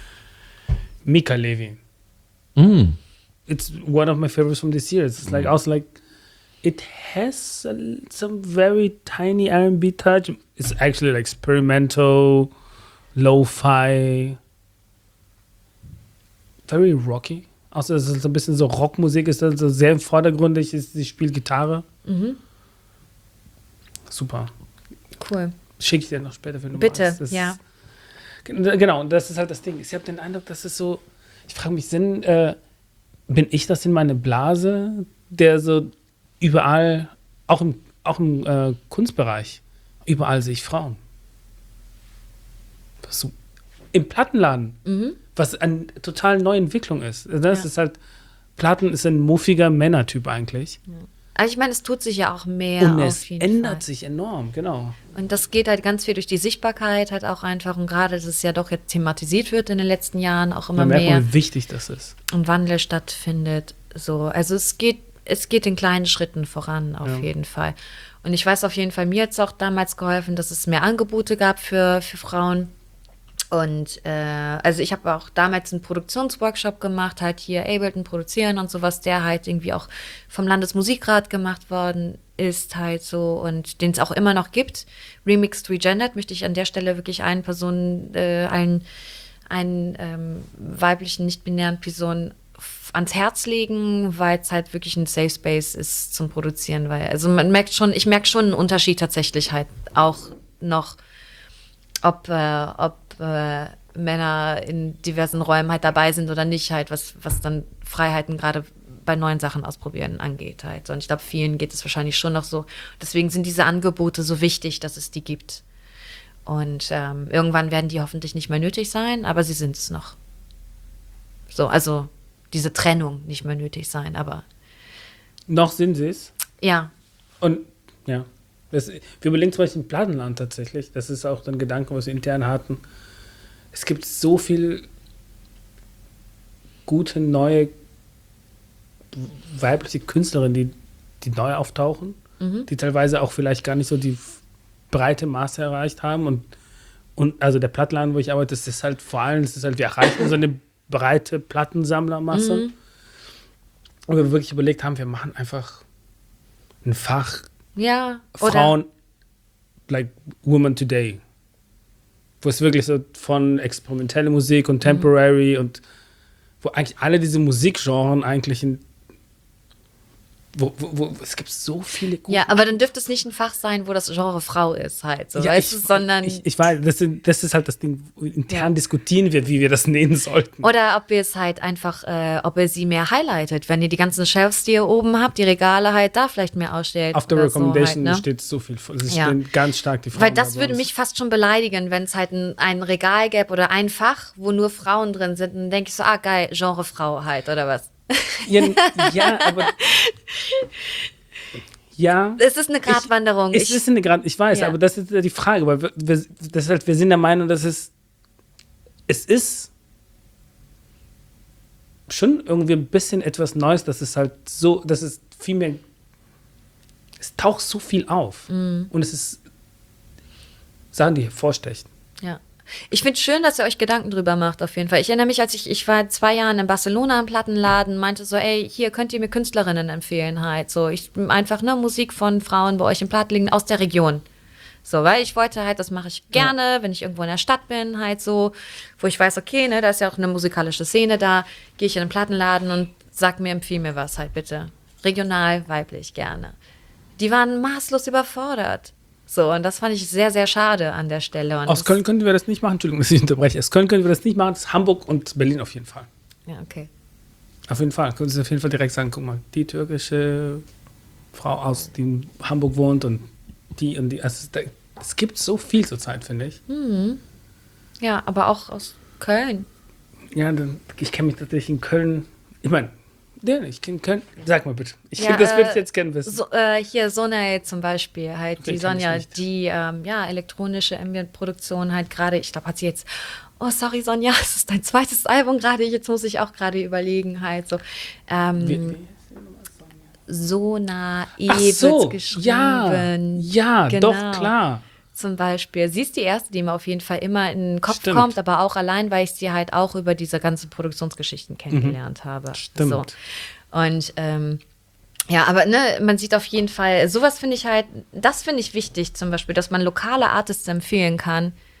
S1: Mika Levy.
S3: Mm.
S1: It's one of my favorites from this year. It's like also like it has a, some very tiny R and B touch. It's actually like experimental, Lo-Fi, very rocky. Außer dass es so ein bisschen so Rockmusik ist, also sehr vordergründig ist, sie spielt Gitarre.
S2: Mhm.
S1: Super.
S2: Cool.
S1: Schicke ich dir noch später, wenn du
S2: Bitte,
S1: magst. Das
S2: ja.
S1: ist- Genau, und das ist halt das Ding. Ich habe den Eindruck, dass es so, ich frage mich, sind, äh, bin ich das in meine Blase, der so überall, auch im, auch im äh, Kunstbereich, überall sehe ich Frauen. Was so, im Plattenladen,
S2: Mhm.
S1: was eine total neue Entwicklung ist. Das
S2: Ja.
S1: ist halt, Platten ist ein muffiger Männertyp eigentlich.
S2: Also ich meine, es tut sich ja auch mehr
S1: und
S2: auf
S1: es
S2: jeden
S1: ändert
S2: Fall.
S1: sich enorm, genau.
S2: Und das geht halt ganz viel durch die Sichtbarkeit halt auch einfach und gerade, dass es ja doch jetzt thematisiert wird in den letzten Jahren auch immer
S1: Man merkt
S2: mehr
S1: mal, wie wichtig das ist.
S2: und Wandel stattfindet. So, also es geht, es geht in kleinen Schritten voran auf
S1: Ja.
S2: jeden Fall. Und ich weiß auf jeden Fall, mir hat es auch damals geholfen, dass es mehr Angebote gab für, für Frauen. Und äh, also ich habe auch damals einen Produktionsworkshop gemacht, halt hier Ableton produzieren und sowas, der halt irgendwie auch vom Landesmusikrat gemacht worden ist halt so und den es auch immer noch gibt. Remixed Regendered möchte ich an der Stelle wirklich einen Personen, äh, einen, einen ähm, weiblichen, nicht-binären Personen f- ans Herz legen, weil es halt wirklich ein Safe Space ist zum Produzieren, weil also man merkt schon, ich merke schon einen Unterschied tatsächlich halt auch noch, ob, äh, ob äh, Männer in diversen Räumen halt dabei sind oder nicht, halt, was, was dann Freiheiten gerade bei neuen Sachen ausprobieren angeht halt. Und ich glaube, vielen geht es wahrscheinlich schon noch so. Deswegen sind diese Angebote so wichtig, dass es die gibt. Und ähm, irgendwann werden die hoffentlich nicht mehr nötig sein, aber sie sind es noch. So, also diese Trennung nicht mehr nötig sein, aber
S1: Noch sind sie es.
S2: ja,
S1: Und ja, das, wir überlegen zum Beispiel im Plattenland tatsächlich. Das ist auch ein Gedanke, was wir intern hatten. Es gibt so viel gute, neue weibliche Künstlerinnen, die, die neu auftauchen,
S2: Mhm.
S1: die teilweise auch vielleicht gar nicht so die breite Masse erreicht haben. Und, und also der Plattenladen, wo ich arbeite, das ist halt vor allem, das ist halt, wir erreichen so eine breite Plattensammlermasse.
S2: Mhm.
S1: Und wir wirklich überlegt haben, wir machen einfach ein Fach
S2: ja, oder
S1: Frauen, like Women Today. Wo es wirklich so von experimentelle Musik und Temporary und wo eigentlich alle diese Musikgenren eigentlich in, wo, wo, wo es gibt so viele gute.
S2: ja, aber dann dürfte es nicht ein Fach sein, wo das Genre Frau ist halt, so,
S1: Ja,
S2: weißt
S1: ich,
S2: du, sondern
S1: ich, ich weiß, das, sind, das ist halt das Ding, wo intern
S2: Ja.
S1: diskutieren wir, wie wir das nehmen sollten.
S2: oder ob ihr es halt einfach, äh, ob ihr sie mehr highlightet, wenn ihr die ganzen Shelves, die ihr oben habt, die Regale halt da vielleicht mehr ausstellt.
S1: Auf der
S2: oder
S1: Recommendation
S2: so halt, ne?
S1: steht so viel, es
S2: Ja.
S1: stehen ganz stark die Frauen.
S2: Weil das
S1: da bei
S2: würde
S1: uns.
S2: mich fast schon beleidigen, wenn es halt ein, ein Regal gäbe oder ein Fach, wo nur Frauen drin sind. Dann denke ich so, ah geil, Genre Frau halt, oder was?
S1: Ja, ja, aber. Ja.
S2: Es ist eine Gratwanderung.
S1: Es
S2: Ich-
S1: ist eine Grad, ich weiß,
S2: Ja.
S1: aber das ist ja die Frage, weil wir, wir, das ist halt, wir sind der Meinung, dass es, es ist schon irgendwie ein bisschen etwas Neues, dass es halt so, dass es viel mehr, es taucht so viel auf
S2: Mhm.
S1: und es ist Sachen, die hervorstechen.
S2: Ja. Ich finde es schön, dass ihr euch Gedanken drüber macht, auf jeden Fall. Ich erinnere mich, als ich, ich war zwei Jahre in Barcelona im Plattenladen, meinte so, ey, hier könnt ihr mir Künstlerinnen empfehlen halt. So, ich einfach, ne, Musik von Frauen bei euch im Platten liegen aus der Region. So, weil ich wollte halt, das mache ich gerne, wenn ich irgendwo in der Stadt bin, halt so, wo ich weiß, okay, ne, da ist ja auch eine musikalische Szene da, gehe ich in den Plattenladen und sag mir, empfiehl mir was halt bitte. Regional, weiblich, gerne. Die waren maßlos überfordert. So, und das fand ich sehr, sehr schade an der Stelle. Und
S1: Aus
S2: das-
S1: Köln könnten wir das nicht machen, Entschuldigung, dass ich unterbreche. Aus Köln können wir das nicht machen, das ist Hamburg und Berlin auf jeden Fall.
S2: Ja, okay.
S1: Auf jeden Fall, können Sie auf jeden Fall direkt sagen, guck mal, die türkische Frau aus, die in Hamburg wohnt und die und die, also da, es gibt so viel zurzeit, finde ich.
S2: Ja, aber auch aus Köln.
S1: Ja, dann, ich kenne mich tatsächlich in Köln, ich meine, ja, ich kenne Köln, sag mal bitte, ich
S2: Ja,
S1: das würde ich
S2: äh,
S1: jetzt gerne wissen.
S2: So, äh, hier Sonja zum Beispiel, halt
S1: Den
S2: die
S1: kenn ich
S2: Sonja,
S1: nicht.
S2: die ähm, ja elektronische Ambient-Produktion halt gerade, ich glaube, hat sie jetzt, oh sorry Sonja, es ist dein zweites Album gerade, jetzt muss ich auch gerade überlegen halt so. Ähm,
S1: Wie- wie-
S2: Sona E
S1: Ach
S2: wird's
S1: so,
S2: geschrieben.
S1: ja, ja,
S2: Genau.
S1: doch, klar.
S2: Zum Beispiel. Sie ist die erste, die mir auf jeden Fall immer in den Kopf
S1: Stimmt.
S2: kommt, aber auch allein, weil ich sie halt auch über diese ganzen Produktionsgeschichten kennengelernt habe.
S1: Mhm. Stimmt.
S2: So. Und ähm, ja, aber ne, man sieht auf jeden Fall, sowas finde ich halt, das finde ich wichtig zum Beispiel, dass man lokale Artists empfehlen kann,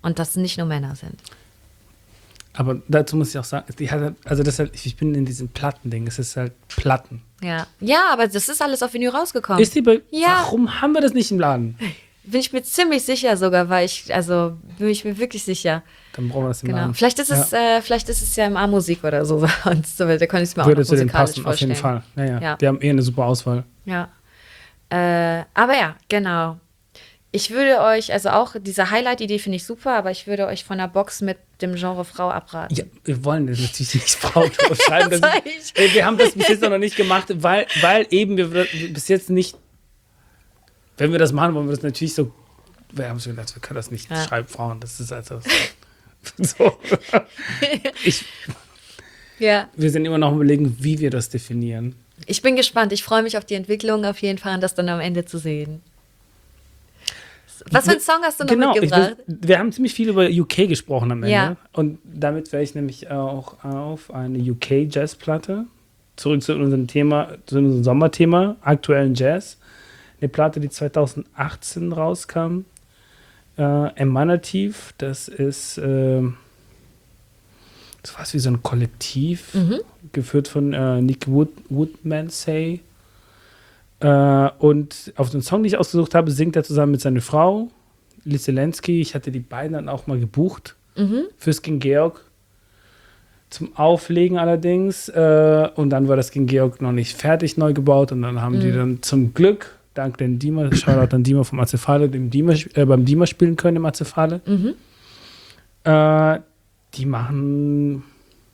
S2: Und das nicht nur Männer sind.
S1: Aber dazu muss ich auch sagen, die hat halt, also das halt, ich bin in diesem Plattending, es ist halt Platten.
S2: Ja. Ja, aber das ist alles auf Vinyl rausgekommen.
S1: Ist die bei,
S2: Ja.
S1: Warum haben wir das nicht im Laden?
S2: Bin ich mir ziemlich sicher sogar, weil ich, also bin ich mir wirklich sicher.
S1: Dann brauchen wir das im
S2: Genau.
S1: Laden.
S2: Vielleicht ist es,
S1: Ja.
S2: äh, vielleicht ist es ja im A-Musik oder so. Und so, da kann ich es mir
S1: Würde
S2: auch noch
S1: zu denen
S2: musikalisch
S1: passen, auf
S2: vorstellen.
S1: jeden Fall. Ja, ja.
S2: Ja.
S1: Die haben eh eine super Auswahl.
S2: Ja. Äh, aber ja, genau. Ich würde euch, also auch diese Highlight-Idee finde ich super, aber ich würde euch von der Box mit dem Genre Frau abraten.
S1: Ja, wir wollen das natürlich nicht Frau schreiben. Das
S2: Sag
S1: ist,
S2: ich.
S1: äh, wir haben das bis jetzt noch nicht gemacht, weil, weil eben wir wir bis jetzt nicht, wenn wir das machen, wollen wir das natürlich so, wir haben schon gedacht, wir können das nicht
S2: Ja.
S1: schreiben, Frauen, das ist also so. Ich,
S2: Ja.
S1: wir sind immer noch am überlegen, wie wir das definieren.
S2: Ich bin gespannt. Ich freue mich auf die Entwicklung auf jeden Fall und das dann am Ende zu sehen. Was für einen Song hast du noch
S1: Genau, ich,
S2: mitgebracht?
S1: will- wir haben ziemlich viel über U K gesprochen am Ende.
S2: Ja.
S1: Und damit wäre ich nämlich auch auf eine U K-Jazz-Platte. Zurück zu unserem Thema, zu unserem Sommerthema, aktuellen Jazz. Eine Platte, die zwanzig achtzehn rauskam. Äh, Emanativ, das ist äh, das war wie so ein Kollektiv,
S2: Mhm.
S1: geführt von äh, Nick Wood, Woodmansey. Äh, und auf den Song, den ich ausgesucht habe, singt er zusammen mit seiner Frau, Liz Zelensky. Ich hatte die beiden dann auch mal gebucht
S2: Mhm.
S1: fürs King Georg. Zum Auflegen allerdings. Äh, und dann war das King Georg noch nicht fertig neu gebaut. Und dann haben die dann zum Glück, dank den Dima, Shoutout an Dima vom Azefale, dem Dima, äh, beim Dima spielen können im Azefale.
S2: Mhm.
S1: Äh, die machen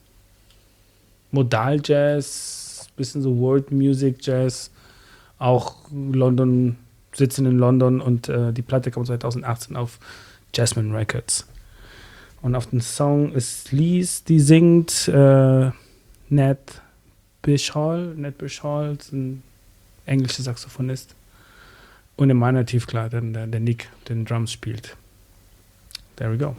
S1: Modal-Jazz, bisschen so World Music Jazz, auch London, sitzen in London und äh, die Platte kam zwanzig achtzehn auf Jasmine Records. Und auf dem Song ist Liz, die singt, äh, Ned Bishall, Ned Bishall, ist ein englischer Saxophonist. Und Emanativ, klar, dann der, der Nick, den Drums spielt. There we go.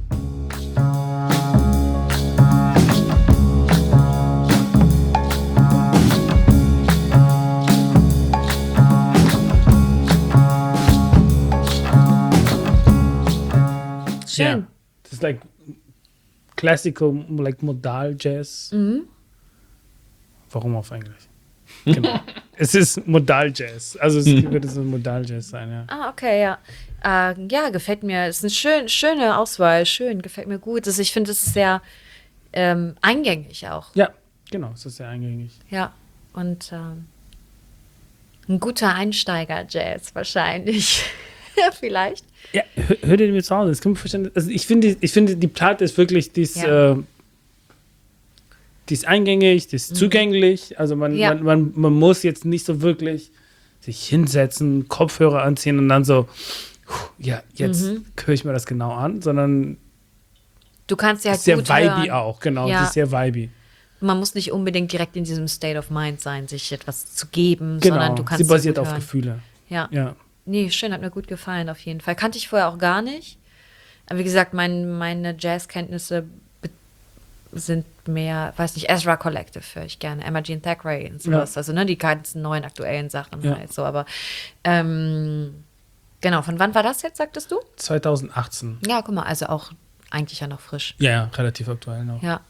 S2: Schön.
S1: Yeah. Das ist like classical, like Modal Jazz.
S2: Mhm.
S1: Warum auf Englisch? Genau. Es ist Modal Jazz. Also es wird so ein Modal Jazz sein, ja.
S2: Ah, okay, ja. Äh, ja, gefällt mir. Ist eine schön, schöne Auswahl. Schön, gefällt mir gut. Also ich finde, es ist sehr ähm, eingängig auch.
S1: Ja, genau, es ist sehr eingängig.
S2: Ja. Und ähm, ein guter Einsteiger-Jazz wahrscheinlich. Vielleicht.
S1: Ja, hör, hör dir den mit zu Hause. Das kann man verstehen. Also ich finde, ich finde, die Platte ist wirklich, die ist,
S2: Ja.
S1: äh, die ist eingängig, die ist zugänglich. Also man,
S2: Ja.
S1: man, man, man muss jetzt nicht so wirklich sich hinsetzen, Kopfhörer anziehen und dann so, puh, ja, jetzt höre ich mir das genau an, sondern
S2: Du kannst ja
S1: ist sehr
S2: gut
S1: vibey
S2: hören.
S1: auch, genau.
S2: Ja.
S1: Das ist sehr vibey.
S2: Man muss nicht unbedingt direkt in diesem State of Mind sein, sich etwas zu geben,
S1: Genau.
S2: sondern du kannst
S1: Sie
S2: es
S1: basiert
S2: gut
S1: auf
S2: hören.
S1: Gefühle.
S2: Ja.
S1: Ja.
S2: Nee, schön, hat mir gut gefallen auf jeden Fall. Kannte ich vorher auch gar nicht. Aber wie gesagt, mein, meine Jazzkenntnisse be- sind mehr, weiß nicht, Ezra Collective höre ich gerne, Emma Jean Thackeray und sowas.
S1: Ja.
S2: Also ne, die ganzen neuen aktuellen Sachen
S1: Ja.
S2: halt so. Aber ähm, genau, von wann war das jetzt, sagtest du?
S1: zwanzig achtzehn.
S2: Ja, guck mal, also auch eigentlich ja noch frisch.
S1: Ja, ja, relativ aktuell noch.
S2: Ja.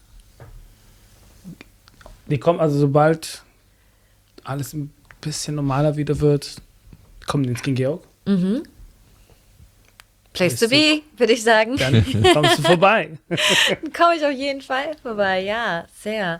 S1: Die kommen also, sobald alles ein bisschen normaler wieder wird, kommen die ins King Georg.
S2: Mhm. Place to
S1: Place
S2: be, würde ich sagen.
S1: Dann kommst du vorbei.
S2: Komme ich auf jeden Fall vorbei, ja, sehr.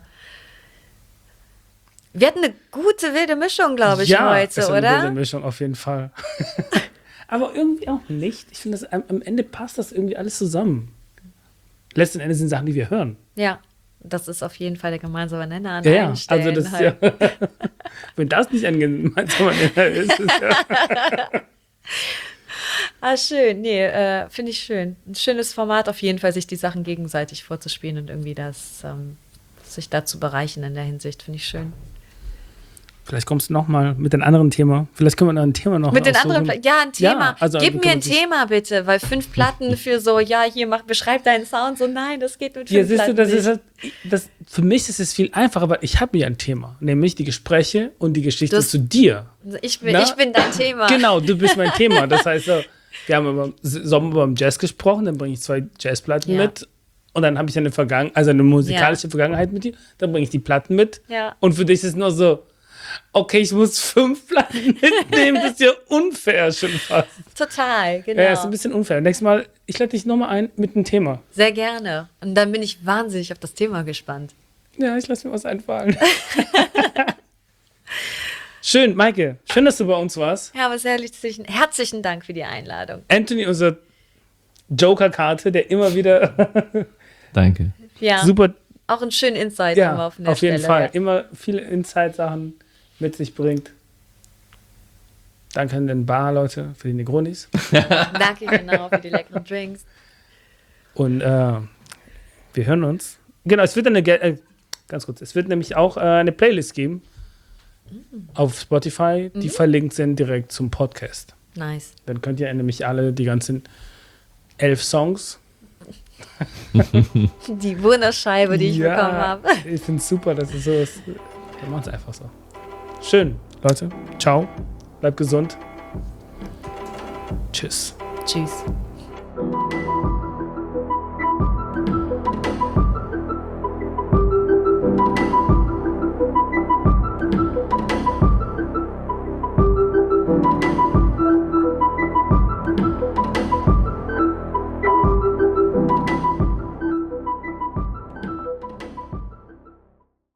S2: Wir hatten eine gute wilde Mischung, glaube ich,
S1: ja,
S2: heute,
S1: ist eine
S2: oder?
S1: gute Mischung, auf jeden Fall. Aber irgendwie auch nicht. Ich finde, das- am, am Ende passt das irgendwie alles zusammen. Letzten Endes sind Sachen, die wir hören.
S2: Ja, das ist auf jeden Fall der gemeinsame Nenner an
S1: Ja, ja.
S2: allen Stellen.
S1: Also das ist
S2: halt.
S1: ja, wenn das nicht ein gemeinsamer Nenner ist, ist ja.
S2: Ah, schön. Nee, äh, finde ich schön. Ein schönes Format auf jeden Fall, sich die Sachen gegenseitig vorzuspielen und irgendwie das, ähm, sich da zu bereichern in der Hinsicht, finde ich schön.
S1: Vielleicht kommst du noch mal mit einem anderen Thema. Vielleicht können wir noch ein Thema noch
S2: Mit den
S1: aussuchen.
S2: anderen, Pla- ja, ein Thema.
S1: Ja, also
S2: Gib
S1: wir
S2: mir ein
S1: können sich-
S2: Thema bitte, weil fünf Platten für so, ja, hier mach, beschreib deinen Sound, so nein, das geht mit fünf
S1: Ja, siehst du,
S2: Platten
S1: das
S2: nicht.
S1: ist halt, das, für mich ist es viel einfacher, weil ich habe ja ein Thema, nämlich die Gespräche und die Geschichte
S2: Das-
S1: zu dir.
S2: Ich bin,
S1: Na?
S2: ich bin dein Thema.
S1: Genau, du bist mein Thema. Das heißt so, wir haben über Sommer über Jazz gesprochen, dann bringe ich zwei Jazzplatten
S2: Ja.
S1: mit. Und dann habe ich eine Vergangenheit, also eine musikalische
S2: Ja.
S1: Vergangenheit mit dir. Dann bringe ich die Platten mit.
S2: Ja.
S1: Und für dich ist es nur so, okay, ich muss fünf Platten mitnehmen. Das ist ja unfair schon fast.
S2: Total, genau.
S1: Ja, ist ein bisschen unfair. Nächstes Mal, ich lade dich nochmal ein mit einem Thema.
S2: Sehr gerne. Und dann bin ich wahnsinnig auf das Thema gespannt.
S1: Ja, ich lasse mir was einfallen. Schön, Maike. Schön, dass du bei uns warst.
S2: Ja, aber sehr herzlichen, herzlichen Dank für die Einladung.
S1: Anthony, unser Joker-Karte, der immer wieder
S3: Danke.
S2: Ja,
S1: super,
S2: auch einen schönen Insight
S1: ja,
S2: nochmal
S1: auf
S2: von der
S1: jeden
S2: Stelle.
S1: Fall,
S2: Ja.
S1: immer viele Insight-Sachen mit sich bringt. Danke an den Bar-Leute für die Negronis.
S2: Danke genau für die leckeren Drinks.
S1: Und äh, wir hören uns. Genau, es wird eine, Ge- äh, ganz kurz, es wird nämlich auch äh, eine Playlist geben auf Spotify, die verlinkt sind direkt zum Podcast.
S2: Nice.
S1: Dann könnt ihr nämlich alle die ganzen elf Songs.
S2: Die Wunderscheibe, die ich
S1: Ja,
S2: bekommen habe.
S1: Ich finde es super, dass es so ist. Wir machen es einfach so. Schön, Leute. Ciao. Bleibt gesund. Tschüss.
S2: Tschüss.